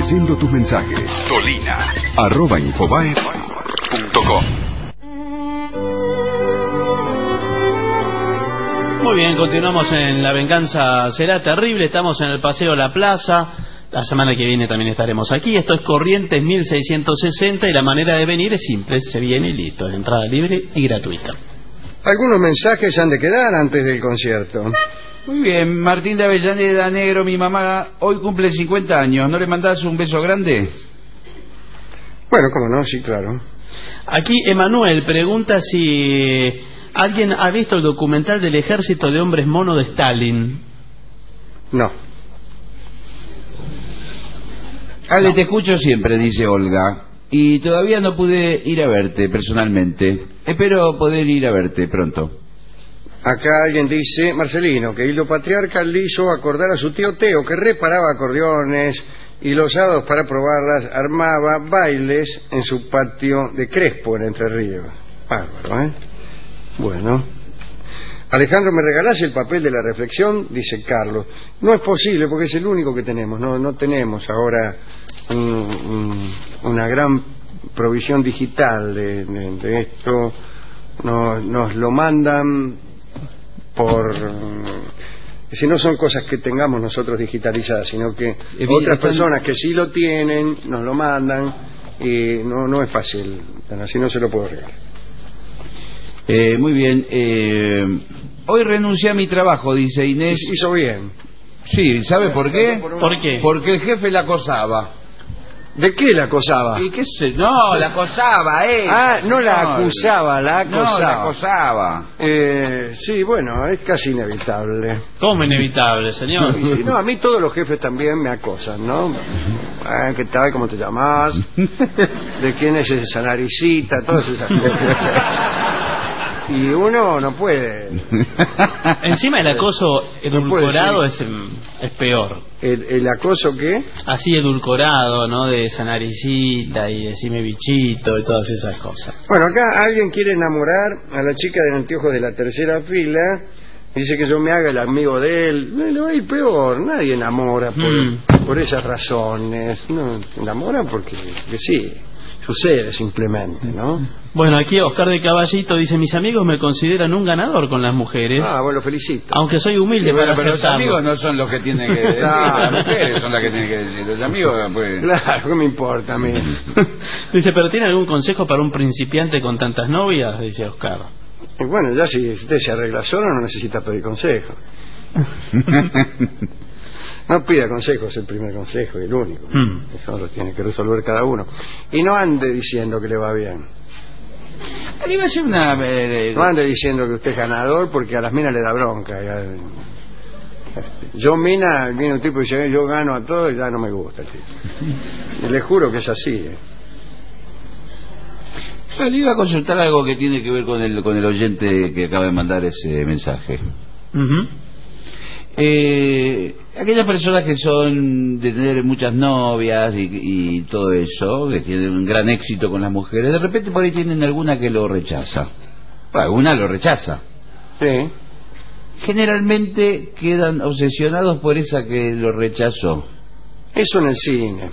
S1: leyendo tus mensajes. Dolina, arroba infobae punto com.
S5: Muy bien, continuamos en La Venganza Será Terrible. Estamos en el Paseo La Plaza. La semana que viene también estaremos aquí. Esto es Corrientes mil seiscientos sesenta y la manera de venir es simple. Se viene y listo. Es entrada libre y gratuita.
S3: Algunos mensajes han de quedar antes del concierto.
S6: Muy bien, Martín de Avellaneda, negro, mi mamá hoy cumple cincuenta años. ¿No le mandás un beso grande?
S3: Bueno, cómo no, sí, claro.
S5: Aquí Emanuel pregunta si alguien ha visto el documental del ejército de hombres mono de Stalin.
S3: No.
S6: Ale, te escucho siempre, dice Olga. Y todavía no pude ir a verte personalmente. Espero poder ir a verte pronto.
S3: Acá alguien dice, Marcelino, que Hildo Patriarca le hizo acordar a su tío Teo, que reparaba acordeones y los sábados para probarlas armaba bailes en su patio de Crespo, en Entre Ríos. Bárbaro, ¿eh? Bueno. Alejandro, ¿me regalás el papel de la reflexión? Dice Carlos. No es posible porque es el único que tenemos. No, no tenemos ahora un, un, una gran provisión digital de, de, de esto. Nos, nos lo mandan por... Si no son cosas que tengamos nosotros digitalizadas, sino que otras personas que sí lo tienen nos lo mandan y no, no es fácil. Así no se lo puedo regalar.
S6: Eh, muy bien. Eh, hoy renuncié a mi trabajo, dice Inés.
S3: Hizo bien.
S6: Sí, ¿sabe por qué?
S5: ¿Por qué?
S6: Porque el jefe la acosaba.
S3: ¿De qué la acosaba?
S6: ¿Y qué sé? No, la acosaba, eh.
S3: Ah, no la acusaba, la acosaba.
S6: No, la acosaba.
S3: Eh, sí, bueno, es casi inevitable.
S5: ¿Cómo inevitable, señor?
S3: Y si no, a mí todos los jefes también me acosan, ¿no? Ah, ¿qué tal? ¿Cómo te llamas? ¿De quién es esa naricita? Todas esas cosas. Y uno no puede.
S5: Encima el acoso edulcorado
S3: no
S5: es, es peor.
S3: ¿El, ¿El acoso qué?
S5: Así edulcorado, ¿no? De esa naricita y decime bichito y todas esas cosas.
S3: Bueno, acá alguien quiere enamorar a la chica de anteojos de la tercera fila. Dice que yo me haga el amigo de él. No, le va a ir peor. Nadie enamora por, mm. por esas razones. No, enamora porque que sí. Sucede simplemente, ¿no?
S5: Bueno, aquí Oscar de Caballito dice: mis amigos me consideran un ganador con las mujeres.
S3: Ah, bueno, felicito.
S5: Aunque soy humilde,
S6: sí, bueno,
S5: para
S6: pero los amigos no son los que tienen que decir, las mujeres son las que tienen que decir. Los amigos, pues...
S3: Claro, ¿qué me importa a mí?
S5: Dice, ¿pero tiene algún consejo para un principiante con tantas novias? Dice Oscar.
S3: Y bueno, ya si usted se arregla solo no necesita pedir consejo. No pida consejos, el primer consejo y el único. Mm. Eso lo tiene que resolver cada uno. Y no ande diciendo que le va bien.
S6: Iba a ser una... Eh,
S3: no ande diciendo que usted es ganador porque a las minas le da bronca. Yo mina, viene un tipo y dice, yo gano a todo y ya no me gusta. Y le juro que es así. ¿eh?
S6: Yo le iba a consultar algo que tiene que ver con el, con el oyente que acaba de mandar ese mensaje.
S5: Uh-huh.
S6: Eh, aquellas personas que son de tener muchas novias y, y todo eso, que tienen un gran éxito con las mujeres, de repente por ahí tienen alguna que lo rechaza. Bueno, una lo rechaza.
S3: Sí.
S6: Generalmente quedan obsesionados por esa que lo rechazó.
S3: Eso en el cine.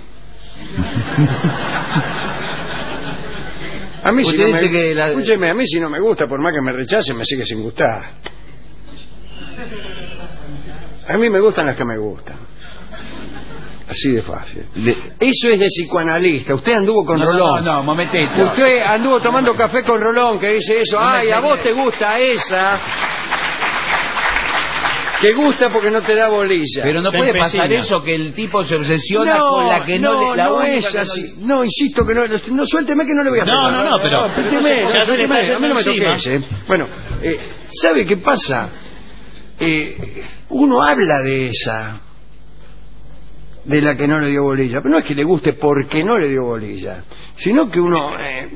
S3: A mí, si no me... que la... Escúcheme, a mí si no me gusta, por más que me rechace, me sigue sin gustar. A mí me gustan las que me gustan. Así de fácil. Le... Eso es de psicoanalista. Usted anduvo con
S6: no,
S3: Rolón.
S6: No, no, momentito.
S3: Usted anduvo tomando café con Rolón, que dice eso. Ay, a vos te gusta esa. Que gusta porque no te da bolilla.
S6: Pero no
S5: se
S6: puede
S5: empecina.
S6: pasar eso, que el tipo se obsesiona
S3: no,
S6: con la que no,
S3: no
S6: le... La
S3: no
S6: única
S3: es
S6: que
S3: así. No... no, insisto que no... No, suélteme que no le voy a
S5: No,
S3: pegar.
S5: no, no, pero...
S3: No, suélteme,
S5: no,
S3: no, suélteme, a mí no me
S5: encima.
S3: toques, ¿eh? Bueno, eh, ¿sabe qué pasa? Eh, uno habla de esa... de la que no le dio bolilla, pero no es que le guste porque no le dio bolilla, sino que uno eh,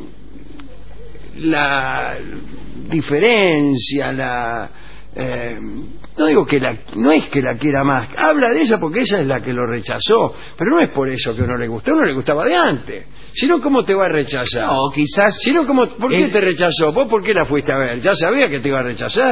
S3: la diferencia, la eh, no digo que la, no es que la quiera más, habla de esa porque esa es la que lo rechazó, pero no es por eso que no le gustó, no le gustaba de antes, sino cómo te va a rechazar.
S6: No, quizás...
S3: Sino cómo, ¿por qué
S6: el...
S3: te rechazó? ¿Vos por qué la fuiste a ver? ¿Ya sabía que te iba a rechazar?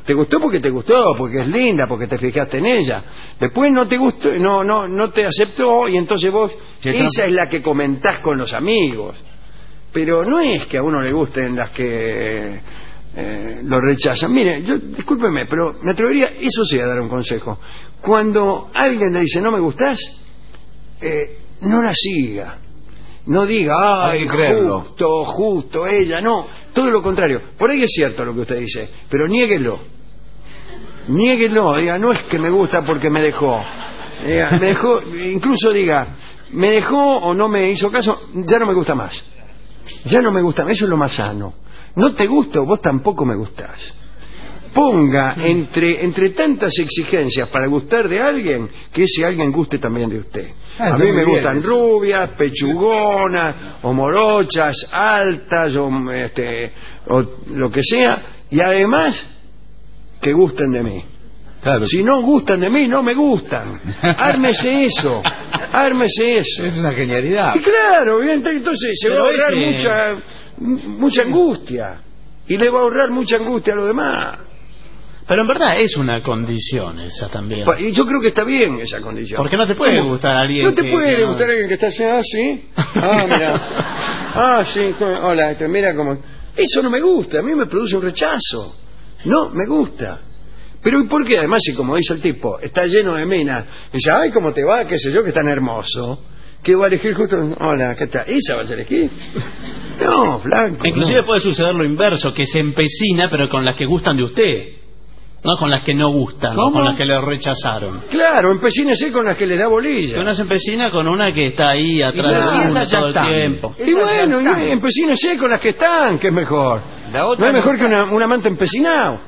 S3: Te gustó porque te gustó, porque es linda, porque te fijaste en ella. Después no te gustó, no, no, no te aceptó y entonces vos, esa es la que comentás con los amigos. Pero no es que a uno le gusten las que eh, lo rechazan. Mire, yo, discúlpeme, pero me atrevería, eso sí, a dar un consejo. Cuando alguien le dice no me gustás, eh, no la siga. No diga, ay, justo, justo, ella, no. Todo lo contrario. Por ahí es cierto lo que usted dice, pero niéguelo. Niéguelo, diga, no es que me gusta porque me dejó. Diga, me dejó, incluso diga, me dejó o no me hizo caso, ya no me gusta más. Ya no me gusta más, eso es lo más sano. No te gusto, vos tampoco me gustás. Ponga entre, entre tantas exigencias para gustar de alguien, que ese alguien guste también de usted.
S6: Ah,
S3: a mí me gustan
S6: bien.
S3: rubias, pechugonas, o morochas, altas, o, este, o lo que sea, y además que gusten de mí.
S6: Claro.
S3: Si no gustan de mí, no me gustan. Ármese eso, ármese eso.
S6: Es una genialidad.
S3: Y claro, bien, entonces se
S5: Pero
S3: va a ahorrar
S5: ese-
S3: mucha, mucha angustia, y le va a ahorrar mucha angustia a los demás.
S5: Pero en verdad es una condición esa también.
S3: Y yo creo que está bien esa condición.
S5: Porque no te puede
S3: ¿Cómo?
S5: gustar a alguien
S3: No te
S5: que-
S3: puede
S5: que no-
S3: gustar alguien que está así, ah, sí. Ah, mira. Ah, sí, hola, este, mira cómo. Eso no me gusta, a mí me produce un rechazo. No, me gusta. Pero ¿y por qué? Además, si como dice el tipo, está lleno de minas, dice, ay, ¿cómo te va? Qué sé yo, que es tan hermoso. ¿Qué va a elegir justo? Hola, ¿qué tal? ¿Esa vas a elegir? No, Blanco.
S5: Inclusive
S3: no.
S5: puede suceder lo inverso, que se empecina, pero con las que gustan de usted. No con las que no gustan, o
S3: ¿Cómo?
S5: con las que le rechazaron.
S3: Claro, empecínese con las que le da bolilla.
S5: Que uno se empecina con una que está ahí atrás
S3: Claro,
S5: de uno
S3: esas ya
S5: todo el
S3: están.
S5: tiempo.
S3: Y bueno, y empecínese con las que están, que es mejor.
S6: La otra
S3: No es mejor
S6: no
S3: que una, un amante empecinado.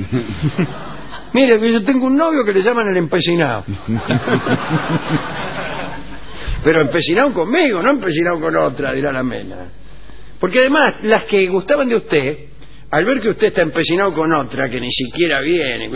S3: Mire, yo tengo un novio que le llaman el empecinado. Pero empecinado conmigo, no empecinado con otra, dirá la mena. Porque además, las que gustaban de usted, al ver que usted está empecinado con otra, que ni siquiera viene,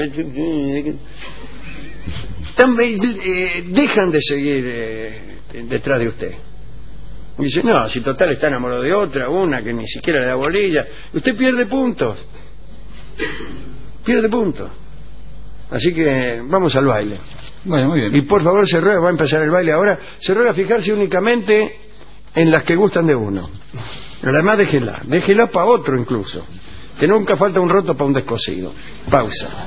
S3: están, eh, dejan de seguir eh, detrás de usted. Y dice, no, si total está enamorado de otra, una que ni siquiera le da bolilla, usted pierde puntos. Pierde puntos. Así que vamos al baile.
S6: Bueno, muy bien.
S3: Y por favor, se ruega, va a empezar el baile ahora, se ruega fijarse únicamente en las que gustan de uno. Pero además déjela, déjela para otro incluso. Que nunca falta un roto para un descosido. Pausa.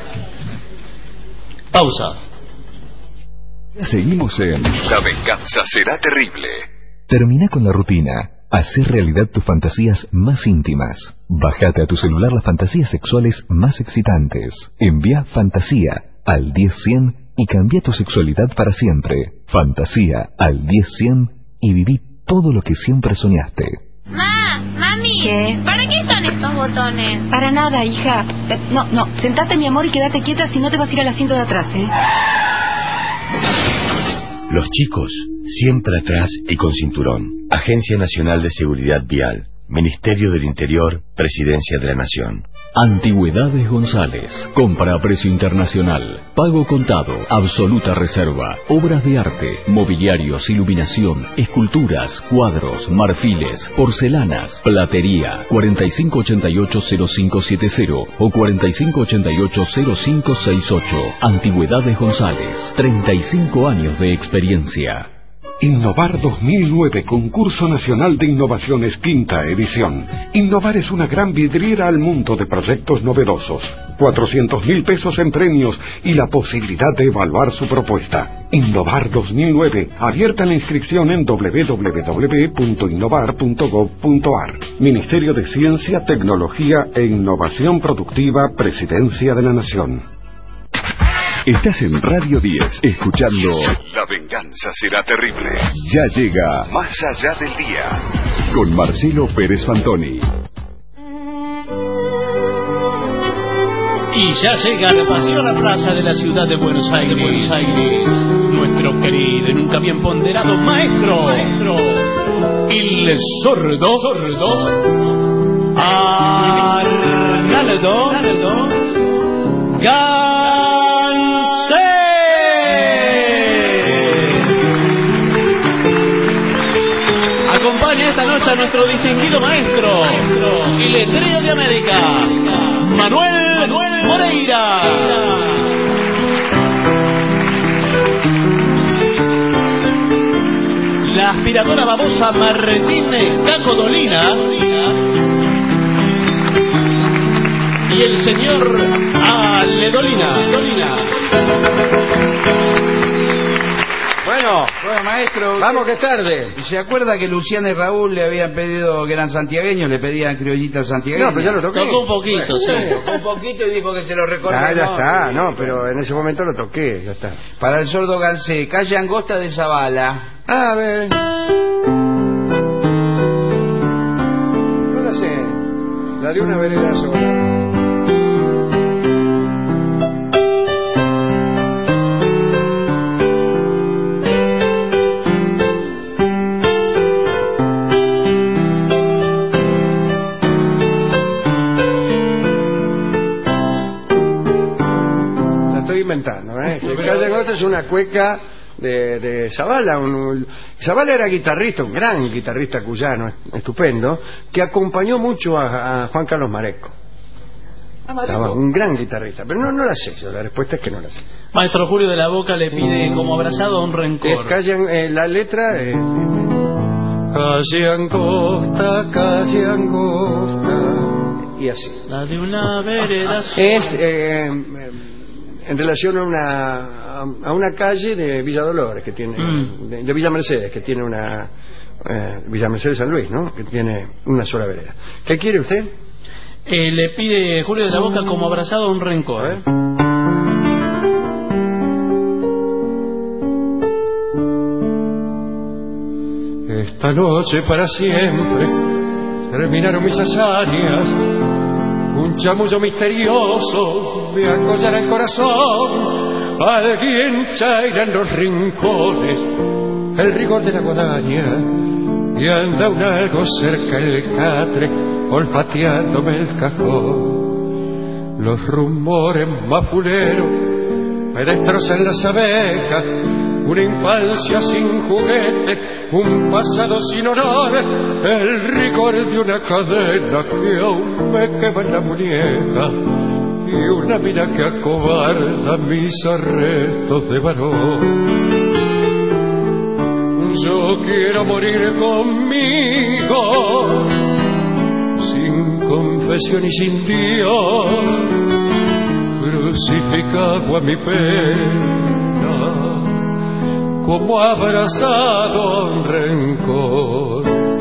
S5: Pausa.
S14: Seguimos en
S1: La venganza será terrible.
S14: Termina con la rutina. Hacer realidad tus fantasías más íntimas. Bájate a tu celular las fantasías sexuales más excitantes. Envía fantasía al diez cien y cambia tu sexualidad para siempre. Fantasía al diez cien y viví todo lo que siempre soñaste.
S17: Ma, mami,
S15: ¿Qué?
S17: ¿para qué son estos botones?
S15: Para nada, hija. Eh, No, no, sentate, mi amor, y quédate quieta, si no te vas a ir al asiento de atrás, ¿eh?
S13: Los chicos, siempre atrás y con cinturón. Agencia Nacional de Seguridad Vial. Ministerio del Interior, Presidencia de la Nación.
S9: Antigüedades González. Compra a precio internacional. Pago contado. Absoluta reserva. Obras de arte. Mobiliarios, iluminación, esculturas, cuadros, marfiles, porcelanas, platería. cuarenta y cinco ochenta y ocho cero cinco siete cero o cuarenta y cinco ochenta y ocho cero cinco seis ocho. Antigüedades González. treinta y cinco años de experiencia.
S8: Innovar dos mil nueve, Concurso Nacional de Innovaciones, quinta edición. Innovar es una gran vidriera al mundo de proyectos novedosos. cuatrocientos mil pesos en premios y la posibilidad de evaluar su propuesta. Innovar dos mil nueve, abierta la inscripción en doble u doble u doble u punto innovar punto gob punto ar. Ministerio de Ciencia, Tecnología e Innovación Productiva, Presidencia de la Nación.
S1: Estás en Radio diez, escuchando La venganza será terrible. Ya llega Más allá del día, con Marcelo Pérez Fantoni.
S5: Y ya llega la Paseo a la Plaza de la ciudad de Buenos Aires, Buenos Aires, nuestro querido y nunca bien ponderado maestro, maestro, el sordo, sordo, Arnaldo, Arnaldo, Gansé. Acompaña esta noche a nuestro distinguido maestro y letrero de América, Manuel, Manuel Moreira. La aspiradora babosa Martínez Caco Dolina y el señor Aledolina. Dolina.
S3: Bueno,
S6: Bueno, maestro,
S3: vamos que es tarde.
S6: ¿se acuerda que Luciana y Raúl le habían pedido que eran santiagueños, le pedían criollitas santiagueñas?
S3: No, pero ya lo toqué.
S5: Tocó un poquito, sí.
S6: Un poquito y dijo que se lo recordaba.
S3: Ah, ya está, no, pero en ese momento lo toqué, ya está.
S6: Para el sordo Gansé, calle Angosta de Zavala.
S3: A ver. No la sé. Dale una vereda sola. Inventando, ¿eh? Calle Angosta es una cueca de, de Zavala. Un, Zavala era guitarrista, un gran guitarrista cuyano, estupendo, que acompañó mucho a, a Juan Carlos Maresco. Zavala, un gran guitarrista, pero no, no la sé, yo, la respuesta es que no la sé.
S5: Maestro Julio de la Boca le pide como abrazado a un rencor.
S3: Es calle, eh, la letra es... Calle Angosta, calle Angosta, y así.
S5: La de una vereda.
S3: Es... Eh, en relación a una a una calle de Villa Dolores que tiene mm. de, de Villa Mercedes que tiene una eh, Villa Mercedes San Luis, ¿no? Que tiene una sola vereda. ¿Qué quiere usted?
S5: Eh, le pide Julio de la Boca como abrazado a un rencor.
S3: ¿Eh? Esta noche para siempre terminaron mis hazañas. Un chamullo misterioso me acollará el corazón. Alguien chaira en los rincones el rigor de la guadaña y anda un algo cerca el catre olfateándome el cajón. Los rumores mafuleros me destrozan las abejas. Una infancia sin juguete, un pasado sin honor, el rigor de una cadena que aún me quema en la muñeca y una mira que acobarda mis arrestos de varón. Yo quiero morir conmigo, sin confesión y sin Dios, crucificado a mi pena, como abrazado un rencor.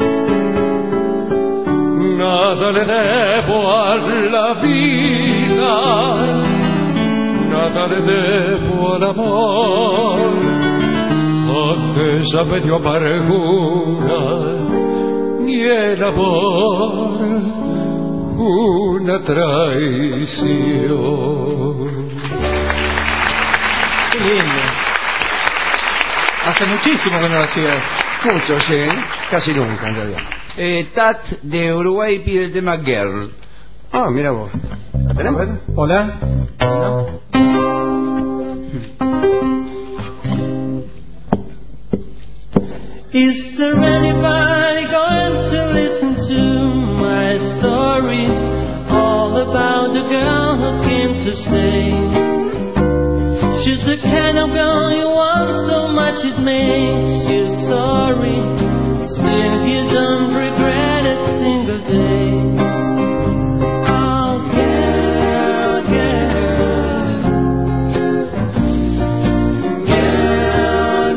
S3: Nada le debo a la vida, nada le debo al amor, aquella me dio amargura y el amor una traición.
S18: Qué lindo. Hace muchísimo que no lo hacías.
S3: Mucho, sí. Casi nunca, en realidad.
S6: Eh, Tat de Uruguay pide el tema Girl.
S3: Ah, mira vos. ¿La tenemos?
S18: Hola.
S19: Is there anybody going to listen to my story? All about the girl who came to stay. She's the kind of girl you want so much it makes you sorry. Still you don't regret a single day. Oh girl, girl, girl,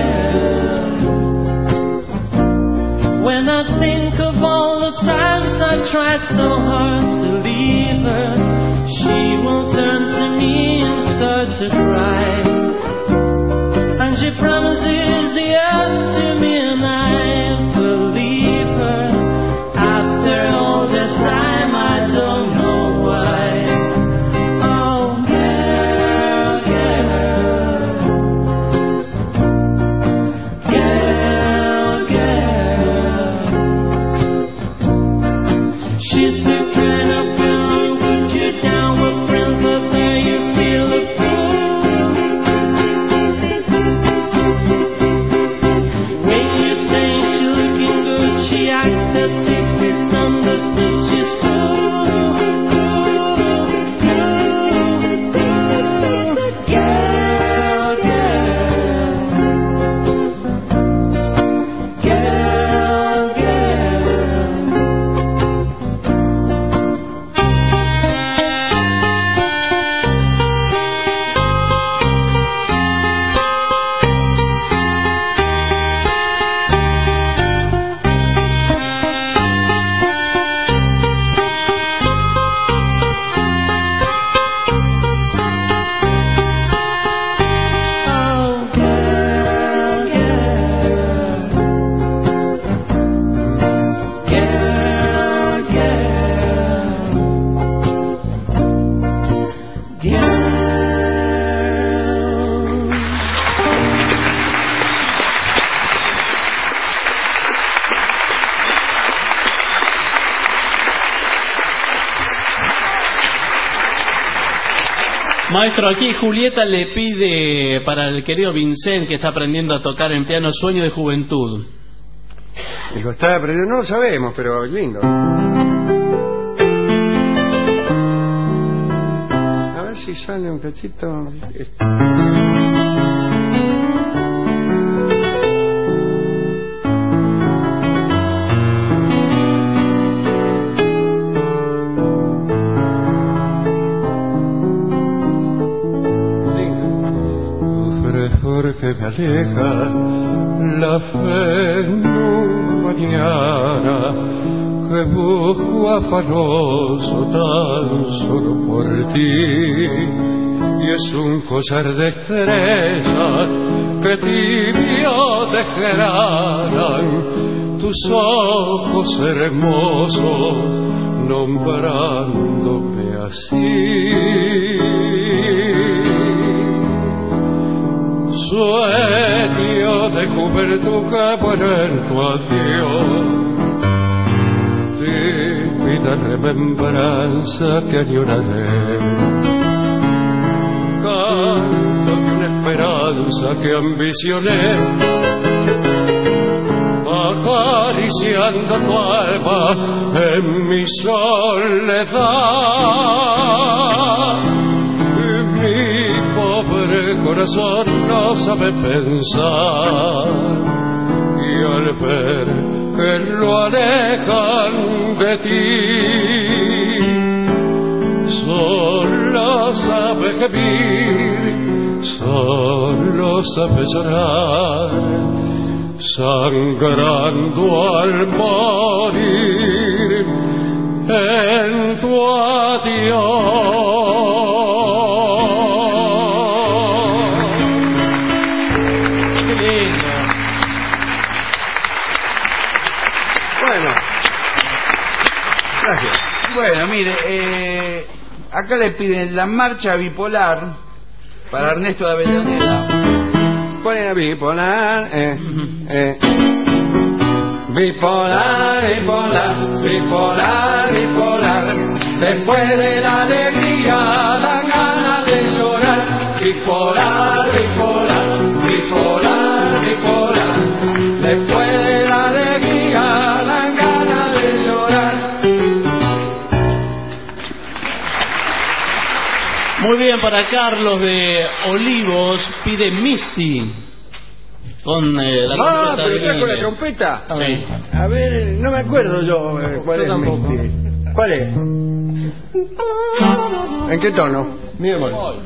S19: girl. When I think of all the times I tried so hard to leave her, she will turn to me and start to cry. And she promises the earth to me and I believe her. After all this time I don't know why. Oh girl, girl, girl, girl. She's the kind of girl who put you down with friends, but there you feel a fool. from the stitches through.
S5: Maestro, aquí Julieta le pide para el querido Vincent, que está aprendiendo a tocar en piano, Sueño de Juventud.
S3: Dijo, está aprendiendo, no lo sabemos, pero es lindo. A ver si sale un cachito.
S18: Que me aleja la fe en un mañana que busco afanoso tan solo por ti, y es un collar de estrellas que tibio dejarán tus ojos hermosos nombrándome así. Sueño de juventud que muere en tu acción, tímida remembranza que añoraré, canto de una esperanza que ambicioné, acariciando tu alma en mi soledad. El corazón no sabe pensar, y al ver que lo alejan de ti, solo sabe gemir, solo sabe llorar, sangrando al morir en tu adiós.
S6: Bueno, mire, eh, acá le piden la marcha bipolar para Ernesto de Avellaneda.
S3: ¿Cuál era bipolar? Eh, eh. Bipolar, bipolar, bipolar, bipolar. Después de la alegría dan ganas de llorar. Bipolar, bipolar, bipolar, bipolar. Después de la alegría dan ganas de llorar.
S5: Muy bien, para Carlos de Olivos pide Misty con eh, la
S3: ah,
S5: trompeta.
S3: pero está con la trompeta.
S5: Sí.
S3: A ver, no me acuerdo yo eh, cuál
S5: yo
S3: es Misty. ¿Cuál es? ¿En qué tono?
S18: Mi hermano.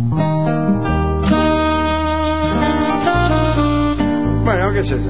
S3: Bueno, qué sé yo.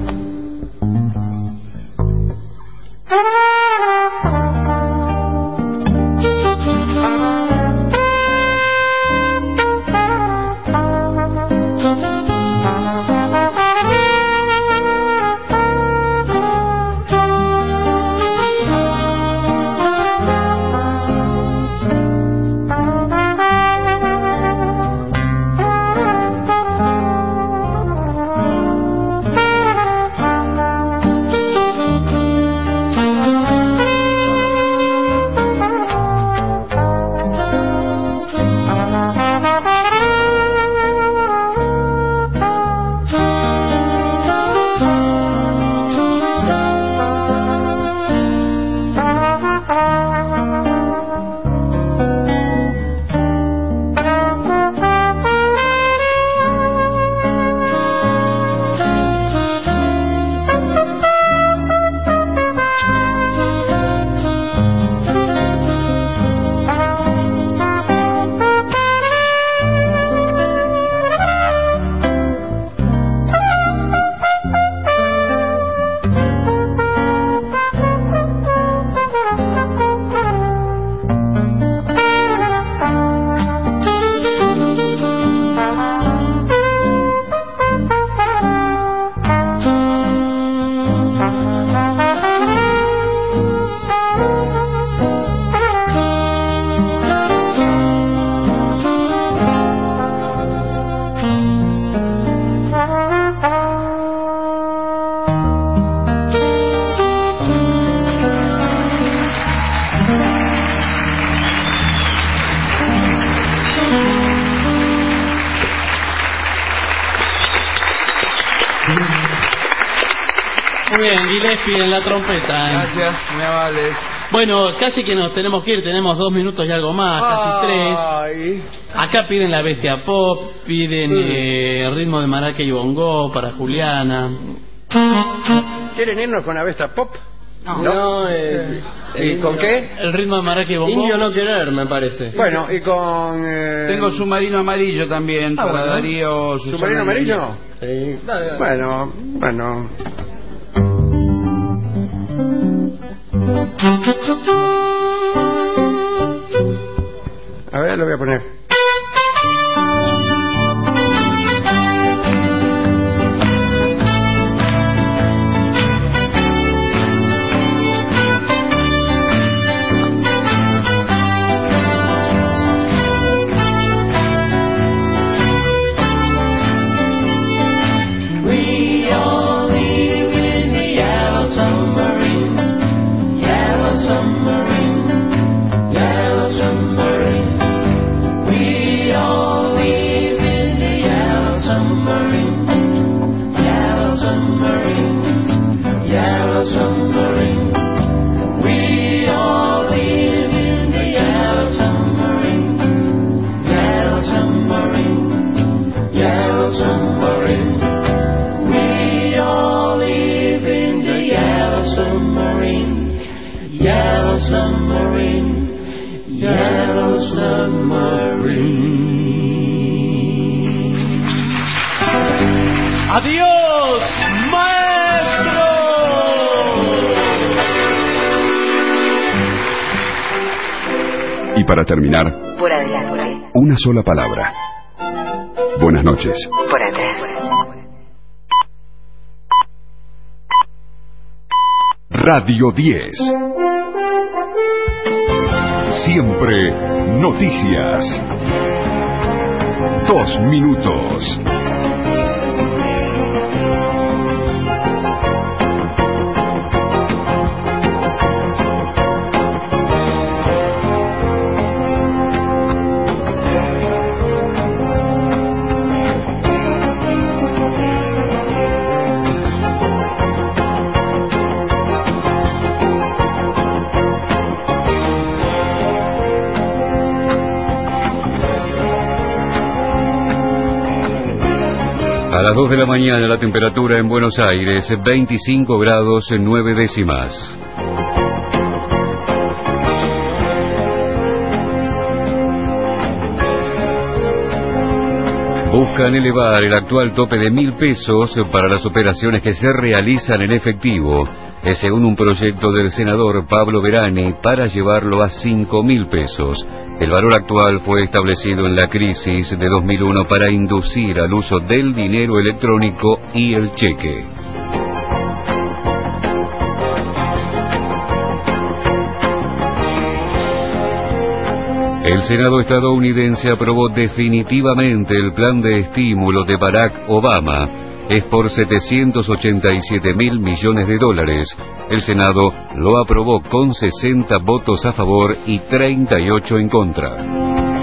S5: Gillespie en la trompeta.
S6: Gracias, me vales.
S5: Bueno, casi que nos tenemos que ir, tenemos dos minutos y algo más, casi tres.
S3: Ay.
S5: Acá piden la bestia pop, piden
S3: Sí.
S5: eh, ritmo de maraca y bongo para Juliana.
S3: ¿Quieren irnos con la Vesta Pop?
S11: No, no eh,
S3: ¿Y con qué?
S5: El ritmo de maraca y bongo.
S11: Indio no querer, me parece.
S3: Bueno, y con... Eh...
S6: Tengo submarino amarillo también,
S3: Ah,
S6: para
S3: bueno.
S6: Darío. Susana
S3: ¿Submarino amarillo?
S11: Sí. Dale, dale.
S3: Bueno, bueno. A ver, lo voy a poner.
S19: We all live in the yellow submarine, yellow submarine, yellow submarine. We all live in the yellow submarine, yellow submarine, yellow submarine. We all live in the yellow submarine, yellow submarine, yellow submarine. We all live in the yellow submarine, yellow submarine, yellow submarine.
S5: ¡Adiós, maestro!
S1: Y para terminar,
S2: Por adelante.
S1: una sola palabra. Buenas noches.
S2: Por atrás.
S1: Radio diez. Siempre noticias. Dos minutos.
S10: A las dos de la mañana la temperatura en Buenos Aires, veinticinco grados nueve décimas. Buscan elevar el actual tope de mil pesos para las operaciones que se realizan en efectivo, es según un proyecto del senador Pablo Verani para llevarlo a cinco mil pesos. El valor actual fue establecido en la crisis de dos mil uno para inducir al uso del dinero electrónico y el cheque. El Senado estadounidense aprobó definitivamente el plan de estímulo de Barack Obama. Es por setecientos ochenta y siete mil millones de dólares. El Senado lo aprobó con sesenta votos a favor y treinta y ocho en contra.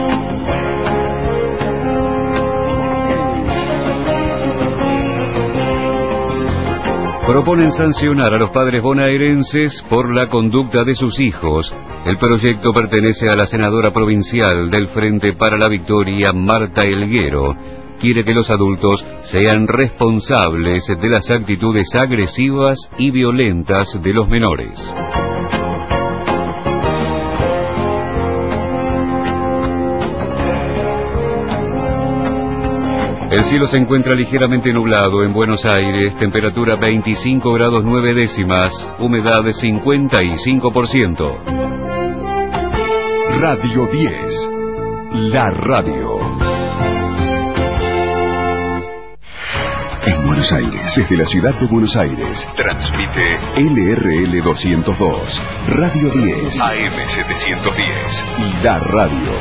S10: Proponen sancionar a los padres bonaerenses por la conducta de sus hijos. El proyecto pertenece a la senadora provincial del Frente para la Victoria, Marta Elguero. Quiere que los adultos sean responsables de las actitudes agresivas y violentas de los menores. El cielo se encuentra ligeramente nublado en Buenos Aires, temperatura veinticinco grados nueve décimas, humedad de cincuenta y cinco por ciento.
S1: Radio diez. La radio. En Buenos Aires, desde la ciudad de Buenos Aires, transmite L R L doscientos dos, Radio diez, A M setecientos diez, La Radio.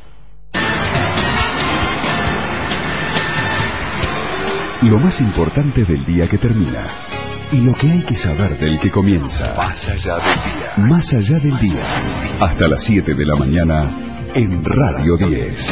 S1: Lo más importante del día que termina y lo que hay que saber del que comienza. Más allá del día. Más allá del día. Hasta las siete de la mañana en Radio diez.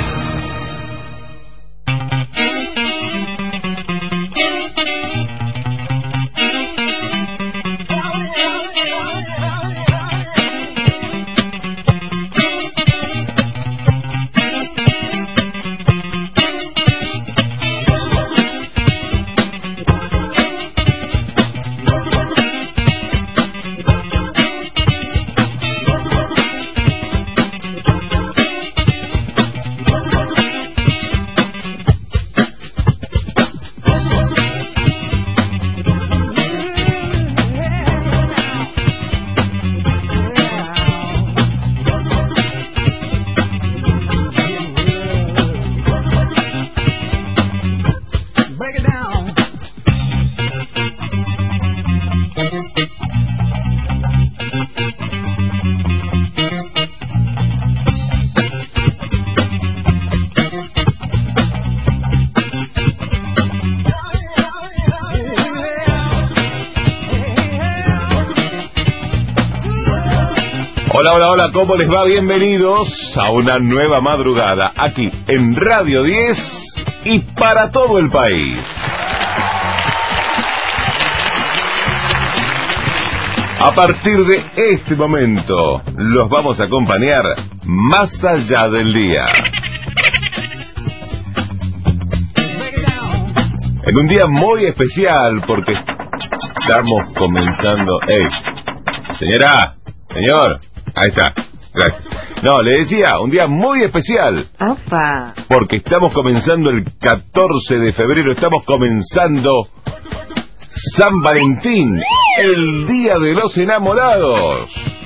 S20: Hola, hola, hola, ¿cómo les va? Bienvenidos a una nueva madrugada aquí en Radio diez y para todo el país. A partir de este momento los vamos a acompañar más allá del día. En un día muy especial porque estamos comenzando... ¡Ey! Señora, señor, ahí está, gracias. No, le decía, un día muy especial.
S2: Opa.
S20: Porque estamos comenzando el catorce de febrero, estamos comenzando San Valentín, el Día de los Enamorados.